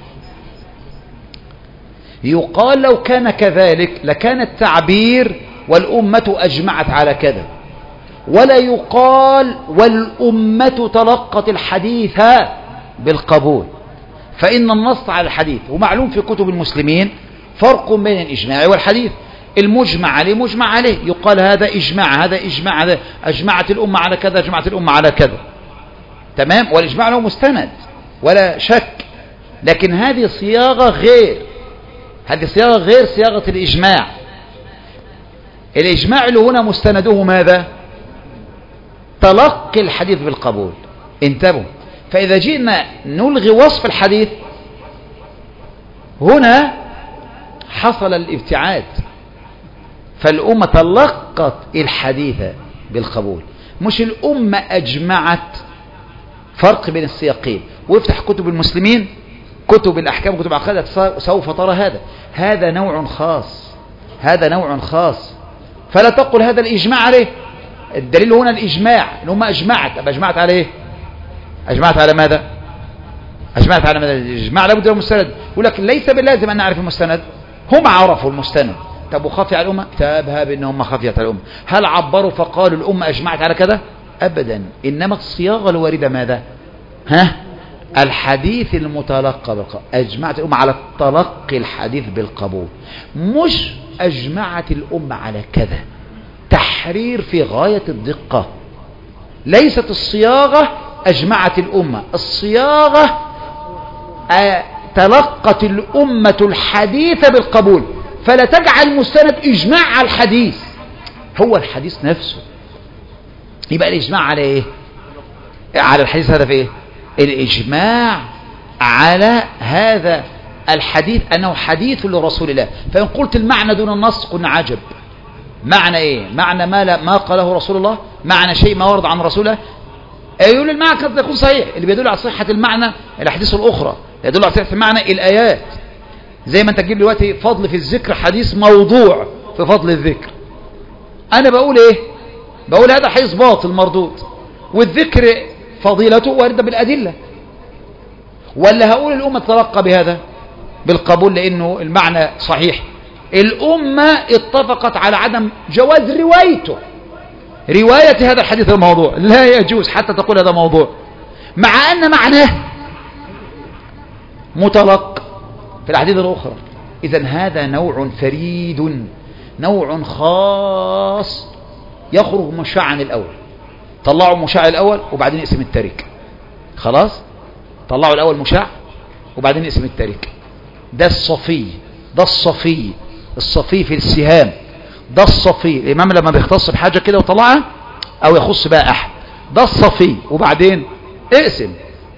يقال لو كان كذلك لكان التعبير والأمة أجمعت على كذا، ولا يقال والأمة تلقت الحديث بالقبول، فإن النص على الحديث ومعلوم في كتب المسلمين فرق بين الإجماع والحديث. المجمع عليه يقال هذا إجماع، هذا أجمعت الأمة على كذا، أجمعت الأمة على كذا، تمام، والإجماع له مستند ولا شك. لكن هذه صياغة غير صياغة الإجماع. الإجماع اللي هنا مستنده ماذا؟ تلقي الحديث بالقبول. انتبهوا، فإذا جئنا نلغي وصف الحديث هنا حصل الابتعاد، فالأمة تلقت الحديث بالقبول، مش الأمة أجمعت. فرق بين السياقين. وافتح كتب المسلمين، كتب الأحكام، كتب العقيدة، سوف ترى هذا نوع خاص. فلا تقل هذا الإجماع عليه. الدليل هنا الإجماع، الأمة أجمعت على إيه؟ أجمعت على ماذا؟ الإجماع لابد من مستند. يقول لك ليس باللازم أن نعرف المستند، هم عرفوا المستند. طب وخفي على الأمة؟ تابها بأنهم خفيت على الأمة. هل عبروا فقالوا الأمة أجمعت على كذا؟ أبدا. إنما الصياغة الواردة ماذا؟ الحديث المتلقى بالقبول. أجمعت الأمة على تلقي الحديث بالقبول، مش أجمعت الأمة على كذا. تحرير في غاية الدقة. ليست الصياغة أجمعت الأمة، الصياغة تلقت الأمة الحديث بالقبول. فلا تجعل مستند إجماع على الحديث، هو الحديث نفسه. يبقى الإجماع على إيه؟ على الحديث. هذا في إيه؟ الإجماع على هذا الحديث أنه حديث لرسول الله. فإن قلت المعنى دون النص قلنا عجب. معنى إيه؟ معنى ما قاله رسول الله، معنى شيء ما ورد عن رسول الله. يقول المعنى قد يكون صحيح، اللي بيدل على صحة المعنى الأحاديث الأخرى، يدل على صحة المعنى الآيات. زي ما أنت تجيب دلوقتي فضل في الذكر حديث موضوع في فضل الذكر، أنا بقول إيه؟ بقول هذا حديث باطل مردود، والذكر فضيلته واردة بالأدلة. ولا هقول الأمة تتلقى بهذا بالقبول لأنه المعنى صحيح؟ الأمة اتفقت على عدم جواز رواية هذا الحديث الموضوع، لا يجوز حتى تقول هذا موضوع، مع أن معناه متلقى في الأحاديث الأخرى. إذن هذا نوع فريد، نوع خاص، يخرج مشاع عن الأول. طلعوا مشاع الأول وبعدين اسم التارك، خلاص طلعوا الأول مشاع وبعدين اسم التارك. ده الصفي في السهام، ده الصفي. الإمام لما بيختص بحاجة كده وطلعها أو يخص بقى أحد، ده الصفي، وبعدين اقسم.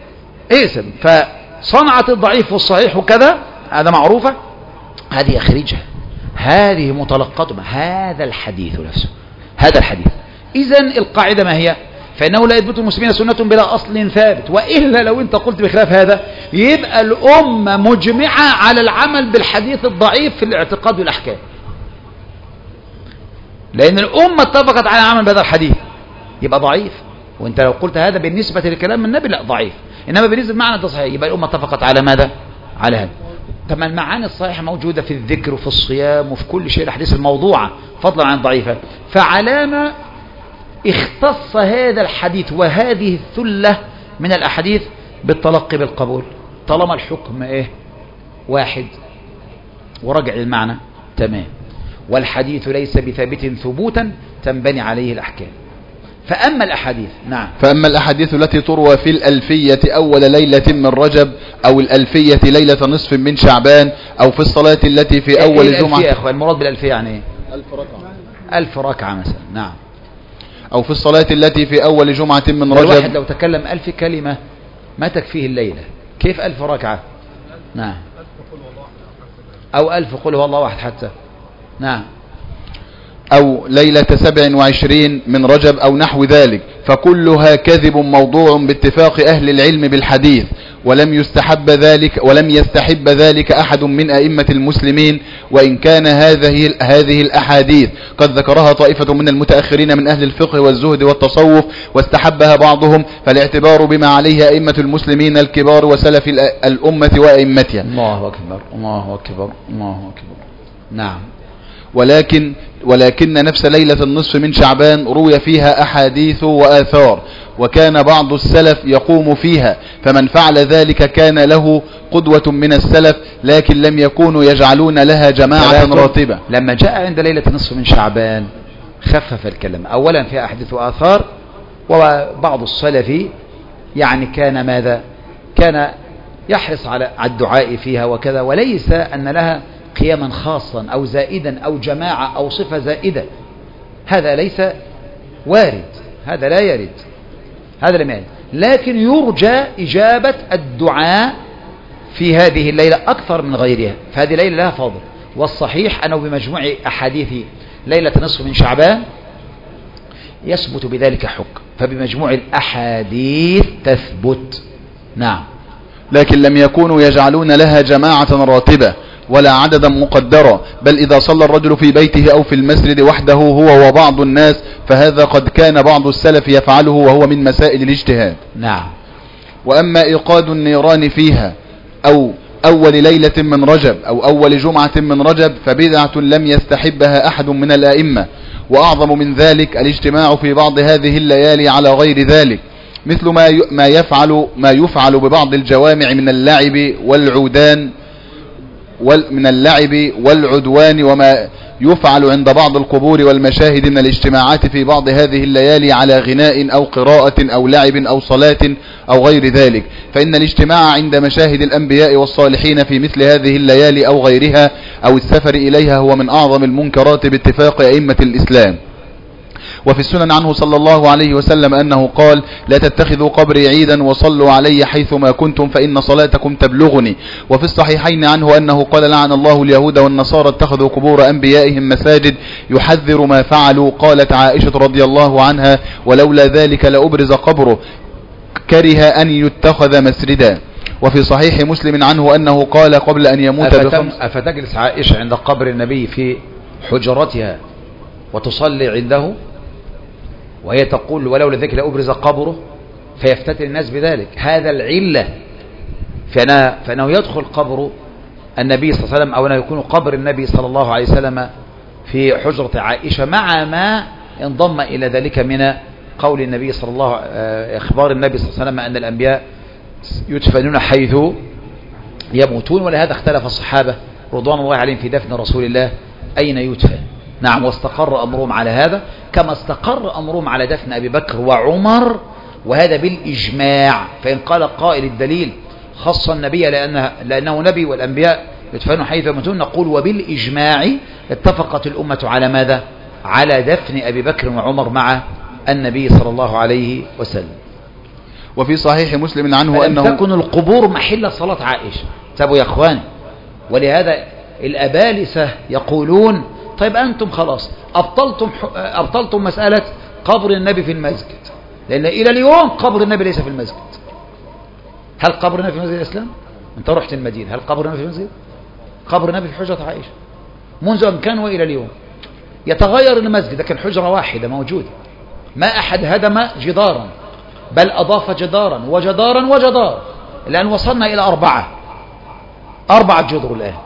فصنعة الضعيف والصحيح وكذا، هذا معروفة، هذه يخرجها، هذه متلقاتها، هذا الحديث نفسه، هذا الحديث. إذن القاعدة ما هي؟ فإنه لا يثبت المسلمين سنة بلا أصل ثابت. وإلا لو أنت قلت بخلاف هذا يبقى الأمة مجمعة على العمل بالحديث الضعيف في الاعتقاد والأحكام، لأن الأمة اتفقت على العمل بهذا الحديث، يبقى ضعيف. وأنت لو قلت هذا بالنسبة لكلام النبي لا ضعيف، إنما بالنسبة لمعنى ده صحيح. يبقى الأمة اتفقت على ماذا؟ على هذا. طب المعاني الصحيحة موجودة في الذكر وفي الصيام وفي كل شيء، الأحاديث الموضوعة فضلا عن الضعيفة. فعلامة اختص هذا الحديث وهذه الثلة من الأحاديث بالتلقي بالقبول، طالما الحكم ايه واحد ورجع المعنى تمام، والحديث ليس بثابت ثبوتا تنبني عليه الأحكام. فأما الأحاديث نعم، فأما الأحاديث التي تروى في الألفية أول ليلة من رجب، أو الألفية ليلة نصف من شعبان، أو في الصلاة التي في أول جمعة. يا أخوان المراد بالألفية يعني ايه؟ 1000 ركعة مثلا. نعم. أو في الصلاة التي في أول جمعة من رجب. الواحد لو تكلم 1000 كلمة ما تكفيه الليلة، كيف 1000 ركعة؟ نعم. أو 1000 قل هو الله واحد حتى. نعم. أو ليلة 27 من رجب أو نحو ذلك، فكلها كذب موضوع باتفاق أهل العلم بالحديث، ولم يستحب ذلك أحد من أئمة المسلمين، وإن كان هذه الأحاديث قد ذكرها طائفة من المتأخرين من أهل الفقه والزهد والتصوف واستحبها بعضهم، فالاعتبار بما عليه أئمة المسلمين الكبار وسلف الأمة وأئمتها. الله أكبر الله أكبر الله أكبر. نعم. ولكن نفس ليلة النصف من شعبان روي فيها أحاديث وآثار، وكان بعض السلف يقوم فيها، فمن فعل ذلك كان له قدوة من السلف، لكن لم يكونوا يجعلون لها جماعة راتبة. لما جاء عند ليلة النصف من شعبان خفف الكلام، أولا فيها أحاديث وآثار، وبعض السلف يعني كان ماذا؟ كان يحرص على الدعاء فيها وكذا، وليس أن لها قياما خاصا أو زائدا أو جماعة أو صفة زائدة، هذا ليس وارد، هذا لا يرد، هذا لم يرد، لكن يرجى إجابة الدعاء في هذه الليلة أكثر من غيرها، فهذه الليلة لها فضل. والصحيح أنه بمجموع أحاديث ليلة نصف من شعبان يثبت بذلك حكم، فبمجموع الأحاديث تثبت. نعم. لكن لم يكونوا يجعلون لها جماعة راتبة ولا عددا مقدرا، بل إذا صلى الرجل في بيته أو في المسجد وحده هو وبعض الناس، فهذا قد كان بعض السلف يفعله وهو من مسائل الاجتهاد. نعم. وأما إيقاد النيران فيها أو أول ليلة من رجب أو أول جمعة من رجب فبدعة لم يستحبها أحد من الأئمة، وأعظم من ذلك الاجتماع في بعض هذه الليالي على غير ذلك، مثل ما يفعل ببعض الجوامع من اللعب والعدوان، وما يفعل عند بعض القبور والمشاهد من الاجتماعات في بعض هذه الليالي على غناء أو قراءة أو لعب أو صلاة أو غير ذلك، فإن الاجتماع عند مشاهد الأنبياء والصالحين في مثل هذه الليالي أو غيرها أو السفر إليها هو من أعظم المنكرات باتفاق أئمة الإسلام. وفي السنن عنه صلى الله عليه وسلم أنه قال: لا تتخذوا قبري عيدا وصلوا علي حيثما كنتم فإن صلاتكم تبلغني. وفي الصحيحين عنه أنه قال: لعن الله اليهود والنصارى اتخذوا قبور أنبيائهم مساجد، يحذر ما فعلوا. قالت عائشة رضي الله عنها: ولولا ذلك لأبرز قبره، كره أن يتخذ مسجدا. وفي صحيح مسلم عنه أنه قال قبل أن يموت أفتجلس عائشة عند قبر النبي في حجرتها وتصلي عنده وهي تقول ولولا ذلك لأبرز قبره، فيفتتن الناس بذلك؟ هذا العلة فأنه يدخل قبر النبي صلى الله عليه وسلم، أو أنه يكون قبر النبي صلى الله عليه وسلم في حجرة عائشة، مع ما انضم إلى ذلك من قول النبي صلى الله إخبار النبي صلى الله عليه وسلم أن الأنبياء يدفنون حيث يموتون. ولهذا اختلف الصحابة رضوان الله عليهم في دفن رسول الله أين يدفن. نعم. واستقر أمرهم على هذا، كما استقر أمرهم على دفن أبي بكر وعمر، وهذا بالإجماع. فإن قال قائل الدليل خص النبي لأنه نبي والأنبياء يدفنون حيث يموتون، نقول وبالإجماع اتفقت الأمة على ماذا؟ على دفن أبي بكر وعمر مع النبي صلى الله عليه وسلم. وفي صحيح مسلم عنه أنه تكن القبور محل صلاة عائشة. تابوا يا أخوان. ولهذا الأبالسة يقولون: طيب أنتم خلاص أبطلتم مسألة قبر النبي في المسجد، لأن إلى اليوم قبر النبي ليس في المسجد. هل قبر النبي في مسجد الإسلام؟ أنت رحت المدينة، هل قبر النبي في المسجد؟ قبر النبي في حجرة عائشة منذ أن كان وإلى اليوم. يتغير المسجد لكن حجرة واحدة موجودة، ما أحد هدم جدارا، بل أضاف جدارا وجدارا وجدار، لأن وصلنا إلى 4 جدر الآن،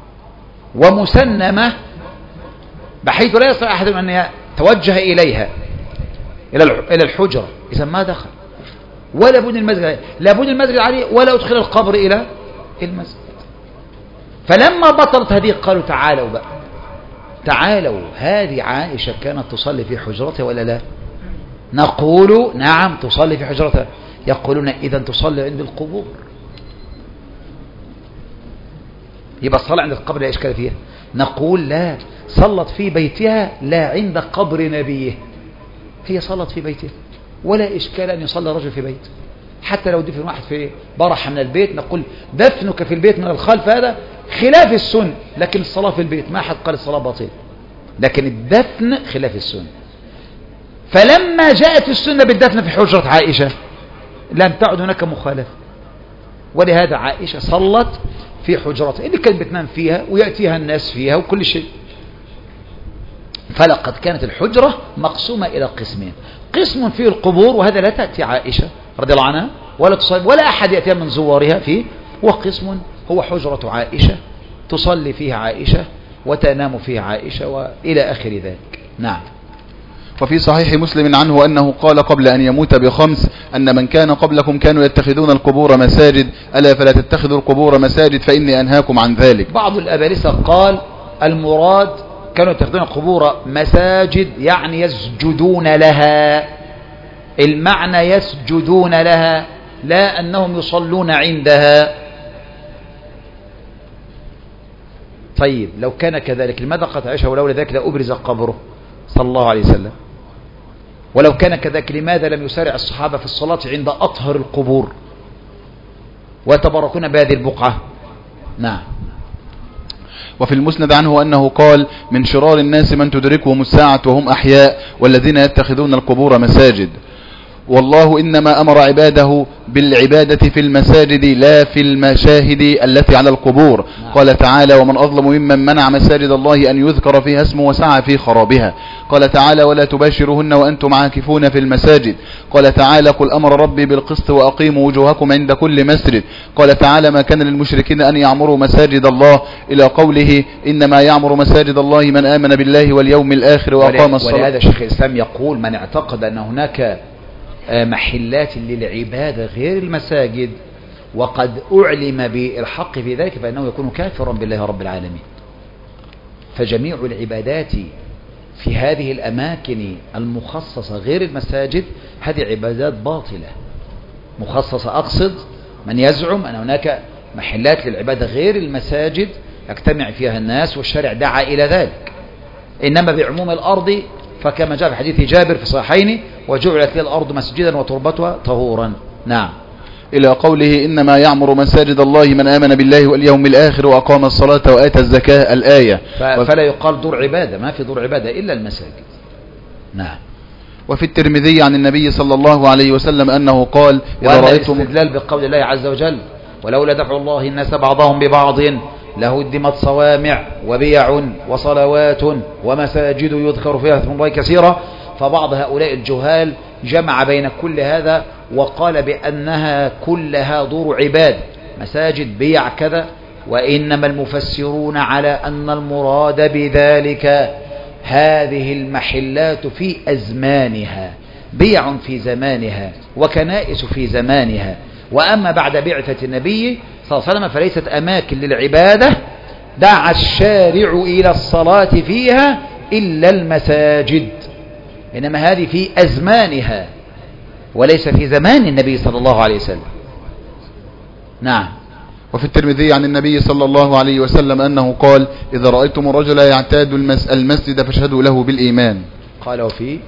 ومسنمة بحيث لا يستطيع أحد أن يتوجه إليها إلى الحجرة، إذا ما دخل ولا بني المسجد عليه، لا بني المسجد عليه ولا أدخل القبر إلى المسجد. فلما بطلت هذه قالوا تعالوا بقى، تعالوا، هذه عائشة كانت تصلي في حجرتها ولا لا؟ نقول نعم تصلي في حجرتها. يقولون إذا تصلي عند القبور، يبقى الصلاة عند القبر لا إشكال فيها. نقول لا، صلت في بيتها لا عند قبر نبيه، هي صلت في بيتها ولا إشكال أن يصلي الرجل في بيت، حتى لو دفن واحد في برحة من البيت نقول دفنك في البيت من الخلف هذا خلاف السنة، لكن الصلاة في البيت ما حد قال الصلاة باطلة، لكن الدفن خلاف السنة. فلما جاءت السنة بالدفن في حجرة عائشة لم تعد هناك مخالفة، ولهذا عائشة صلت في حجرتها اللي كانت بتنام فيها ويأتيها الناس فيها وكل شيء. فلقد كانت الحجرة مقسومة إلى قسمين، قسم فيه القبور وهذا لا تأتي عائشة رضي الله عنها ولا تصلي ولا أحد يأتيها من زوارها فيه، وقسم هو حجرة عائشة تصلي فيها عائشة وتنام فيها عائشة وإلى آخر ذلك. نعم. وفي صحيح مسلم عنه أنه قال قبل أن يموت ب5 أن من كان قبلكم كانوا يتخذون القبور مساجد، ألا فلا تتخذوا القبور مساجد فإني أنهاكم عن ذلك. بعض الأبالسة قال المراد كانوا يتخذون القبور مساجد يعني يسجدون لها، المعنى يسجدون لها لا أنهم يصلون عندها. طيب لو كان كذلك لماذا قالت عائشة ولولا ذلك لأبرز قبره صلى الله عليه وسلم؟ ولو كان كذلك لماذا لم يسارع الصحابة في الصلاة عند أطهر القبور ويتبركون بهذه البقعة؟ نعم. وفي المسند عنه أنه قال من شرار الناس من تدركهم الساعة وهم أحياء والذين يتخذون القبور مساجد، والله إنما أمر عباده بالعبادة في المساجد لا في المشاهد التي على القبور. قال تعالى ومن أظلم ممن منع مساجد الله أن يذكر فيها اسمه وسعى في خرابها. قال تعالى ولا تباشرهن وأنتم عاكفون في المساجد. قال تعالى قل أمر ربي بالقسط وأقيموا وجوهكم عند كل مسجد. قال تعالى ما كان للمشركين أن يعمروا مساجد الله إلى قوله إنما يعمر مساجد الله من آمن بالله واليوم الآخر وأقام الصلاة. ولهذا شيخ الإسلام يقول من اعتقد أن هناك محلات للعبادة غير المساجد وقد أعلم بالحق في ذلك فإنه يكون كافرا بالله رب العالمين. فجميع العبادات في هذه الأماكن المخصصة غير المساجد هذه عبادات باطلة مخصصة. أقصد من يزعم أن هناك محلات للعبادة غير المساجد يجتمع فيها الناس والشارع دعا إلى ذلك، إنما بعموم الأرض فكما جاء في حديث جابر في الصحيحين وجعلت لي الأرض مسجدا وتربتها طهورا. نعم. إلى قوله إنما يعمر مساجد الله من آمن بالله واليوم الآخر وأقام الصلاة وآتى الزكاة الآية. فلا يقال دور عبادة، ما في دور عبادة إلا المساجد. نعم. وفي الترمذي عن النبي صلى الله عليه وسلم أنه قال إذا رأيتم الاستدلال بقول الله عز وجل ولولا دفع الله الناس بعضهم ببعض لهدمت صوامع وبيع وصلوات ومساجد يذكر فيها اسم الله كثيرا. فبعض هؤلاء الجهال جمع بين كل هذا وقال بأنها كلها دور عباد مساجد بيع كذا، وإنما المفسرون على أن المراد بذلك هذه المحلات في أزمانها، بيع في زمانها وكنائس في زمانها. وأما بعد بعثة النبي صلى الله عليه وسلم فليست أماكن للعبادة دعا الشارع إلى الصلاة فيها إلا المساجد، إنما هذه في أزمانها وليس في زمان النبي صلى الله عليه وسلم. نعم. وفي الترمذي عن النبي صلى الله عليه وسلم أنه قال إذا رأيتم الرجل يعتاد المسجد فاشهدوا له بالإيمان. قال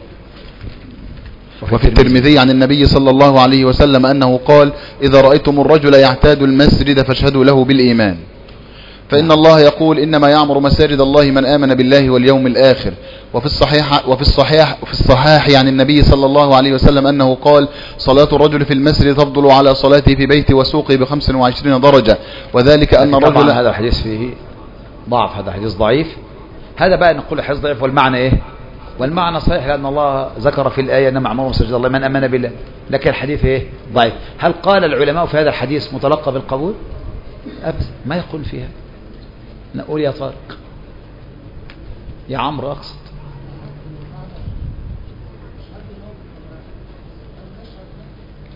وفي الترمذي عن النبي صلى الله عليه وسلم أنه قال إذا رأيتم الرجل يعتاد المسجد فاشهدوا له بالإيمان. فإن الله يقول إنما يعمر مساجد الله من آمن بالله واليوم الآخر. وفي الصحاح عن النبي صلى الله عليه وسلم أنه قال صلاة الرجل في المسجد تفضل على صلاته في بيته وسوقه ب25 درجة، وذلك أن الرجل هذا الحديث فيه ضعف، هذا حديث ضعيف. هذا بقى نقول حديث ضعيف والمعنى إيه؟ والمعنى صحيح لأن الله ذكر في الآية إنما يعمر مساجد الله من آمن بالله، لكن الحديث إيه؟ ضعيف. هل قال العلماء في هذا الحديث متلقى بالقبول؟ أبدا ما يقول فيها. نقول يا طارق يا عمرو أقصد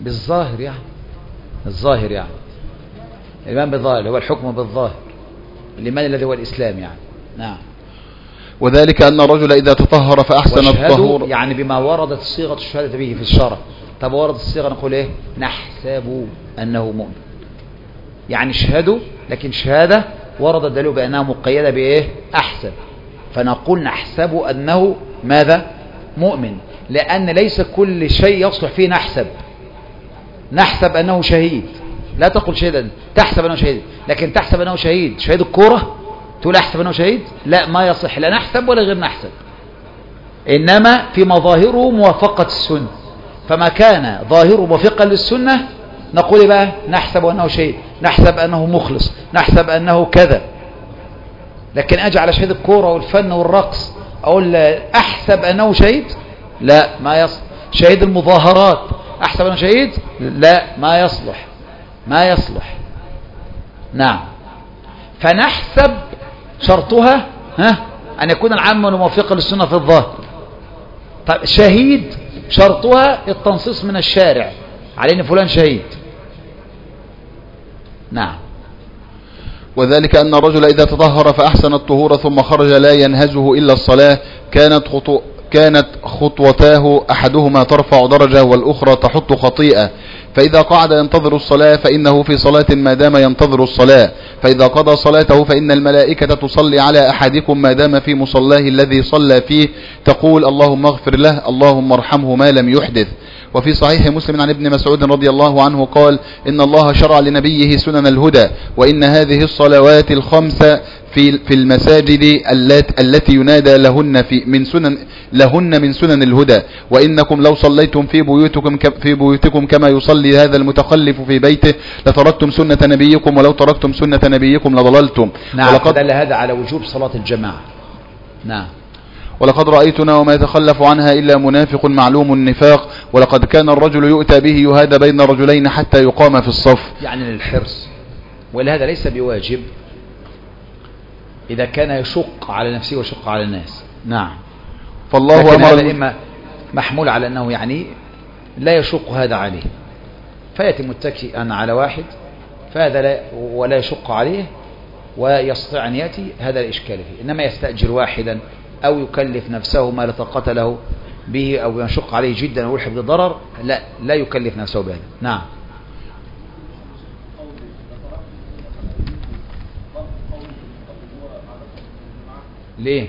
بالظاهر يعني، الظاهر يعني الإيمان بالظاهر هو الحكم بالظاهر، الإيمان الذي هو الإسلام يعني. نعم. وذلك أن الرجل إذا تطهر فأحسن الطهور، يعني بما وردت صيغة الشهادة به في الشرع. طب وردت الصيغة نقول إيه؟ نحسب أنه مؤمن، يعني اشهدوا، لكن شهادة ورد الدليل بأنها مقيدة بإيه؟ أحسب، فنقول نحسب أنه ماذا؟ مؤمن، لأن ليس كل شيء يصلح فيه نحسب. نحسب أنه شهيد، لا تقل شهيدا، تحسب أنه شهيد، لكن تحسب أنه شهيد، شهيد الكورة تقول أحسب أنه شهيد، لا، ما يصح، لا نحسب ولا غير نحسب، إنما في مظاهره موافقة السنة، فما كان ظاهره موافقا للسنة نقول بقى نحسب أنه شهيد، نحسب أنه مخلص، نحسب أنه كذا. لكن أجعل شهيد الكورة والفن والرقص أقول أحسب أنه شهيد، لا، ما يصلح. شهيد المظاهرات أحسب أنه شهيد، لا، ما يصلح، ما يصلح. نعم. فنحسب شرطها أن يكون العمل موافقا للسنة في الظاهر. طيب شهيد شرطها التنصيص من الشارع على أن فلان شهيد. نعم. وذلك أن الرجل إذا تطهر فأحسن الطهور ثم خرج لا ينهزه إلا الصلاة كانت خطوتاه أحدهما ترفع درجة والأخرى تحط خطيئة، فإذا قعد ينتظر الصلاة فإنه في صلاة ما دام ينتظر الصلاة، فإذا قضى صلاته فإن الملائكة تصلي على أحدكم ما دام في مصلاه الذي صلى فيه، تقول اللهم اغفر له، اللهم ارحمه ما لم يحدث. وفي صحيح مسلم عن ابن مسعود رضي الله عنه قال إن الله شرع لنبيه سنن الهدى، وإن هذه الصلوات الخمس في المساجد التي ينادى لهن من سنن الهدى، وإنكم لو صليتم في بيوتكم كما يصلي هذا المتخلف في بيته لتركتم سنة نبيكم، ولو تركتم سنة نبيكم لضللتم. نعم. دل هذا على وجوب صلاة الجماعة. نعم. ولقد رأيتنا وما يتخلف عنها إلا منافق معلوم النفاق، ولقد كان الرجل يؤتى به يهادى بين رجلين حتى يقام في الصف، يعني للحرص. ولهذا ليس بواجب إذا كان يشق على نفسه ويشق على الناس. نعم. فالله لكن هذا إما محمول على أنه يعني لا يشق هذا عليه، فيأتي متكئا على واحد فهذا لا ولا يشق عليه ويستطيع أن يأتي، هذا الإشكال فيه. إنما يستأجر واحدا أو يكلف نفسه ما لا طاقة له به أو يشق عليه جدا ويلحق بالضرر، لا يكلف نفسه بهذا. نعم. ليه؟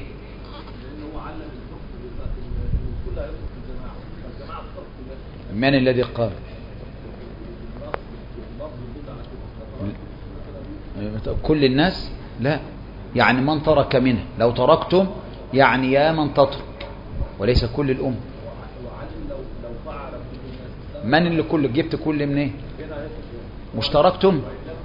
من الذي قال؟ كل الناس؟ لا، يعني من ترك منه، لو تركتم يعني يا من تترك، وليس كل الأمة. من اللي كل جبت كل منين؟ مش تركتم؟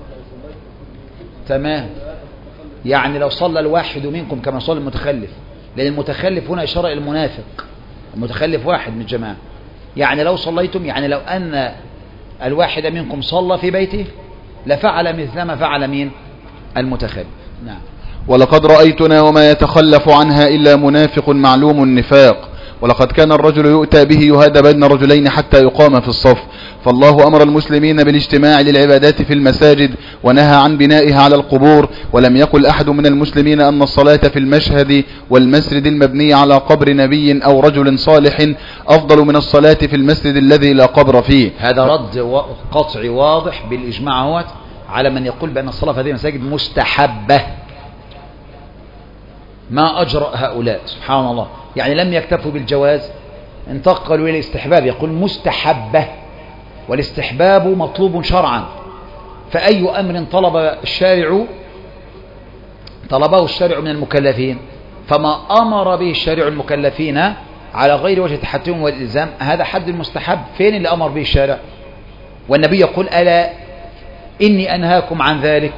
تمام. يعني لو صلى الواحد منكم كما صلى المتخلف، لأن المتخلف هنا إشارة إلى المنافق، المتخلف واحد من الجماعة. يعني لو صليتم، يعني لو أن الواحد منكم صلى في بيته لفعل مثل ما فعل مين؟ المتخلف. نعم. ولقد رأيتنا وما يتخلف عنها إلا منافق معلوم النفاق، ولقد كان الرجل يؤتى به يهادى بين رجلين حتى يقام في الصف. فالله أمر المسلمين بالاجتماع للعبادات في المساجد ونهى عن بنائها على القبور، ولم يقل أحد من المسلمين أن الصلاة في المشهد والمسجد المبني على قبر نبي أو رجل صالح أفضل من الصلاة في المسجد الذي لا قبر فيه. هذا رد قطعي واضح بالإجماع هو على من يقول بأن الصلاة في هذه المساجد مستحبة. ما أجرأ هؤلاء سبحان الله، يعني لم يكتفوا بالجواز، انتقلوا إلى الاستحباب، يقول مستحبة، والاستحباب مطلوب شرعا. فأي أمر طلبه الشارع من المكلفين، فما أمر به الشارع المكلفين على غير وجه التحتم والإلزام هذا حد المستحب. فين اللي أمر به الشارع؟ والنبي يقول ألا إني أنهاكم عن ذلك.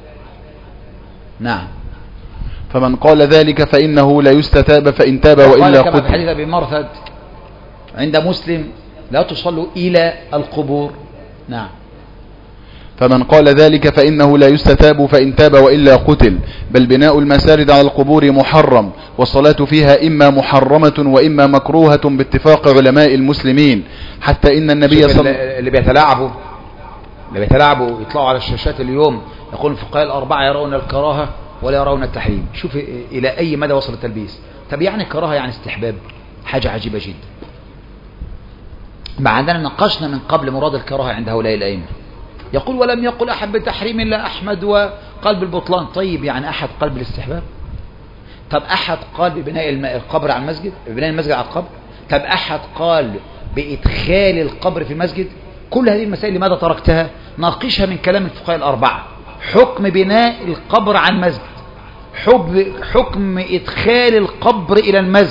نعم. فمن قال ذلك فإنه لا يستتاب، فإن تاب وإلا قتل. كما حديث أبي مرثد عند مسلم لا تصلوا إلى القبور. نعم. فمن قال ذلك فإنه لا يستتاب فإن تاب وإلا قتل. بل بناء المساجد على القبور محرم، والصلاة فيها إما محرمة وإما مكروهة باتفاق علماء المسلمين، حتى إن النبي اللي بيتلاعبوا يطلعوا على الشاشات اليوم يقول الفقهاء الأربعة يرون الكراهة ولا يرون التحريم. شوف إلى أي مدى وصل التلبيس. طب يعني كراهة يعني استحباب؟ حاجة عجيبة جدا. مع أننا ناقشنا من قبل مراد الكراهة عند هؤلاء الأئمة. يقول ولم يقل أحد بتحريم إلا أحمد وقلب البطلان. طيب يعني أحد قلب الاستحباب؟ طب أحد قال ببناء القبر على المسجد، ببناء المسجد على القبر؟ طب أحد قال بإدخال القبر في المسجد؟ كل هذه المسائل لماذا تركتها؟ ناقشها من كلام الفقهاء الأربعة. حكم بناء القبر على المسجد، حكم إدخال القبر إلى المسجد،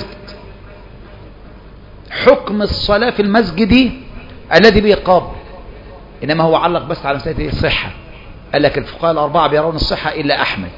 حكم الصلاة في المسجد الذي به قبر. إنما هو علق بس على مسألة الصحة. قال لك الفقهاء الأربعة بيرون الصحة إلا أحمد.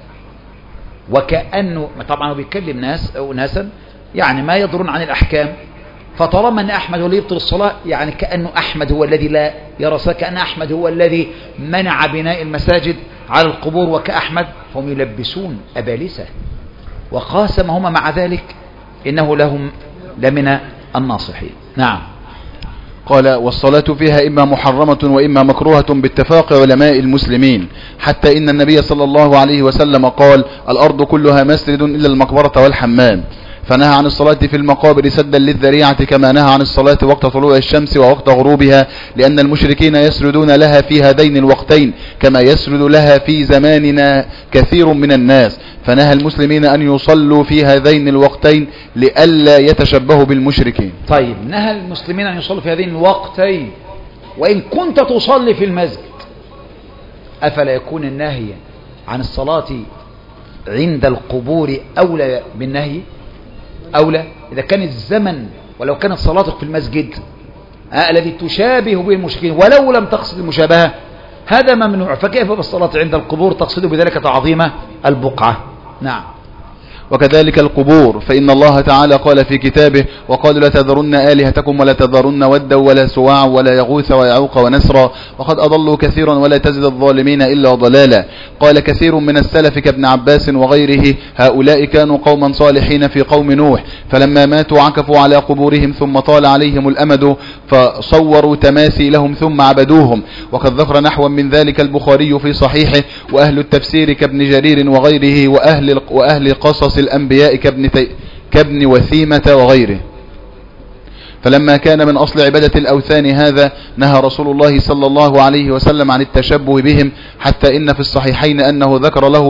وكأنه طبعا هو بيتكلم ناسا يعني ما يدرون عن الأحكام، فطالما أن أحمد هو اللي يبطل الصلاة يعني كأنه أحمد هو الذي لا يرى الصلاة، كأن أحمد هو الذي منع بناء المساجد على القبور وكأحمد. هم يلبسون أبالسة، وقاسمهما مع ذلك إنه لهم لمن الناصحين. نعم. قال والصلاة فيها إما محرمة وإما مكروهة باتفاق علماء المسلمين، حتى إن النبي صلى الله عليه وسلم قال الأرض كلها مسجد إلا المقبرة والحمام، فنهى عن الصلاة في المقابر سدا للذريعة، كما نهى عن الصلاة وقت طلوع الشمس ووقت غروبها، لأن المشركين يسردون لها في هذين الوقتين كما يسرد لها في زماننا كثير من الناس، فنهى المسلمين أن يصلوا في هذين الوقتين لئلا يتشبهوا بالمشركين. طيب نهى المسلمين أن يصلوا في هذين الوقتين وإن كنت تصلي في المسجد، أفلا يكون النهي عن الصلاة عند القبور أولى بالنهي؟ أولى إذا كان الزمن ولو كانت صلاتك في المسجد الذي تشابه به المشركين ولو لم تقصد المشابهة هذا ممنوع، فكيف بالصلاة عند القبور تقصد بذلك تعظيم البقعة؟ نعم. وكذلك القبور، فإن الله تعالى قال في كتابه وقالوا لا تذرن آلهتكم ولا تذرن ودا ولا سواع ولا يغوث ويعوق ونسرا وقد أضلوا كثيرا ولا تزد الظالمين إلا ضلالا. قال كثير من السلف كابن عباس وغيره هؤلاء كانوا قوما صالحين في قوم نوح، فلما ماتوا عكفوا على قبورهم ثم طال عليهم الأمد فصوروا تماثيلهم ثم عبدوهم. وقد ذكر نحوا من ذلك البخاري في صحيحه، وأهل التفسير كابن جرير وغيره، وأهل قصص الأنبياء كابن وثيمة وغيره. فلما كان من أصل عبادة الأوثان هذا نهى رسول الله صلى الله عليه وسلم عن التشبه بهم، حتى إن في الصحيحين أنه ذكر له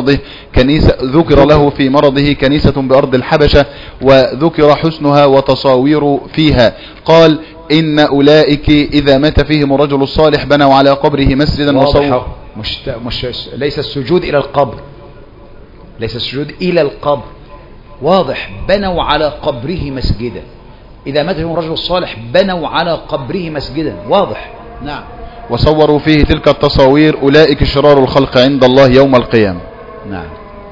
في مرضه كنيسة بأرض الحبشة وذكر حسنها وتصاوير فيها. قال إن أولئك إذا مات فيهم الرجل الصالح بنوا على قبره مسجدا وصوروا. ليس السجود إلى القبر، ليس السجود إلى القبر، واضح. بنوا على قبره مسجدا، إذا مات فيهم الرجل الصالح بنوا على قبره مسجدا، واضح. نعم. وصوروا فيه تلك التصاوير أولئك شرار الخلق عند الله يوم القيامة. نعم.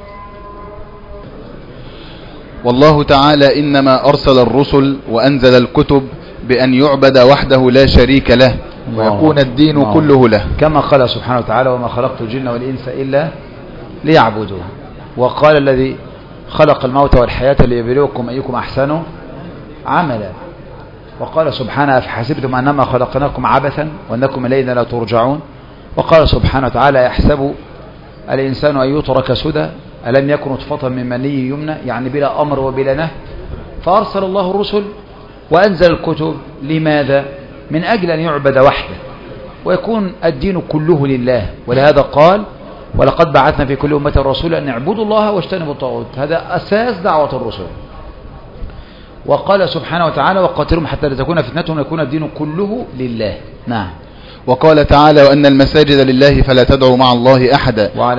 والله تعالى إنما أرسل الرسل وأنزل الكتب بأن يعبد وحده لا شريك له ويكون الدين كله له، كما قال سبحانه وتعالى وما خلقت الجن والإنس إلا ليعبدون. وقال الذي خلق الموت والحياة ليبلوكم أيكم أحسن عملا. وقال سبحانه أفحسبتم أنما خلقناكم عبثا وأنكم إلينا لا ترجعون. وقال سبحانه وتعالى يحسب الإنسان أن يترك سدى ألم يكن نطفة من مني يمنى، يعني بلا أمر وبلا نهي. فأرسل الله الرسل وأنزل الكتب، لماذا؟ من أجل أن يعبد وحده ويكون الدين كله لله. ولهذا قال ولقد بعثنا في كل أمة رسولا أن اعبدوا الله واجتنبوا الطاغوت، هذا أساس دعوة الرسل. وقال سبحانه وتعالى وقاتلهم حتى لا تكون فتنة ويكون الدين كله لله. نعم. وقال تعالى وأن المساجد لله فلا تدعوا مع الله أحدا. وعلى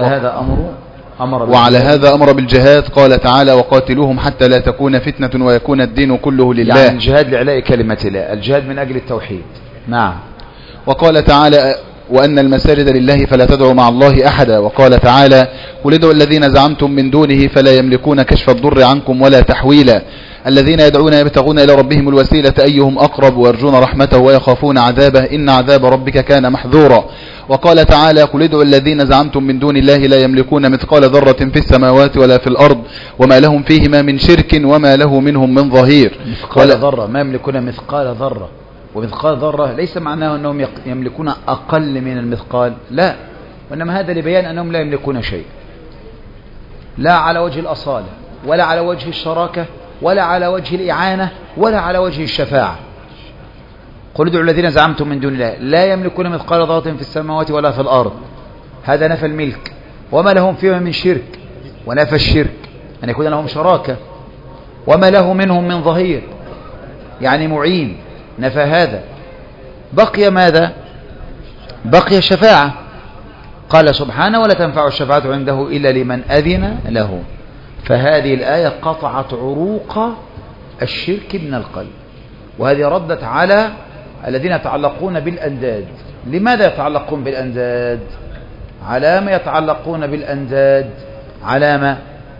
هذا أمر بالجهاد. قال تعالى وقاتلوهم حتى لا تكون فتنة ويكون الدين كله لله، يعني الجهاد لإعلاء كلمة الله، الجهاد من أجل التوحيد. نعم. وقال تعالى وأن المساجد لله فلا تدعوا مع الله أحدا. وقال تعالى قل ادعوا الذين زعمتم من دونه فلا يملكون كشف الضر عنكم ولا تحويلا. الذين يدعون يبتغون إلى ربهم الوسيلة أيهم أقرب ويرجون رحمته ويخافون عذابه إن عذاب ربك كان محذورا. وقال تعالى قل ادعوا الذين زعمتم من دون الله لا يملكون مثقال ذرة في السماوات ولا في الأرض وما لهم فيهما من شرك وما له منهم من ظهير. مثقال ذرة، ما يملكون مثقال ذرة، ومثقال ذرة ليس معناه أنهم يملكون أقل من المثقال، لا، وإنما هذا لبيان أنهم لا يملكون شيء، لا على وجه الأصالة ولا على وجه الشراكة ولا على وجه الإعانة ولا على وجه الشفاعة. قل ادعوا الذين زعمتم من دون الله لا يملكون مثقال ذرة في السماوات ولا في الأرض، هذا نفى الملك، وما لهم فيها من شرك، ونفى الشرك أن يكون لهم شراكة، وما له منهم من ظهير يعني معين، نفى هذا. بقي ماذا؟ بقي الشفاعة. قال سبحانه ولا تنفع الشفاعة عنده إلا لمن أذن له. فهذه الآية قطعت عروق الشرك من القلب، وهذه ردت على الذين يتعلقون بالأنداد. لماذا يتعلقون بالأنداد؟ على ما يتعلقون بالأنداد؟ على ما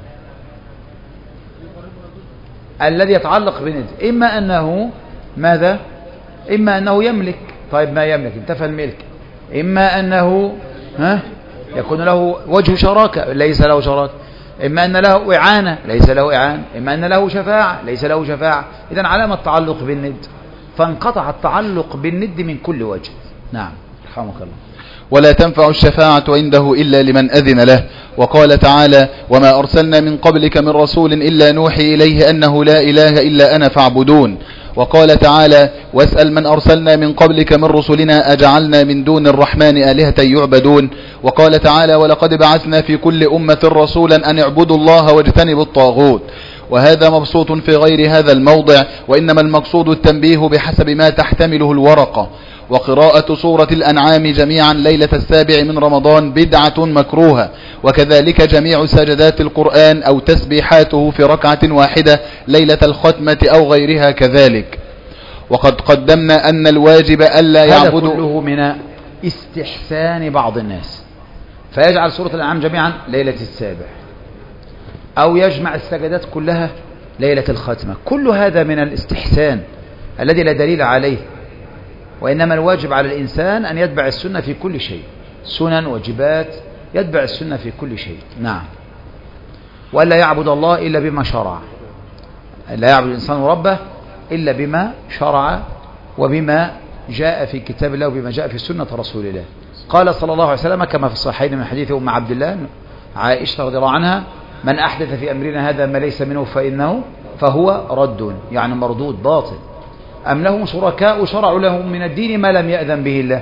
الذي يتعلق بالند إما أنه ماذا؟ إما أنه يملك، طيب ما يملك انتفى الملك، إما أنه يكون له وجه شراكة ليس له شراكة، إما أن له إعانة ليس له إعانة، إما أن له شفاعة ليس له شفاعة. إذن علامة التعلق بالند، فانقطع التعلق بالند من كل وجه. نعم رحمك الله. ولا تنفع الشفاعة عنده إلا لمن أذن له. وقال تعالى وما أرسلنا من قبلك من رسول إلا نوحي إليه أنه لا إله إلا أنا فاعبدون. وقال تعالى واسأل من أرسلنا من قبلك من رسلنا أجعلنا من دون الرحمن آلهة يعبدون. وقال تعالى ولقد بعثنا في كل أمة رسولا أن اعبدوا الله واجتنبوا الطاغوت. وهذا مبسوط في غير هذا الموضع، وإنما المقصود التنبيه بحسب ما تحتمله الورقة. وقراءة سورة الأنعام جميعا ليلة 7 من رمضان بدعة مكروهة، وكذلك جميع سجدات القرآن أو تسبيحاته في ركعة واحدة ليلة الختمة أو غيرها كذلك. وقد قدمنا أن الواجب ألا يعبدوا، هذا كله من استحسان بعض الناس، فيجعل سورة الأنعام جميعا ليلة 7 أو يجمع السجدات كلها ليلة الختمة. كل هذا من الاستحسان الذي لا دليل عليه، وإنما الواجب على الإنسان أن يتبع السنة في كل شيء، سنن واجبات يتبع السنة في كل شيء. نعم. ولا يعبد الله إلا بما شرع، لا يعبد الإنسان ربه إلا بما شرع وبما جاء في كتاب الله وبما جاء في سنة رسول الله. قال صلى الله عليه وسلم كما في الصحيحين من حديث أم عبد الله عائشة رضي الله عنها من أحدث في أمرنا هذا ما ليس منه فهو رد، يعني مردود باطل. أم لهم شركاء شرعوا لهم من الدين ما لم يأذن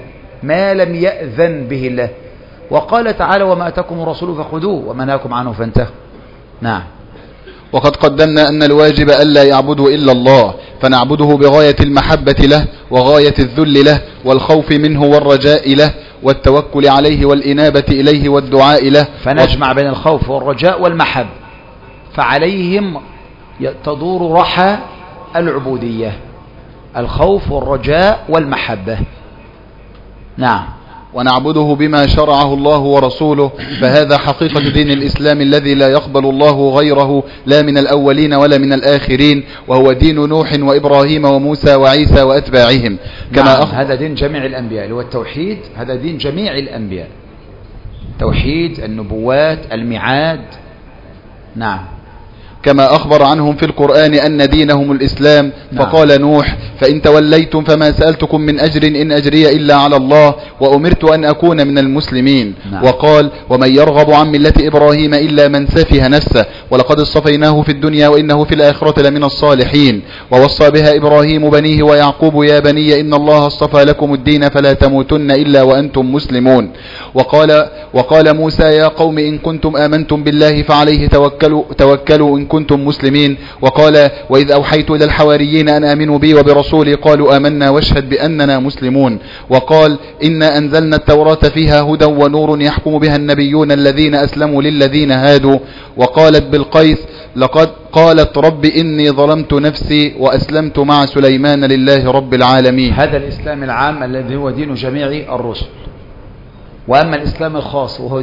به الله. وقال تعالى وما أتاكم الرسول فخذوه وما نهاكم عنه فانتهوا. نعم. وقد قدمنا أن الواجب ألا يعبدوا إلا الله، فنعبده بغاية المحبة له وغاية الذل له والخوف منه والرجاء له والتوكل عليه والإنابة إليه والدعاء له. فنجمع بين الخوف والرجاء والمحب، فعليهم تدور رحى العبودية، الخوف والرجاء والمحبة. نعم. ونعبده بما شرعه الله ورسوله، فهذا حقيقة دين الإسلام الذي لا يقبل الله غيره لا من الأولين ولا من الآخرين، وهو دين نوح وإبراهيم وموسى وعيسى وأتباعهم. كما هذا دين جميع الأنبياء، اللي هو التوحيد، هذا دين جميع الأنبياء، توحيد النبوات الميعاد. نعم. كما أخبر عنهم في القرآن أن دينهم الإسلام. نعم. فقال نوح فإن توليتم فما سألتكم من أجر إن أجري إلا على الله وأمرت أن أكون من المسلمين. نعم. وقال ومن يرغب عن ملة إبراهيم إلا من سفه نفسه ولقد اصطفيناه في الدنيا وإنه في الآخرة لمن الصالحين. ووصى بها إبراهيم بنيه ويعقوب يا بني إن الله اصطفى لكم الدين فلا تموتن إلا وأنتم مسلمون. وقال موسى يا قوم إن كنتم آمنتم بالله فعليه توكلوا إن كنتم مسلمين. وقال وإذ أوحيت إلى الحواريين أن آمنوا بي وبرسولي قالوا آمنا واشهد بأننا مسلمون. وقال إنا أنزلنا التوراة فيها هدى ونور يحكم بها النبيون الذين أسلموا للذين هادوا. وقالت بالقيس لقد قالت رب إني ظلمت نفسي وأسلمت مع سليمان لله رب العالمين. هذا الإسلام العام الذي هو دين جميع الرسل. وأما الإسلام الخاص وهو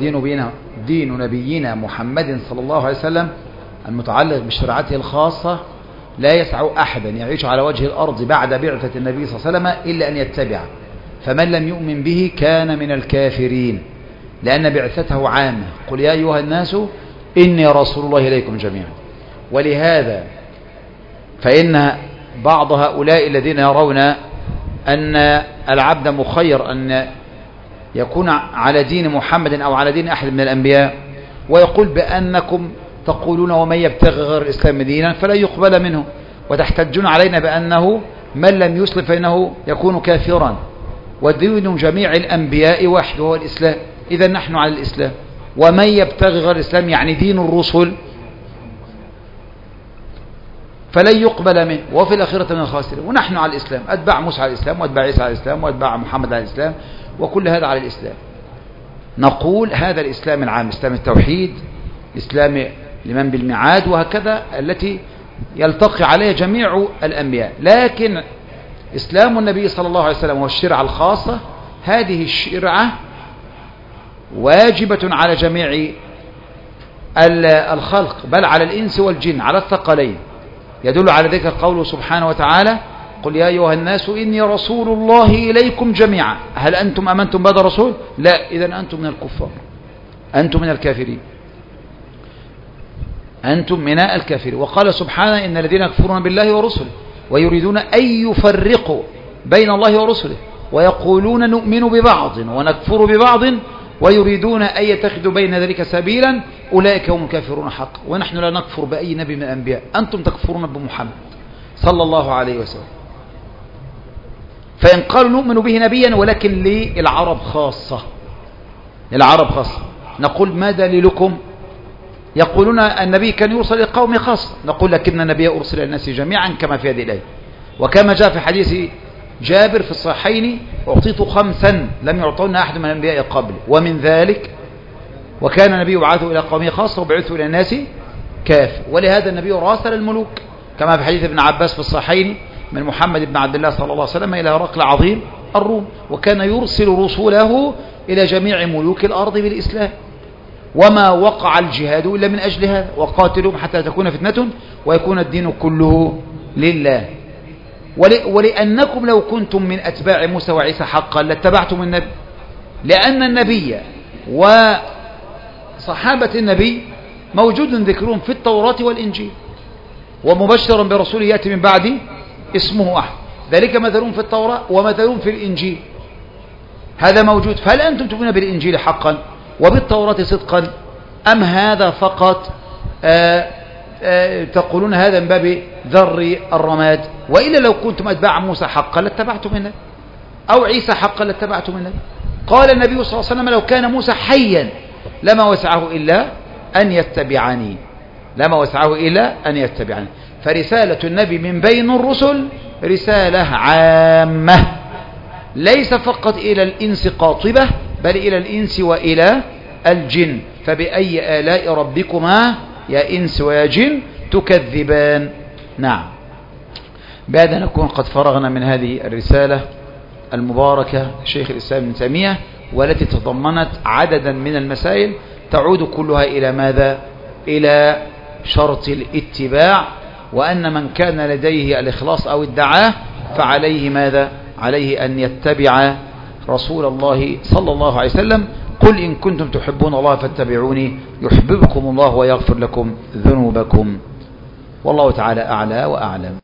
دين نبينا محمد صلى الله عليه وسلم المتعلق بشريعته الخاصة، لا يسع أحدا يعيش على وجه الأرض بعد بعثة النبي صلى الله عليه وسلم إلا أن يتبع، فمن لم يؤمن به كان من الكافرين، لأن بعثته عامة. قل يا أيها الناس إني رسول الله إليكم جميعا. ولهذا فإن بعض هؤلاء الذين يرون أن العبد مخير أن يكون على دين محمد أو على دين أحد من الأنبياء، ويقول بأنكم تقولون ومن يبتغي غير الإسلام دينا فلا يقبل منه، وتحتجون علينا بأنه من لم يسلم فإنه يكون كافرا، ودين جميع الأنبياء واحد وهو الإسلام. إذا نحن على الإسلام، ومن يبتغي غير الإسلام يعني دين الرسل فلن يقبل منه وفي الآخرة من الخاسرين. ونحن على الإسلام، أتباع موسى على الإسلام، وأتباع عيسى على الإسلام، وأتباع محمد على الإسلام، وكل هذا على الإسلام. نقول هذا الإسلام العام، إسلام التوحيد، إسلام الإيمان بالميعاد، وهكذا التي يلتقي عليها جميع الأنبياء. لكن إسلام النبي صلى الله عليه وسلم والشرع الخاصة، هذه الشرعة واجبة على جميع الخلق، بل على الإنس والجن، على الثقلين. يدل على ذلك قوله سبحانه وتعالى: قل يا أيها الناس إني رسول الله إليكم جميعا. هل أنتم أمنتم بهذا الرسول؟ لا، إذن أنتم من الكفار، أنتم من الكافرين، أنتم من الكافرين. وقال سبحانه: إن الذين يكفرون بالله ورسله ويريدون أن يفرقوا بين الله ورسله ويقولون نؤمن ببعض ونكفر ببعض ويريدون أن يتخذوا بين ذلك سبيلا أولئك هم الكافرون حقا. ونحن لا نكفر بأي نبي من الأنبياء، أنتم تكفرون بمحمد صلى الله عليه وسلم. فإن قالوا نؤمن به نبيا، ولكن للعرب خاصة، العرب خاصة، نقول ما دليلكم؟ يقولون النبي كان يرسل للقوم خاصة، نقول لكن النبي أرسل للناس جميعا كما في هذه الآية. وكما جاء في حديث جابر في الصحيحين: أعطيت 5 لم يعطون أحد من الأنبياء قبل، ومن ذلك وكان النبي يبعث إلى قومه خاصة وبعثه إلى الناس كافة. ولهذا النبي راسل الملوك كما في حديث ابن عباس في الصحيحين من محمد بن عبد الله صلى الله عليه وسلم إلى هرقل عظيم الروم، وكان يرسل رسوله إلى جميع ملوك الأرض بالإسلام. وما وقع الجهاد إلا من أجل هذا: وقاتلهم حتى تكون فتنة ويكون الدين كله لله. ولأنكم لو كنتم من أتباع موسى وعيسى حقا لاتبعتم النبي، لأن النبي وصحابة النبي موجود ذكرهم في التوراة والإنجيل، ومبشرا برسول يأتي من بعد اسمه أحمد، ذلك مثلهم في التوراة ومثلهم في الإنجيل، هذا موجود. فهل أنتم تؤمنون بالإنجيل حقا وبالتوراة صدقا، أم هذا فقط تقولون هذا من باب ذر الرماد؟ وإلا لو كنتم أتباع موسى حقا لاتبعتم النبي، أو عيسى حقا لاتبعتم النبي. قال النبي صلى الله عليه وسلم: لو كان موسى حيا لما وسعه إلا أن يتبعني، لما وسعه إلا أن يتبعني. فرسالة النبي من بين الرسل رسالة عامة، ليس فقط إلى الإنس قاطبة، بل إلى الإنس وإلى الجن. فبأي آلاء ربكما يا إنس ويا جن تكذبان؟ نعم. بعد أن نكون قد فرغنا من هذه الرسالة المباركة شيخ الإسلام ابن تيمية، والتي تضمنت عددا من المسائل تعود كلها إلى ماذا؟ إلى شرط الاتباع، وأن من كان لديه الإخلاص أو الدعاء فعليه ماذا؟ عليه أن يتبع رسول الله صلى الله عليه وسلم. قل إن كنتم تحبون الله فاتبعوني يحببكم الله ويغفر لكم ذنوبكم. والله تعالى أعلى وأعلم.